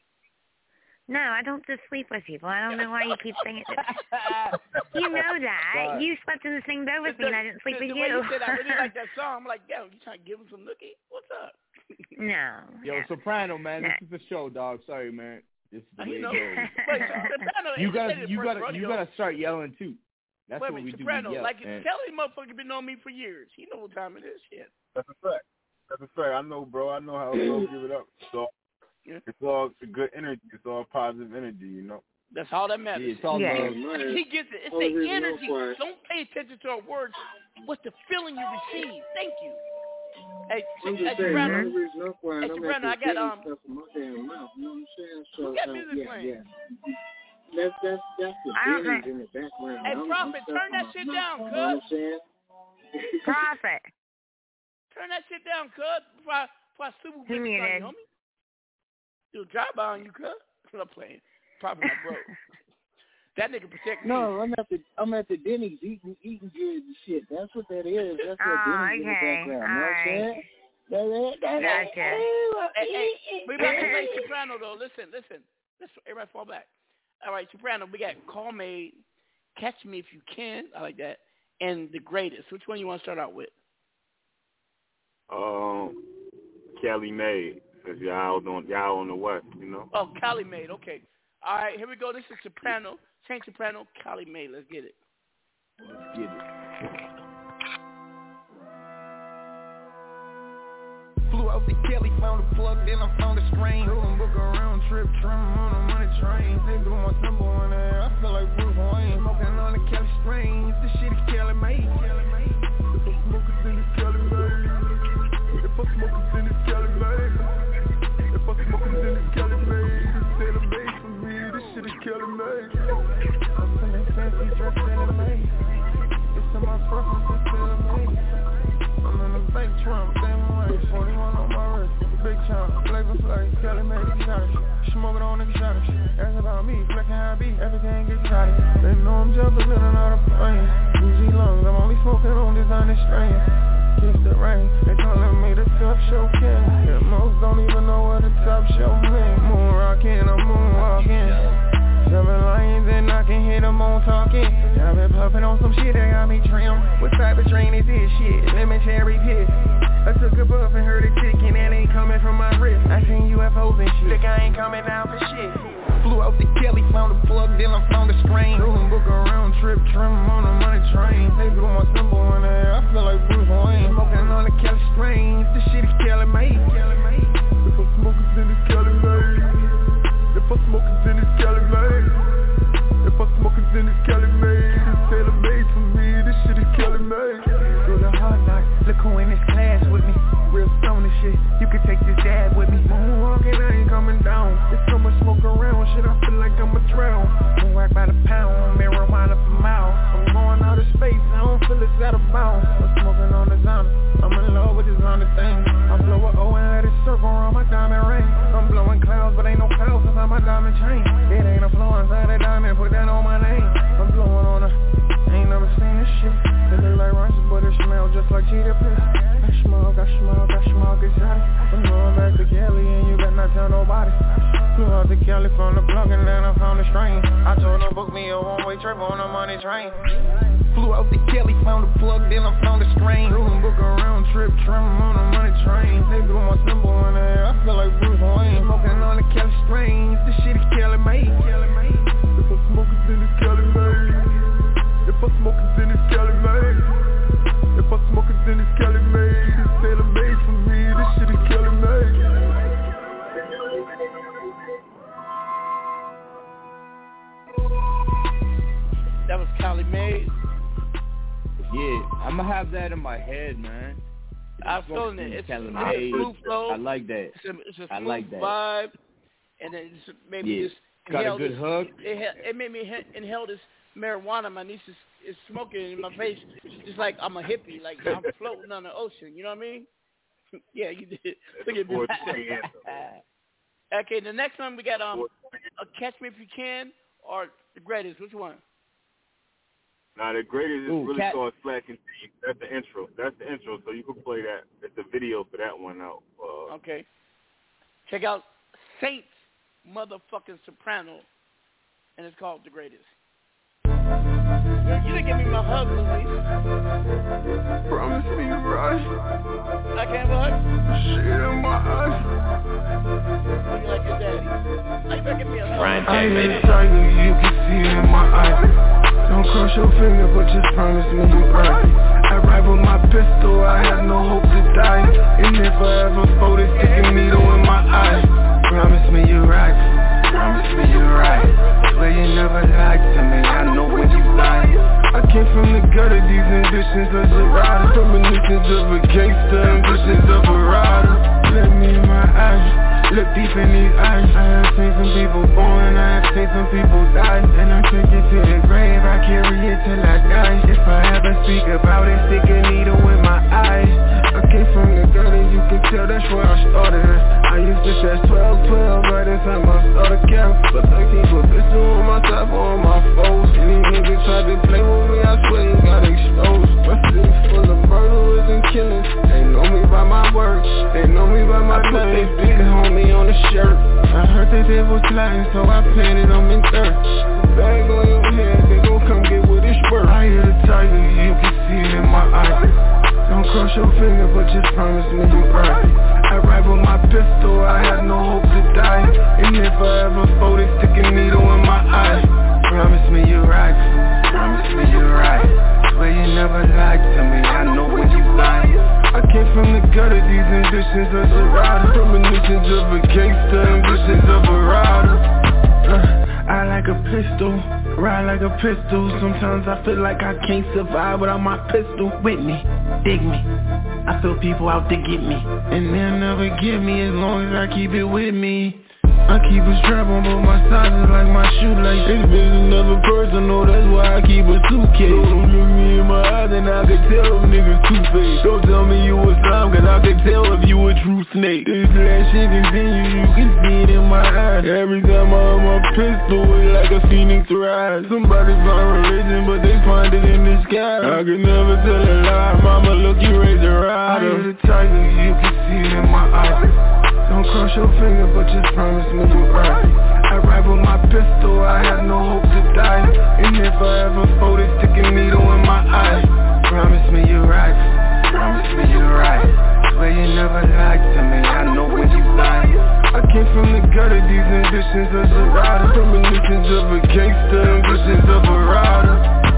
No, I don't just sleep with people. I don't know why you keep saying it. You know that. But you slept in the same bed with me, and I didn't sleep the, with the you. Way you said I really like that song. I'm like, yo, you trying to give him some nookie? What's up? No. Yo, no. Soprano, man, no. this is the show, dog. Sorry, man. This is the way you know, it goes. Wait, Soprano, you gotta, you gotta, rodeo. you gotta start yelling too. That's Wait, what we Soprano, do. We yell, like man. Kelly, motherfucker, been knowing me for years. He know what time it is. Shit. That's a fact. That's a fact. I know, bro. I know how to give it up. So. Yeah. It's all good energy. It's all positive energy, you know. That's all that matters. Yeah, it's all yeah. love. He gets it. It's oh, the energy. Don't pay attention to our words. What's the feeling you receive? Thank you. Hey, I'm just hey, saying, Soprano. hey, hey, Soprano, I got um. Stuff in my damn mouth, you know what I'm saying? So, we got uh, music yeah, playing. Yeah. That's that's that's the feelings in the background. Hey, I'm, Prophet, I'm turn that shit down, cuz. You know what I'm saying? Prophet. Turn that shit down, cuz. Before I, before I super whip you, homie. Do a drive-by on you, cuz. I'm not playing. Probably my bro. That nigga protect me. No, I'm at the I'm at the Denny's eating eating good and shit. That's what that is. That's what oh, Denny's okay. in the background. All you know right. what I'm saying? That, that, gotcha. Hey, hey, we about to play Soprano though. Listen, listen. Listen, everybody fall back. All right, Soprano. We got Call Made, Catch Me If You Can. I like that. And The Greatest. Which one you want to start out with? Um, Cali Made. Cause y'all on y'all on the west, you know. Oh, Cali Made. Okay. All right, here we go. This is Soprano. Saint Soprano, Cali Made. Let's get it. Let's get it. Flew out to Cali, found a plug, then I found a strain. Told book a round trip, trim on a money train. They blew my symbol in there. I feel like Bruce Wayne. Smoking on the Cali strains. This shit is Cali Made. If I smoke it, then it's Cali Made. If I smoke it, then it's Cali Made. If I smoke it, then it's Cali Made. It's Cali Made for me. This shit is Cali Made. I'm feeling fancy, dressed Cali Made. It's in my preference, it's Cali Made. I'm in the bank trunk, damn right. forty-one on my wrist, big chunk, flavor flavor, Cali Made, got it. Smoking on niggas, shot it. Ask about me, flexing how I be, everything gets shot it. They know I'm jumping in and out of planes. Easy lungs, I'm only smoking on designer strain. Kiss the rain, they calling me the top show king. Yeah, most don't even know what the top show mean. Moon rockin', I'm moonwalking. Seven lanes and I can hit them on talking. I've been puffin' on some shit that got me trimmed. What type of train is this shit? Lemon cherry piss. I took a puff and heard it ticking and ain't coming from my wrist. I seen U F Os and shit. Look, I ain't coming down for shit. Flew out to Cali, found a plug, then I found a strain. Told book a round trip, trim on a money train. They blew my symbol in there. I feel like Bruce Wayne. Smoking on the Cali strains. This shit is Cali Made. If I smoke it, then it's Cali Made. If I smoke it, then it's Cali Made. If I smoke it, then it's Cali Made. It's Cali Made for me. This shit is Cali Made. Through the hard knock, look who in this class with me. Real stoner shit. You can take this dab with me. Moonwalking, I ain't coming down. There's so much smoke around. Shit, I feel like I'm a drown. Don't whack by the pound. Marijuana for miles. I'm going out of space. I don't feel it's out of bounds. I'm smoking on the zone. I'm in love with this on the thing. I blow a O and let it circle around my diamond ring. I'm blowing clouds, but ain't no clouds inside my diamond chain. It ain't a flow inside a diamond, put that on my name. I'm blowing on a, ain't never seen this shit. It look like rice, but it smell just like cheetah piss. I smoke, I smoke, I smoke, it's hot. I'm going back to Cali and you better not tell nobody. Flew out to Cali from the block and then I found a strain. I told her book me a one-way trip on a money train. Flew out to Cali, found a plug, then I found a strain. Told them book a round trip, trim on a money train. They blew my symbol in there. I feel like Bruce Wayne. Smoking on the Cali strains. This shit is Cali Made. If I smoking, then it's Cali made. If I smoking, then it's Cali made. If I smoking, then it's Cali made. It's tailor made for me. This shit is Cali made. That was Cali made. Yeah, I'm gonna have that in my head, man. I'm feeling it. It's, it's made. a smooth flow. I like that. It's a, it's a smooth I like that. vibe, and then it's maybe Yeah. just Got a inhale good this, hook. It, it made me he- inhale this marijuana. My niece is, is smoking in my face, just like I'm a hippie, like I'm floating on the ocean. You know what I mean? Yeah, you did. Look at me. Okay, the next one we got um, a Catch Me If You Can or The Greatest. Which one? Now the greatest is Ooh, really cat- called Slacking T. That's the intro. That's the intro. So you can play that. It's the video for that one out. Uh, Okay. Check out Saint motherfucking Soprano, and it's called The Greatest. You didn't give me my hug, Louis. Promise me you're right. I can't hug. Shit in my eyes. You like your daddy. How you better give me a hug? I ain't tiger, you can see it in my eyes. Don't cross your finger, but just promise me you're right. I ride with my pistol, I have no hope to die. And if I ever fold it, stick a needle in my eye. Promise me you're right. Promise me you're right. Swear you never lied to me, I know when you lie. I came from the gutter, these ambitions of a rider. Premonitions of a gangster, ambitions of a rider. Look me in my eyes, look deep in these eyes. I have seen some people born, I have seen some people die. And I take it to the grave, I carry it till I die. If I ever speak about it, stick a needle in my eye. I came from the gutter, you can tell that's where I started. I used to stress twelve twelve, by the time I started count. But thirteen put pistol on my top or on my foes. Any nigga tried to play with me, I swear he got exposed. My city full of murderers and killers. They know me by my work, they know me by my name. They big homie on the shirt. I heard that they was lying, so I planted them in dirt. Bag on your head, they gon' come get with this work. I hear the tiger, you can see it in my eyes. Don't cross your finger, but just promise me you're right. I ride with my pistol, I have no hope to die. And if I ever fold it, stick a needle in my eye. Promise me you're right. Promise me you're right. Swear you never lied to me, I know when you lie. I came from the gutter, these ambitions of a rider. Premonitions of a gangster, ambitions of a rider. uh, I like a pistol, ride like a pistol. Sometimes I feel like I can't survive without my pistol with me. Dig me, I feel people out to get me, and they'll never get me as long as I keep it with me. I keep a strap on both my sides like my shoelace. This bitch is never personal, that's why I keep a suitcase. Don't look me in my eyes and I can tell them niggas two-faced. Don't tell me you a slime, cause I can tell if you a true snake. This last shit continues, you can see it in my eyes. Every time I have my pistol, it's like a phoenix rise. Somebody find religion, but they find it in the sky. I can never tell a lie, mama look, you raise your eyes. I hear the tiger, you can see it in my eyes. Don't cross your finger, but just promise me you're right. I ride with my pistol, I have no hope to die. And if I ever fold it, stick a needle in my eye. Promise me you're right. Promise me you're right. Swear you never lied to me, I know when you lie. I came from the gutter, these ambitions of a rider. Premonitions of a gangster, ambitions of a rider.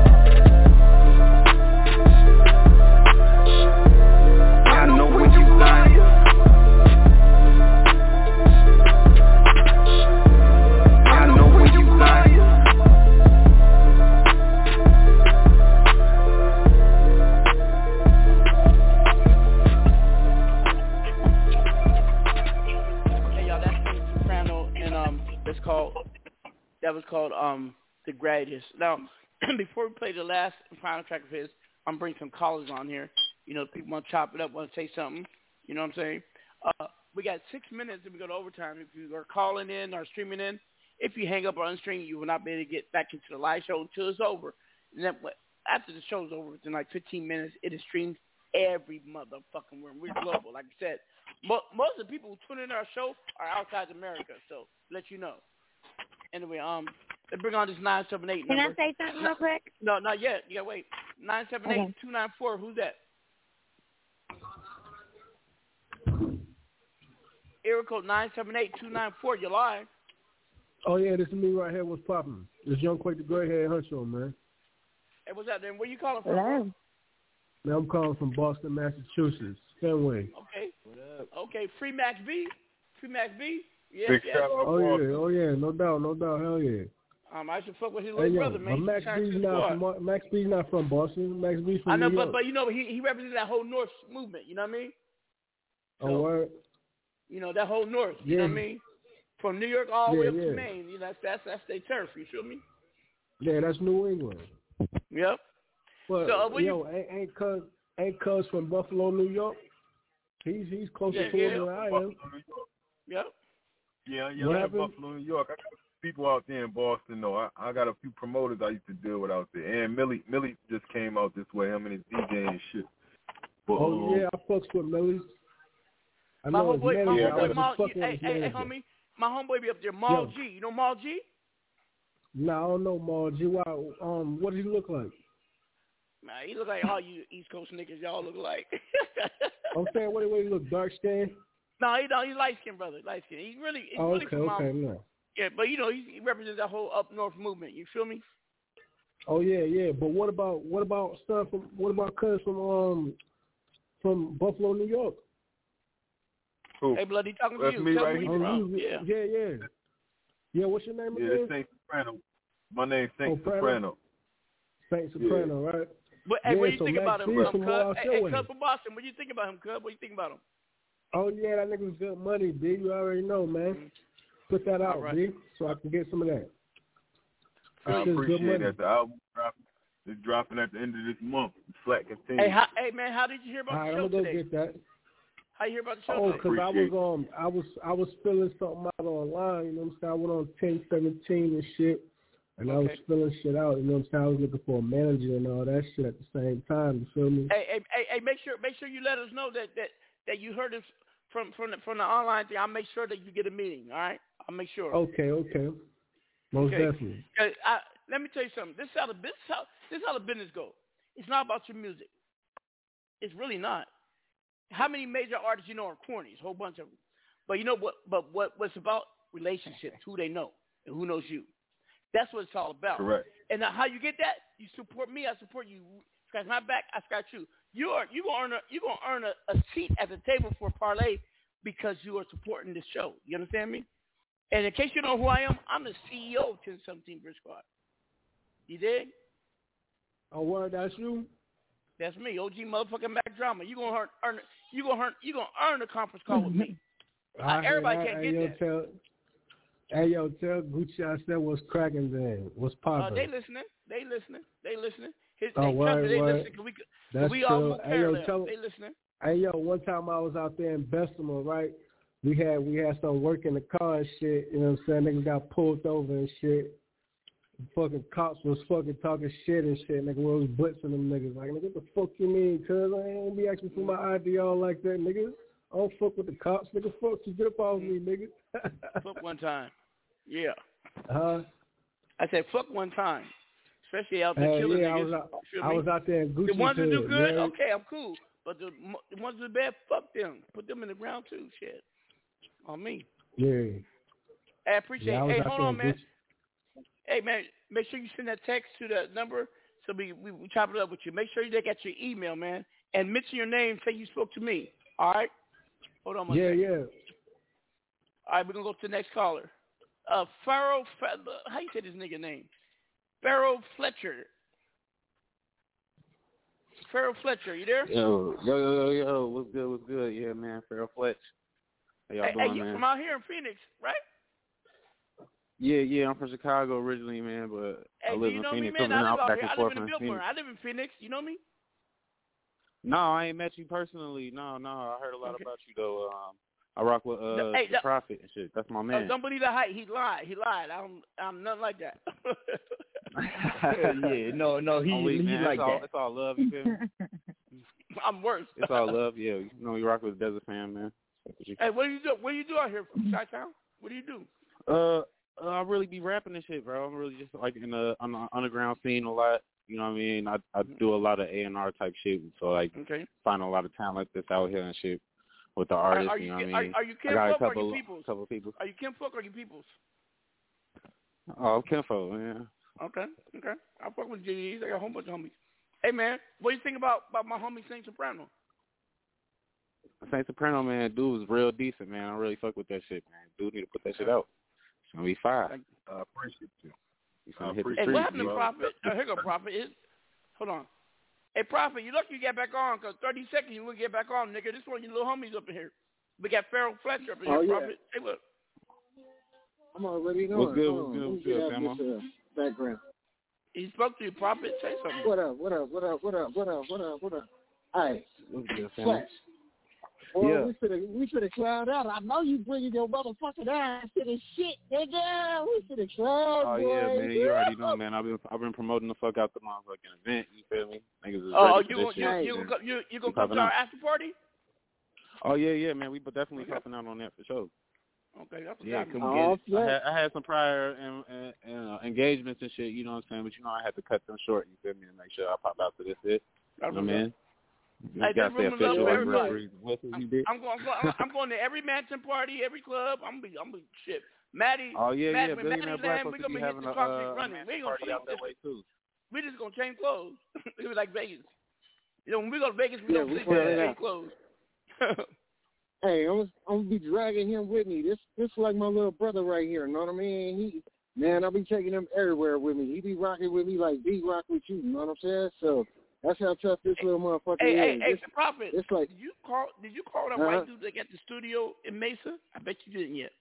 I know when you lie. Called, that was called um The Greatest. Now, before we play the last and final track of his, I'm bringing some callers on here. You know, people want to chop it up, want to say something. You know what I'm saying? Uh, we got six minutes and we go to overtime. If you are calling in or streaming in, if you hang up or unstream, you will not be able to get back into the live show until it's over. And then after the show's over, within like fifteen minutes, it is streamed every motherfucking room. We're global, like I said. Mo- most of the people who tune in our show are outside America, so let you know. Anyway, um, let's bring on this nine seven eight number. Can I say something real quick? No, not yet. You gotta wait. nine seven eight, two nine four. Who's that? Area code nine seven eight, two nine four. You're live. Oh, yeah, this is me right here. What's poppin'? This Young Quake the Great Head Huncho, man. Hey, what's up, then? Where you calling from? Hello. Man, I'm calling from Boston, Massachusetts. Fenway. Okay. What up? Okay, Free Max B. Free Max B. Yes, Big yes. Oh, yeah, oh, yeah, no doubt, no doubt. Hell yeah. Um, I should fuck with his Hey, little yo, brother, man. but Max B's not from Max B's not from Boston. Max B's from I know, New but York. but you know, he he represents that whole North movement. You know what I mean? Oh, word. You know that whole North. You Yeah. know what I mean? From New York all the Yeah, way up yeah. to Maine. You know, that's that's that's their turf. You feel me? Yeah, that's New England. Yep. But So, uh, what yo, you- ain't ain't cuz ain't cuz from Buffalo, New York. He's he's closer Yeah, to yeah. him than I am. Buffalo, New York. Yep. Yeah, yeah, What I'm in happened? Buffalo, New York. I got people out there in Boston, though. I, I got a few promoters I used to deal with out there. And Millie Millie just came out this way, him and his D J and shit. But, Oh um, yeah, I fucks with Millie's. I My know his homeboy, my manager. I homeboy, was Maul, just fucking hey, with his hey, hey, manager. homie, my homeboy be up there, Maul Yo. G. You know Maul G? Nah, I don't know Maul G. Why, um, what does he look like? Man, he look like all you East Coast niggas. Y'all look alike. I'm saying, what, what he look, dark skin? No, he don't. He's light skinned, brother. Light skinned. He's really, he's Oh, really okay, from okay, um, no. yeah, but you know, he, he represents that whole up north movement. You feel me? Oh yeah, yeah. But what about what about stuff from what about cuz from um from Buffalo, New York? Who? Hey, bloody, talking to That's you. me Tell right me here. where you Oh, from. you- Yeah. yeah, yeah. Yeah, what's your name Yeah, again? it's Saint Soprano. My name's Saint Oh, Soprano? Soprano. Saint Soprano, right? But hey, yeah, what do you so think Max about him, B's um, from where I Cub? Hey, show hey, him. Cub from Boston. What do you think about him, Cub? What do you think about him? Oh yeah, that nigga's good money, B. You already know, man. Put that out, All right. B, so I can get some of that. That I shit's good appreciate money. that. The album dropping, is dropping at the end of this month. Flat continues. Hey, how, hey, man, how did you hear about All right, the I'm show gonna go today? get that. How you hear about the show Oh, today? because I was um I was I was filling something out online, you know what I'm saying? I went on ten seventeen and shit, and I was Okay. filling shit out, you know what I'm saying? I was looking for a manager and all that shit at the same time, you feel me? Hey, hey, hey, hey, make sure, make sure you let us know that that, that you heard us from from the from the online thing. I'll make sure that you get a meeting. All right, I'll make sure. Okay, okay. Most Okay. definitely. 'Cause I, let me tell you something. This is how the this is how this is how the business goes. It's not about your music. It's really not. How many major artists you know are corny? A whole bunch of them. But you know what? But what what's about relationships? Who they know and who knows you. That's what it's all about. Correct. And now how you get that? You support me. I support you. Scratch my back. I scratch you. You are you gonna earn a you gonna earn a, a seat at the table for a parlay because you are supporting this show. You understand me? And in case you know who I am, I'm the C E O of ten seventeen Bridge Squad. You dig? Oh, word, that's you? That's me, O G motherfucking Mac Drama. You gonna earn, earn you gonna earn you gonna earn a conference call with me. I Uh, hear everybody that. can't Hey, get yo, that. tell, hey, yo, tell Gucci I said what's cracking then. What's Uh, popping? they listening. They listening. They listening. His, Oh, they, trust word, me, they word. listening. Cause we, cause That's we all true. move Hey, yo, parallel. tell- They listening. Hey, yo, one time I was out there in Bessemer, right? We had we had some work in the car and shit, you know what I'm saying? Niggas got pulled over and shit. Fucking cops was fucking talking shit and shit. Nigga, we was blitzing them niggas. Like, nigga, what the fuck you mean, cuz? I ain't be asking for my I D all like that, nigga. I don't fuck with the cops, nigga. Fuck you, get up off me, nigga. Fuck one time. Yeah. Huh? I said fuck one time. Especially out there Hey, killing yeah, I niggas. was out, You feel I me? was out there in Gucci. The ones that do hood, good, yeah. okay, I'm cool. But the, mo- the ones that are bad, fuck them. Put them in the ground too. Shit. On me. Yeah. I appreciate Yeah, I it. was Hey, out hold there on, in man. Gucci. Hey, man, make sure you send that text to that number so we, we, we chop it up with you. Make sure they got your email, man. And mention your name. Say you spoke to me. All right? Hold on one Yeah, second. yeah. All right, we're going to go to the next caller. Uh, Pharaoh, how you say this nigga name? Pharaoh Fletcher. Pharaoh Fletcher, you there? Yo, yo, yo, yo, yo, what's good, what's good? Yeah, man, Farrell Fletch. How y'all Hey, doing, hey, you man? from out here in Phoenix, right? Yeah, yeah, I'm from Chicago originally, man, but Hey, I do live you in know Phoenix, me, man? coming I live out out back here. and I forth live in from Billboard. Phoenix. I live in Phoenix. You know me? No, I ain't met you personally. No, no, I heard a lot Okay. about you, though. Um, I rock with uh, No, hey, the no- Prophet and shit. That's my Oh, man. don't believe the hype. He lied. He lied. I'm, I'm nothing like that. yeah, no, no, he Only, he man, like it's all, that. It's all love, you feel me? I'm worse. It's all love, yeah. You know, you rock with Desert Fan, man. Fuck with you. Hey, what do you do? What do you do out here from Chi-Town? What do you do? Uh, uh, I really be rapping and shit, bro. I'm really just like in the on the underground scene a lot. You know what I mean? I I do a lot of A and R type shit, so like Okay. find a lot of talent that's out here and shit with the Are, artists. are you you, know what I are, mean? are you I got a kinfolk or are couple you peoples? couple people. Are you kinfolk or are you peoples? Oh, Kinfolk, man. Okay, okay. I fuck with G Ds. I got a whole bunch of homies. Hey, man, what do you think about, about my homie Saint Soprano? Saint Soprano, man, dude was real decent, man. I really fuck with that shit, man. Dude need to put that shit out. It's gonna be fire. I uh, appreciate you. He's gonna I hit the Hey, streets, what happened to bro. Prophet? Oh, here go Prophet. It, hold on. Hey, Prophet, you lucky you get back on, because thirty seconds you wouldn't get back on, nigga. This one of your little homies up in here. We got Pharaoh Fletcher up in Oh, here, yeah. Prophet. Hey, look. I'm already knowing. What's good? Hold What's on. good? Let me What's get good, out Samo? this, uh, background. He spoke to you, Prophet. Say something. What up? What up? What up? What up? What up? What up? What up? Hey, What's good, Samo? Flash. Boy, Yeah. we finna we finna cloud out. I know you bringing your motherfucking ass to the shit, nigga. We finna cloud, Oh boy. yeah, man. You already know, man. I've been I've been promoting the fuck out the motherfucking event. You feel me? Niggas is Oh, ready you for you this you shit, you man. gonna you you gonna We come to popping our out. after party? Oh yeah, yeah, man. We but definitely popping out on that for sure. Okay, that's Yeah, what's come happening. get it. I had, I had some prior and, and, and, uh, engagements and shit, you know what I'm saying? But you know I had to cut them short, you feel me, and make sure I pop out to this shit. You know what I mean? You Hey, gotta this stay room is up official for like everybody. referees and whistles, I'm, you did. I'm going. I'm, I'm going to every mansion party, every club. I'm be. I'm be shit. Maddie. Oh yeah, Maddie, yeah. when Billionaire Maddie Black land, we supposed to gonna be be having hitting a, the concrete uh, a running. We mansion ain't gonna party sleep. out that way too. We just gonna change clothes. It was like Vegas. You know, when we go to Vegas, we Yeah, don't we sleep. put We it change out. clothes. Hey, I'm, I'm gonna be dragging him with me. This this like my little brother right here. You know what I mean? He man, I'll be taking him everywhere with me. He be rocking with me like D rock with you. You know what I'm saying? So that's how tough this little motherfucker Hey, hey, is. hey, This- Prophet. it's like did you call? Did you call that Uh-huh. white dude that got the studio in Mesa? I bet you didn't yet.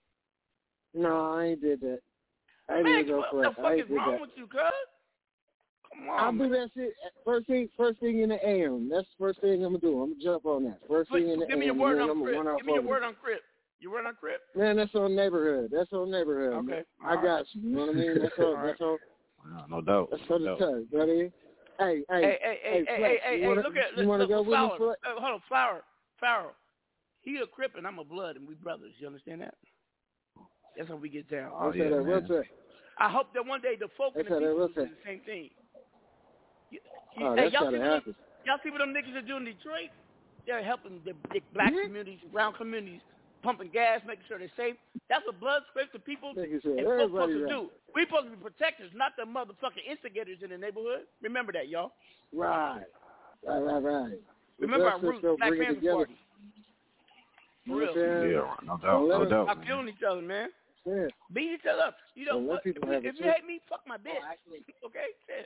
no, I ain't did that. I Man, didn't go what for the it. fuck I is ain't did wrong that. with you, cuz? Come on, I'll man. do that shit first thing. First thing in the A M. That's the first thing I'm gonna do. I'm gonna jump on that. First But thing in the give me A M. your word and then on I'm gonna Crip. run off Give me your over word there. on Crip. Your word on Crip. Man, that's on neighborhood. That's on neighborhood. Okay. Man. All I right. got you. You know what I mean? That's all. All right. That's all. No, no doubt. That's for the No doubt. touch, buddy. Hey, hey, Hey, hey, hey, hey, Flex, hey, hey, you hey, wanna, look at you wanna look, go look, with me, Flower. Flex? Uh, hold on, Flower. Flower. He a Crip and I'm a Blood and we brothers. You understand that? That's how we get down. Oh Let's say yeah, that real man. tight. I hope that one day the folk and That's the how that people looks do like. the same thing. You, you, Oh, hey, that's y'all how see, that what them, happens. y'all see what them niggas are doing in Detroit? They're helping the, the black Mhm. communities, brown communities, pumping gas, making sure they're safe. That's what Blood, Crips, the people Niggas said and folks supposed everybody to right. do. We supposed to be protectors, not the motherfucking instigators in the neighborhood. Remember that, y'all. Right. Right, right, right. Remember our Let's roots, go Black bring it Panther together. Party. You For know real. what I'm saying? Yeah, right. no doubt, Don't let no us- doubt. Stop man. killing each other, man. Yeah. Beat each other up. You know Don't let what? If, people you- have a if you chance. hate me, fuck my bitch. Okay?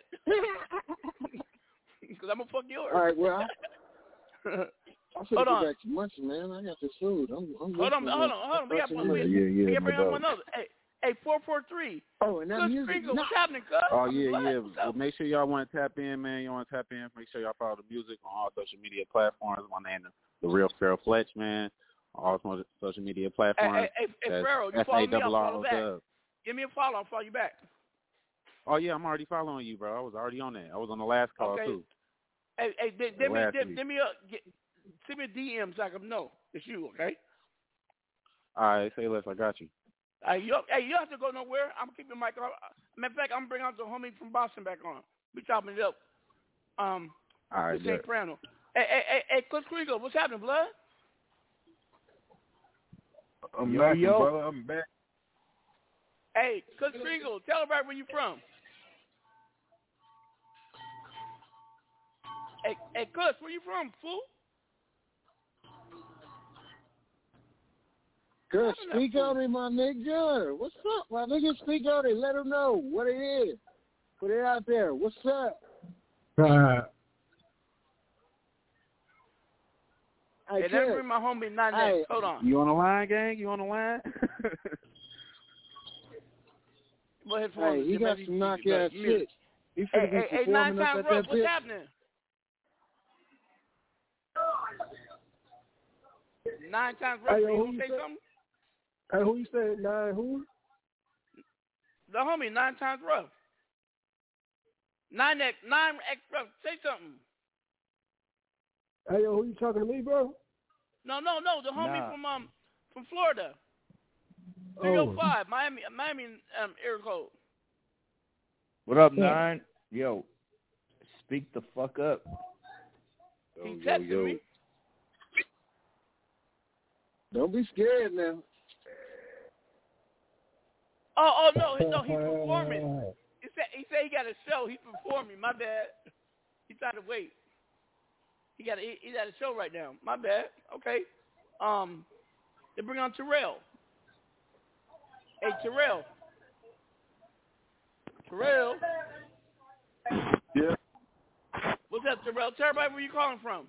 Because I'm going to fuck yours. All right, well, I, I'm Hold finna on. get back to munching, man. I got this food. I'm, I'm Hold on, listening, hold man. on, hold on. We got First one. thing We, in Yeah, the- yeah, we got to no bring on doubt. one other. Hey, hey, four four three. Oh, and that Good music. Sprinkle, Nah. what's happening, cuz? Oh yeah, What? yeah. What's Well, up? make sure y'all want to tap in, man. You want to tap in. Make sure y'all follow the music on all social media platforms. My name is The Real Pharaoh Fletch, man. All mo- social media Hey, platforms. hey, hey, hey That's Pharaoh, you F follow A me, I'll double R follow O back. dub. Give me a follow, I'll follow you back. Oh yeah, I'm already following you, bro. I was already on that. I was on the last call Okay. too. Hey, hey, The give me, last give, week. give me a, get, send me a D M so I can know it's you, okay? All right, say less. I got you. Hey, you, hey, you don't have to go nowhere. I'm keeping the mic on. Matter of fact, I'm bringing out the homie from Boston back on. We chopping it up. Um, All right, with Saint good. Prano. Hey, hey, hey, hey, Cliff Kriegel, what's happening, blood? I'm Yo, back, yo. brother. I'm back. Hey, Cliff Kriegel, tell everybody where you from. Hey, hey, Cliff, where you from, fool? Good. Speak on it, my nigga. What's up, my nigga? Speak on it. Let them know what it is. Put it out there. What's up? Right. Hey, Hey, that's kid. where my homie not next. Hey. Hold on. You on the line, gang? You on the line? Go ahead, Hey, he got some knockout shit. He finna Hey, be hey, hey, nine performing up times at rough. that What's bitch. happening? Nine times rough. Hey, You yo, who gonna you say say? something? Hey, who you said nine? Who? The homie, nine times rough. Nine X, nine X rough. Say something. Hey, yo, who you talking to me, bro? No, no, no. The homie Nah. from um from Florida. three oh Oh. five, Miami, Miami, um, air code. What up, Yeah. Nine? Yo, speak the fuck up. He Yo, texted yo, yo. me. Don't be scared now. Oh, oh no, no, he's performing. He said he said he got a show. He's performing. My bad. He's trying to wait. He got a, he, he got a show right now. My bad. Okay. Um, they bring on Terrell. Hey, Terrell. Terrell. Yeah. What's up, Terrell? Tell everybody where you calling from.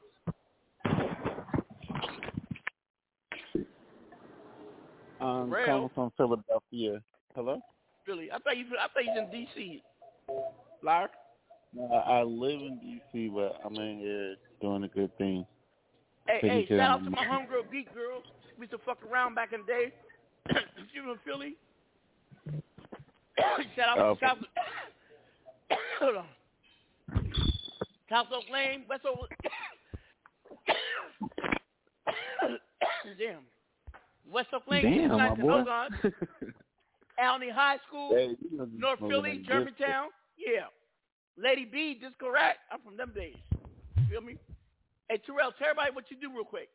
I'm Terrell. calling from Philadelphia. Hello? Really? I thought you. I thought you was in D C. Liar. Uh, I live in D C, but I'm in here doing a good thing. Hey, Taking hey, care shout of out to my- my homegirl, Geek Girl. We used to fuck around back in the day. She was in Philly. Shout out Oh, to South. Hold on. South Oak Lane, West Oak. Damn. West Oak Lane. Damn, my Wisconsin. boy. Hold on. Alney High School. Hey, you know, North smoking Philly, like this. Germantown. Yeah. Lady B, Disco Rat. I'm from them days. You feel me? Hey, Terrell, tell everybody what you do real quick.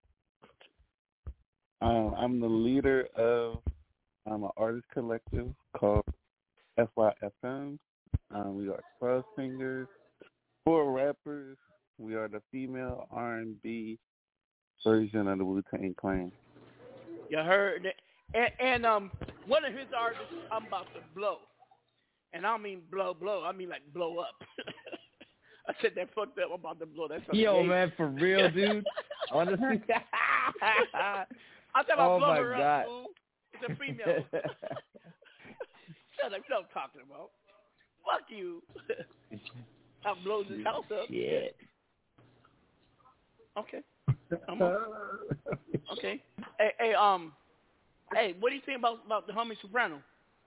Um, I'm the leader of um, an artist collective called F Y F M. Um, we are twelve singers, four rappers. We are the female R and B version of the Wu-Tang Clan. You heard it. And, and um, one of his artists, I'm about to blow. And I don't mean blow, blow. I mean like blow up. I said that fucked up. I'm about to blow. That's Yo, gay. man, for real, dude. Honestly. I'm talking about Oh, blow my her God. up, fool. It's a female. Shut up. What I'm talking about. Fuck you. I blows his house up. Shit. Okay. I'm on. Okay. Hey, hey, um, hey, what do you think about about the homie Soprano?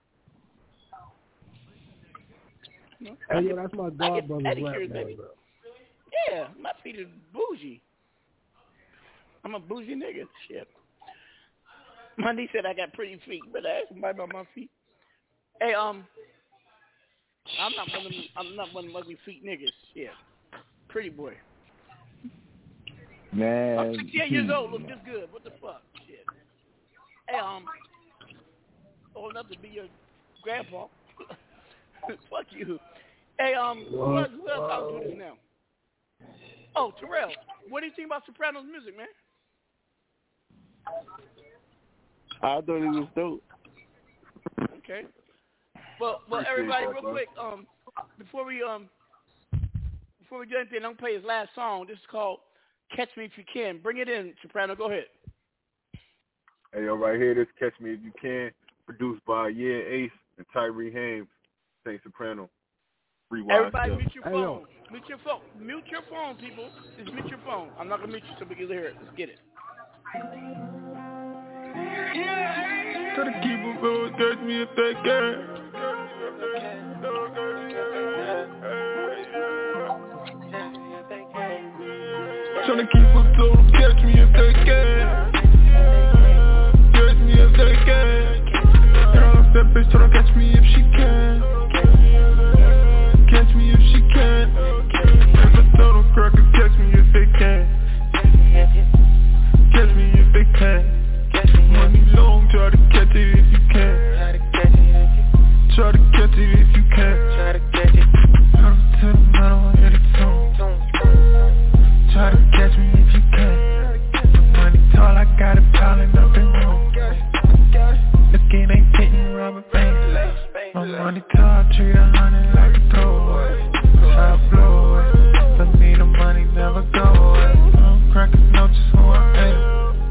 No? Hey, yo, that's my god brother's rap pedicures, name, baby. bro. Yeah, my feet is bougie. I'm a bougie nigga. Shit. My niece said I got pretty feet, but I asked somebody about my feet. Hey, um, I'm not one of them, I'm not one of them ugly feet niggas. Yeah, pretty boy. Man. I'm sixty-eight years old, look this good. What the fuck? Shit. Hey, um, old enough to be your grandpa. Fuck you. Hey, um, who else, who else I'll do this now? Oh, Terrell, what do you think about Sopranos music, man? I thought he was dope. Okay. Well, well, Appreciate everybody, that, real bro. quick, um, before we um, before we do anything, I'm gonna play his last song. This is called "Catch Me If You Can." Bring it in, Soprano. Go ahead. Hey, yo, right here, this Catch Me If You Can, produced by Yeah Ace and Tyree Hames, Saint Soprano. Free wide Everybody, stuff. mute your phone. Mute your phone. Mute your phone, people. Just mute your phone. I'm not gonna mute you so we can hear it. Let's get it. Try to keep them going, catch me if they can. Tryna keep them total, catch me if they can. Catch me if they can. Girl, if that bitch tryna catch me if she can. Catch me if she can. If a total cracker, catch me if they can. Catch me if they can. Money long, try to catch it if you can. Try to catch it if you can. Pedal to the metal, hit it tone. Try to catch me if you can. Money tall, I got it piling up and on. This game ain't fitting rubber bands. My money tall, treat a hundred like a throwaway. Try to blow it. For me the money never go away. I'm cracking up just who I am.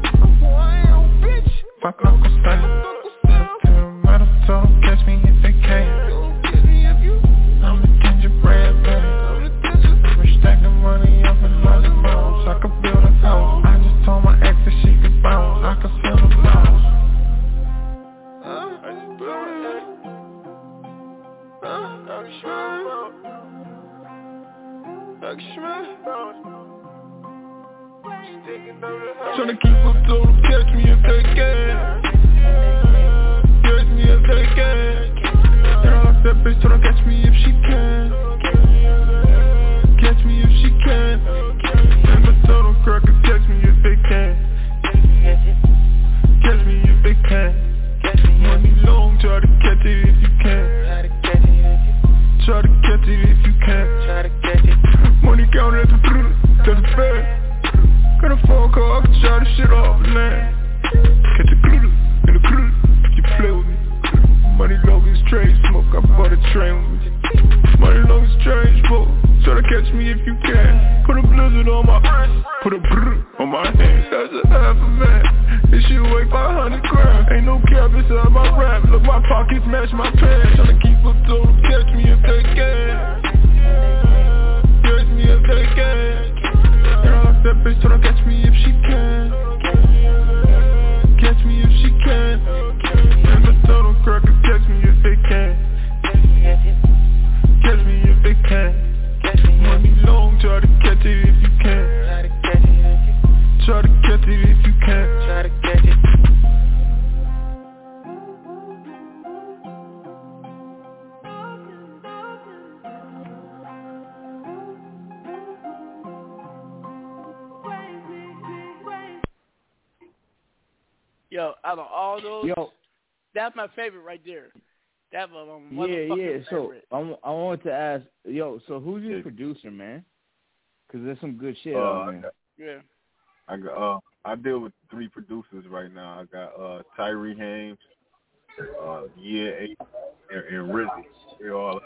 Fuck Uncle Sam. Step to the metal, told them catch me if they can. I'm the gingerbread man. We stack the money up in money mounds. I could build a house. I just told my ex that she could bounce. I could feel the bounce. I just built it. I can smell it. I can smell it. Tryna keep up total, catch me if they can. Catch me if they can. Girl, if that bitch tryna catch me if she can. Catch me if she can. And the total cracker, catch me if they can. Catch me if they can. Money long, try to catch it if you can. Try to catch it if you can. Try to catch it. Money counted at the to the bed. Got a phone call, I can try the shit off the land. Catch a glitter in the glitter, you play with me. Money long as train smoke, I bought a train with me. Money long as train smoke, try to catch me if you can. Put a blizzard on my wrist, put a brrr on my hand. That's a half a man, this shit weigh five hundred grams. Ain't no cap inside my rap, look my pockets match my pants. Tryna keep up total, catch me if they can. Catch me if they can. That bitch tryna catch me if she can. Catch me if she can. And the total cracker catch me if they can. Catch me if they can. Money long, try to catch it if you can. Try to catch it if you can. Try to catch it. Yo, out of all those, Yo, that's my favorite right there. That was um, one yeah, of my yeah. So favorite. I, I wanted to ask, yo, so who's your producer, man? Because there's some good shit Uh, on I there. got, Yeah. I got. Uh, I deal with three producers right now. I got uh, Tyree Hames, uh, Yeah Eight, and, and Rizzy. They all.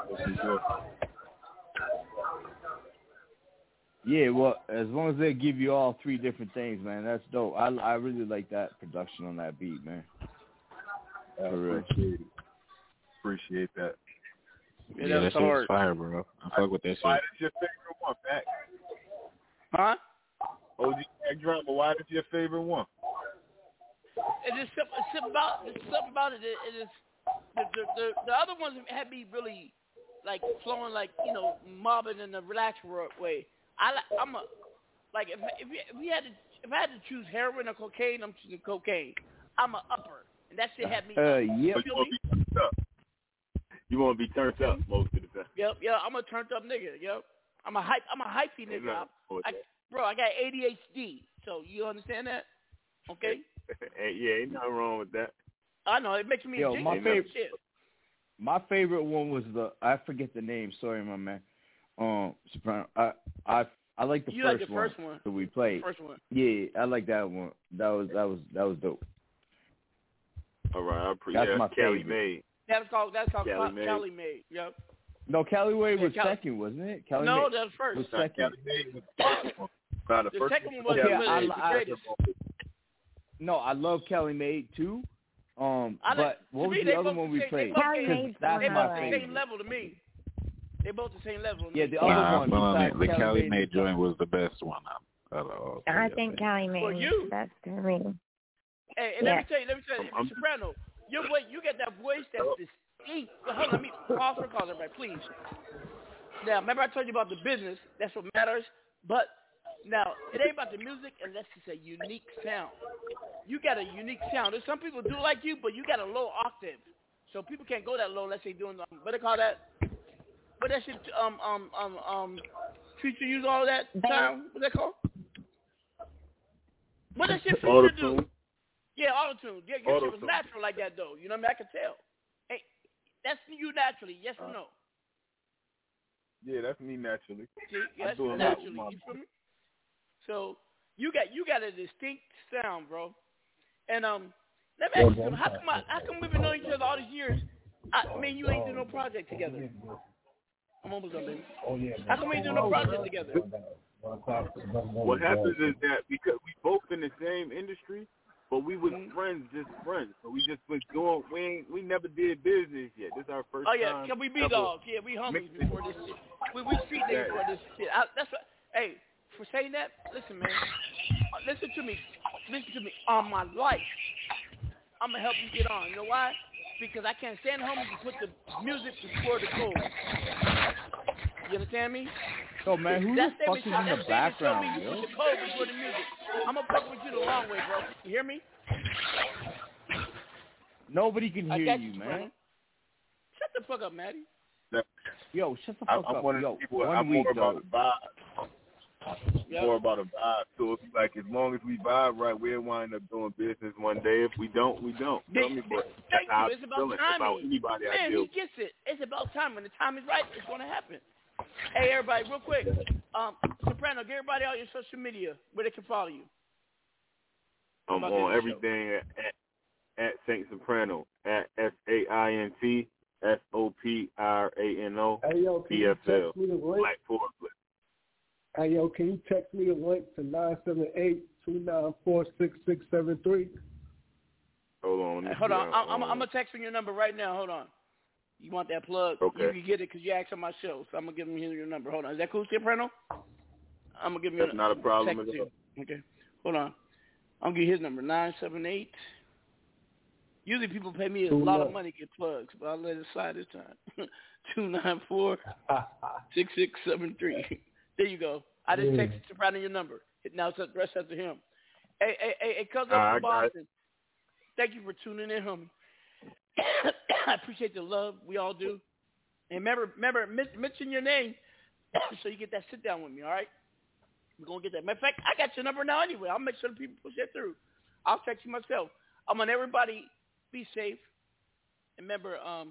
Yeah, well, as long as they give you all three different things, man, that's dope. I I really like that production on that beat, man. I For real. appreciate it. Appreciate that. Yeah, Yeah, that that's shit's hard. fire, bro. I fuck with that Why shit. is your favorite one, Mac? Huh? O G Mac Drama. Why is your favorite one? It is something, it's something about it's something about it. It, it is the, the the the other ones had me really like flowing like you know mobbing in a relaxed way. I like I'm a like if if we, if we had to if I had to choose heroin or cocaine, I'm choosing cocaine. I'm a upper, and that shit had me. Uh, up. yep. You feel me? You want to be turned up most of the time. Yep, yeah, I'm a turned up nigga. Yep, I'm a hype. I'm a hypey nigga. I, I, bro, I got A D H D. So you understand that? Okay. Hey, yeah, ain't nothing wrong with that. I know it makes me Yo, a my jingle favorite, shit. my favorite one was the I forget the name. Sorry, my man. Um, Soprano. I I I like the You first like the one first one. that we played. First one. Yeah, I like that one. That was that was that was dope. All right, I appreciate That's my Cali favorite. Made. That's called that's called Cali Cali Made. Cali Made. Yep. No, Cali Way Yeah, was Cali- second, wasn't it? Cali No, Made that was first. was Nah, second. Cali Made was the first one. Nah, the The first second one was was Okay, the, I- the I- greatest. No, I love Cali Made too. Um, I like- but to what was me, the they other both one the we same- played? They both, Cali they, Made's That's they one my both the hard. same favorite. level to me. They both the same level. To Yeah, me. the other Nah, I one feel on besides it. The Cali Cali Made Made was joint was the best one out of all three, I think Cali For Mae you. is the best for me. Hey, and Yeah. let me tell you, let me tell you, I'm- Soprano, your voice, you get that voice that's distinct. Hold on, let me pause for call everybody, please. Now, remember I told you about the business. That's what matters. But now, it ain't about the music unless it's a unique sound. You got a unique sound. There's some people do like you, but you got a low octave. So people can't go that low unless they doing, um, what they call that? What that shit, um, um, um, um, Future use all that sound? What's that called? What that shit Future do? Auto-tune. Yeah, auto-tune. Yeah, your shit was Auto-tune. natural like that, though. You know what I mean? I could tell. Hey, that's you naturally, yes or no? Yeah, that's me naturally. See, I yes, do a lot naturally. with my- You feel me? So you got you got a distinct sound, bro. And um, let me ask you something. How come I, how come we've been knowing each other all these years? I mean, you ain't do no project together. I'm almost done, baby. How come we ain't do no project together? What happens is that because we both in the same industry, but we was Mm-hmm. friends, just friends. So we just was doing. We ain't, we never did business yet. This is our first Oh yeah, time. can we be ever. dogs? Yeah, we homies before this shit. We we street niggas before this shit. I, that's what. Hey, for saying that, listen, man. Uh, Listen to me. Listen to me. On my life, I'm gonna help you get on. You know why? Because I can't stand home and put the music before the code. You understand me? Yo, man, who the That fuck statement, is in that the statement told me background, you yo? put the code before the music. I'm gonna fuck with you the long way, bro. You hear me? Nobody can I hear got you, you, man. bro. Shut the fuck up, Maddie. Yo, shut the I, fuck I'm up. one of Yo, the people. one I'm week more though. about the vibe. It's more about a vibe. So it's like as long as we vibe right, we'll wind up doing business one day. If we don't, we don't. You know what I mean? But Thank that's how you. It's I about feel timing. about anybody I Man, deal he gets it. It's about time. When the time is right, it's going to happen. Hey, everybody, real quick. Um, Soprano, give everybody all your social media where they can follow you. I'm About on this everything at, at, at Saint Soprano, at S A I N T S O P R A N O Hey, yo, can B you F L, text me the link? Black Forest. Hey, yo, can you text me the link to nine seven eight, two nine four, six six seven three? Hold on. Hey, hold on. I'm, I'm, I'm going to text you your number right now. Hold on. You want that plug? Okay. You can get it because you asked on my show. So I'm going to give him your number. Hold on. Is that cool, Soprano? I'm going to give him your That's not a problem text at all. you. Okay. Hold on. I'll give you his number, nine seven eight. Usually people pay me a lot of money to get plugs, but I'll let it slide this time. two nine four, six six seven three. There you go. I just Yeah. texted Soprano your number. Now it's the rest up to him. Hey, hey, hey, hey Cuz All up right, from Boston. Thank you for tuning in, homie. I appreciate the love. We all do. And remember, remember, mention your name so you get that sit down with me, all right? We're going to get that. Matter of fact, I got your number now anyway. I'll make sure the people push that through. I'll text you myself. I want everybody be safe. Remember, um,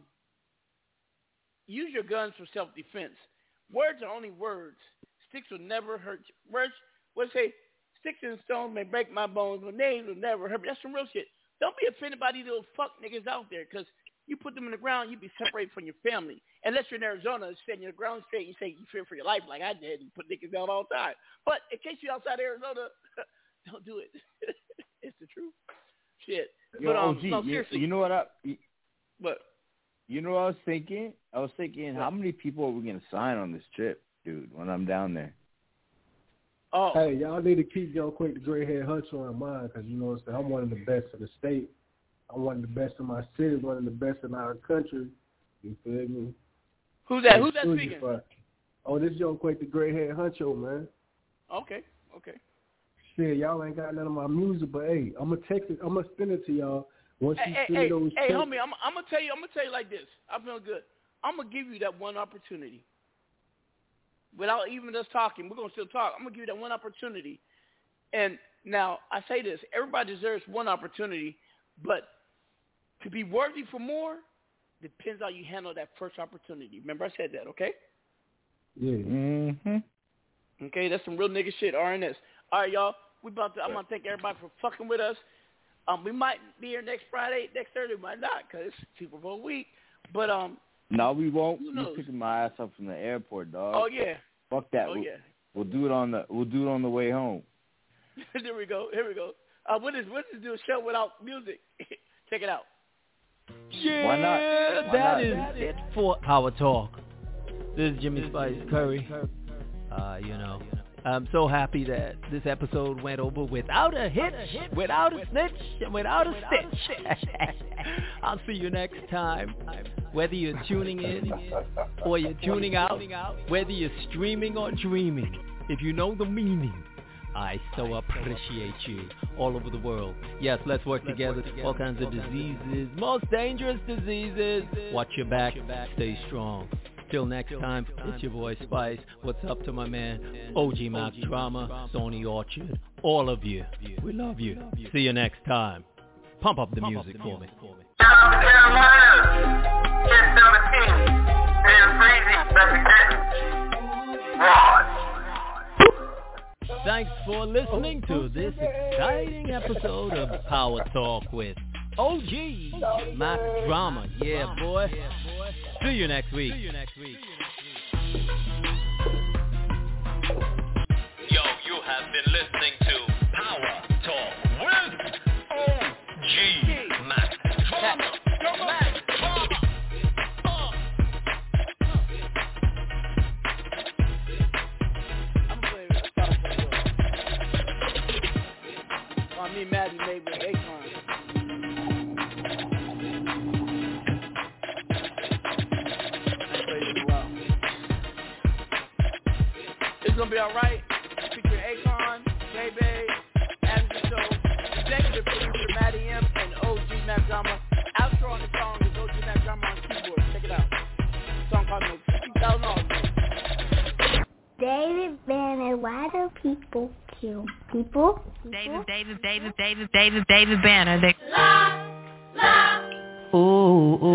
use your guns for self-defense. Words are only words. Sticks will never hurt you. Words, what say, sticks and stones may break my bones, but names will never hurt me. That's some real shit. Don't be offended by these little fuck niggas out there, because you put them in the ground, you be separated from your family. Unless you're in Arizona, setting your ground straight, you say you fear for your life like I did and put niggas down all the time. But in case you're outside Arizona, don't do it. It's the truth. Shit. Yo, but um, O G, no, you, seriously. you know what I? What? You know what I was thinking? I was thinking, how many people are we gonna sign on this trip, dude? When I'm down there. Oh. Hey, y'all need to keep Young Quick the Gray Head Huncho in mind, because you know what I'm saying. I'm one of the best in the state. I'm one of the best in my city. One of the best in our country. You feel me? Who's that? I'm Who's that sure speaking? you- Oh, this Young Quick the Gray Head Huncho, man. Okay. Okay. Shit, y'all ain't got none of my music, but hey, I'm gonna text it. I'm gonna send it to y'all once you Hey, send hey, me those. hey, texts. homie, I'm, I'm gonna tell you. I'm gonna tell you like this. I feel good. I'm gonna give you that one opportunity. Without even us talking, we're gonna still talk. I'm gonna give you that one opportunity. And now I say this: everybody deserves one opportunity, but to be worthy for more depends how you handle that first opportunity. Remember, I said that. Okay. Yeah. Mm-hmm. Okay, that's some real nigga shit. R N S. All right, y'all. We about to. I'm gonna thank everybody for fucking with us. Um, we might be here next Friday, next Thursday, we might not, cause it's Super Bowl week. But um, No, we won't. Who You're knows? picking my ass up from the airport, dog. oh yeah, Fuck that. oh we'll, yeah. we'll do it on the. We'll do it on the way home. There we go. Here we go. Uh, what is what is do a show without music? Check it out. Yeah, Why not? Why that not? is it for our talk. This is Jimmy Spice Curry. Uh, you know, I'm so happy that this episode went over without a hitch, without a snitch, and without a stitch. I'll see you next time. Whether you're tuning in or you're tuning out, whether you're streaming or dreaming, if you know the meaning, I so appreciate you all over the world. Yes, let's work together. All kinds of diseases, most dangerous diseases. Watch your back. Stay strong. Till next time, it's your boy Spice. What's up to my man, O G Mac Drama, Sony Orchard, all of you. We love you. See you next time. Pump up the music for me. Thanks for listening to this exciting episode of Power Talk with O G Mac Drama. Yeah, boy. See you next week. Yo, you have been listening to Power Talk with O G Mac Drama. Mac Drama. On me, Maddie made with Akon. It's gonna be alright. Feature Akon, J-Bay, Adam Show, executive producer Maddie M, and O G Mac Drama. Outro on the song is O G Mac Drama on keyboard. Check it out. Song called fifty thousand dollars. David Banner. why why do people kill people? David, David, David, David, David, David Banner. They... Ooh, ooh,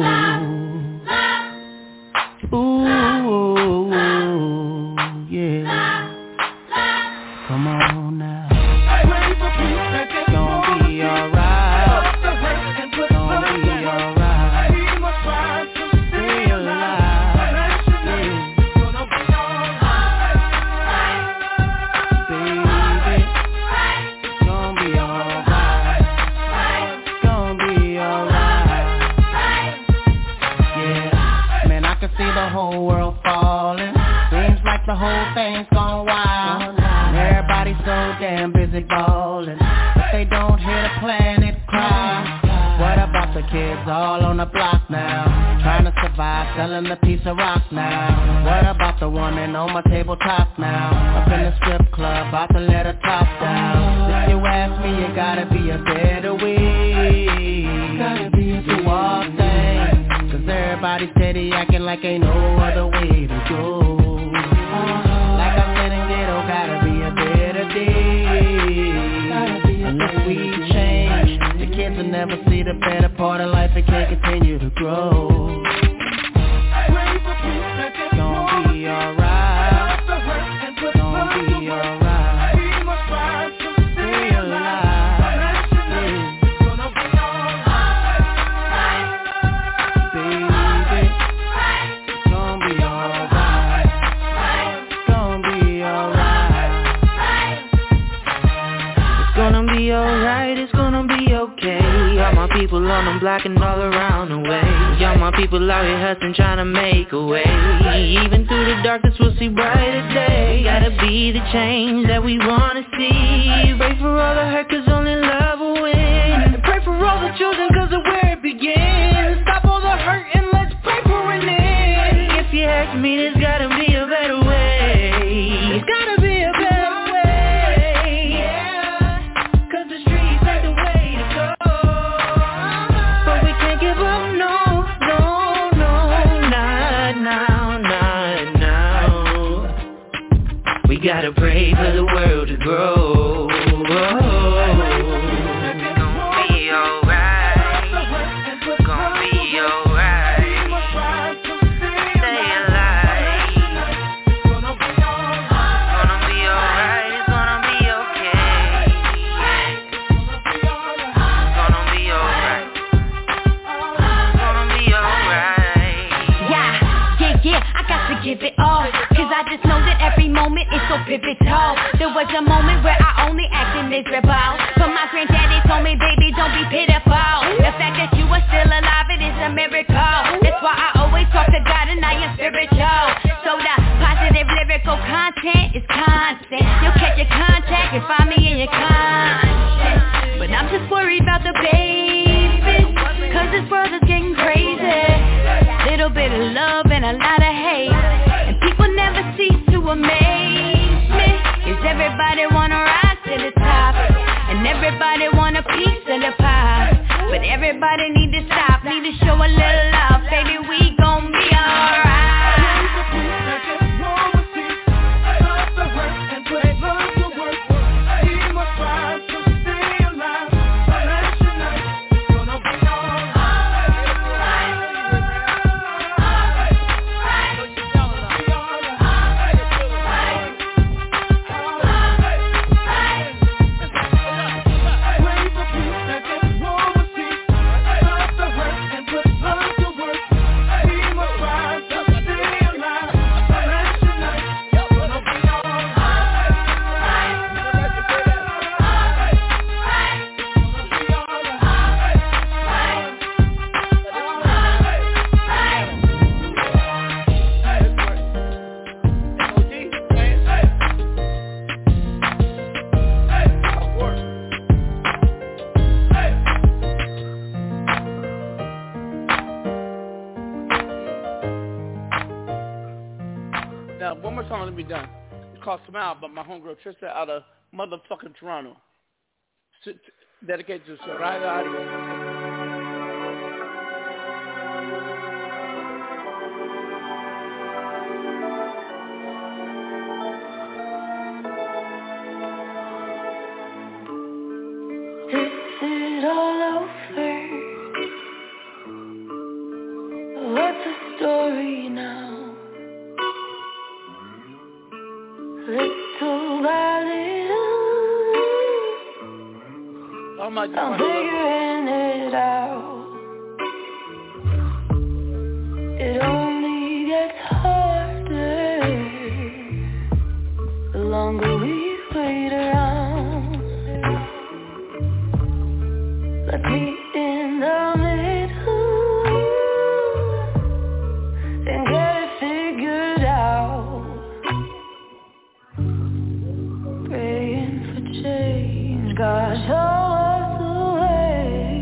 ooh, yeah. Come on now. It's gonna be alright. It's gonna be alright. Stay alive. Baby, it's gonna be alright. It's gonna be alright. Yeah, man, I can see the whole world falling. Seems like the whole thing's gone wild. Everybody's so damn busy ballin', but they don't hear the planet cry. What about the kids all on the block now, trying to survive, selling a piece of rock now? What about the woman on my tabletop now, up in the strip club, about to let her top down? If you ask me, you gotta be a better way to all things, cause everybody steady acting like ain't no other way to go. Like I said in ghetto, gotta be a better day. Unless we change, the kids will never see the better part of life and can't continue to grow. It's gonna be alright. It's gonna be alright. Stay alive. It's gonna be alright. Baby, it's gonna be alright. It's gonna be alright. It's gonna be alright, it's gonna be okay. All my people on them block and all around the way. All my people out here hustling, trying to make a way. Even through the darkness we'll see brighter day. Gotta be the change that we wanna see. Pray for all the hurt cause only love will win. And pray for all the children cause of where it begins. Stop all the hurt and let's pray for an end. If you ask me, there's gotta be a better way. There's gotta be a better way. Yeah, cause the streets ain't the way to go. But we can't give up, no, no, no, not now, not now. We gotta pray for the world to grow. It's gonna be alright. It's gonna be alright. Stay alive. It's gonna be alright. It's gonna be okay. It's gonna be alright. It's gonna be alright. Yeah, yeah, yeah, I got to give it all, cause I just know that every moment is so pivotal. There was a moment where I only acted miserable, but my granddaddy told me, baby, don't be pitiful. The fact that you are still alive, it is a miracle. That's why I always talk to God and I am spiritual. So the positive lyrical content is constant. You'll catch your contact and find me in your conscience. But I'm just worried about the babies, cause this world is getting crazy. Little bit of love and a lot of hate, and people never cease to amaze me. Is everybody wanna rise to the top, and everybody want a piece of the pie, but everybody need to stop, need to show a little love. Baby, we gon' be alright. Now, one more song, let me done. It's called Smile, but my homegirl Trista out of motherfucking Toronto. S- dedicated to Soraya Arias. little by little, Oh my I'm God. figuring it out. It only gets harder the longer we wait around. Let's meet in the middle and get it figured out. Praying for change, God show us the way.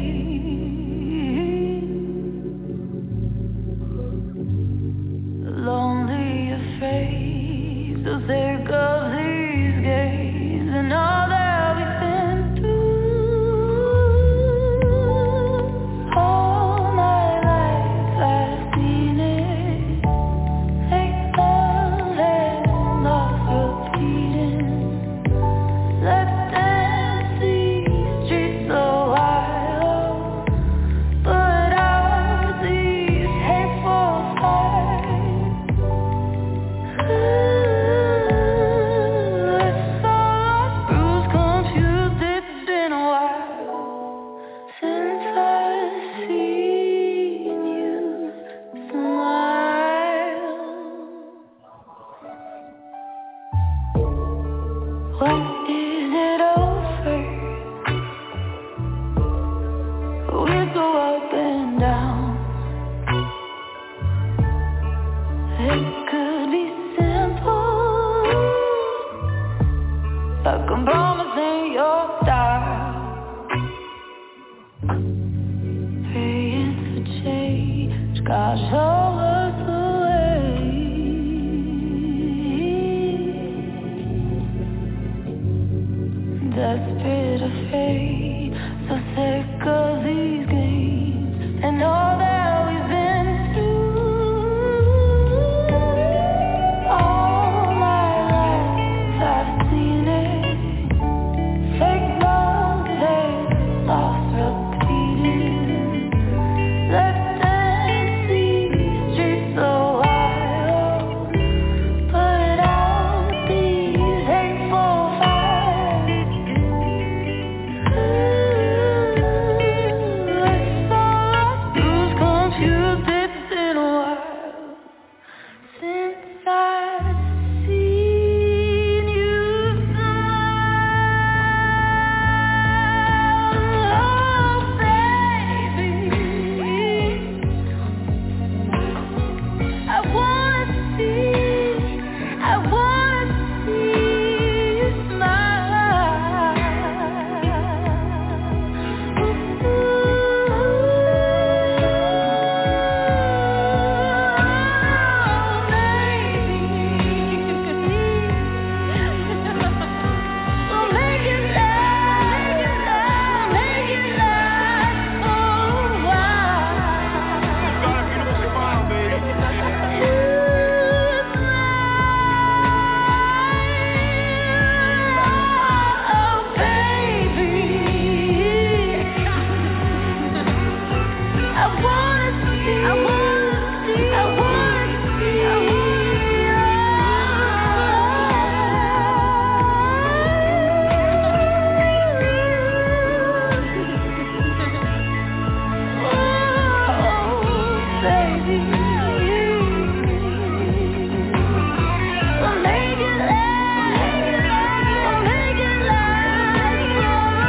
Lonely, afraid, so sick of these games and all that we've been through. All my life I've seen it, take love and lost repeating. Let's dance these streets so wild, put out these hateful fires. It's so lost, bruised, confused, it's been a while since I've seen you smile. When is it over? We go up and down. It could be simple, like I'm promising your style. Praying for change, God show us the way. Desperate, afraid, so sick of these games and all that we've been through. All my life I've seen it, fake love, fake lost repeating. Let's dance these streets so wild, put out these hateful fires. It's so lost, bruised, confused, it's been a while since I've seen you smile. Oh, baby, I wanna see, I wanna see you smile. We'll make it last, make it last for a while. Oh, baby, I wanna see, I wanna see, I wanna see you. Oh, baby, we'll make it last, we'll make it last for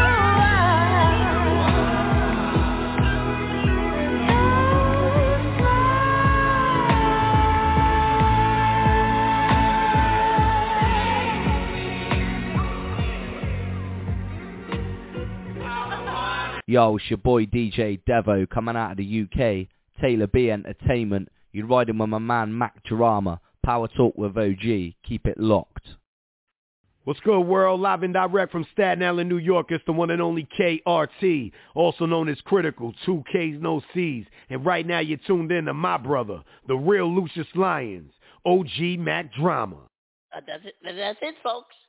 Yo, it's your boy D J Devo coming out of the U K. Taylor B Entertainment. You're riding with my man Mac Drama. Power Talk with O G. Keep it locked. What's good, world? Live and direct from Staten Island, New York. It's the one and only K R T, also known as Critical, two K's, no C's. And right now you're tuned in to my brother, the real Lucious Lyons, O G Mac Drama. Uh, that's it. That's it, folks.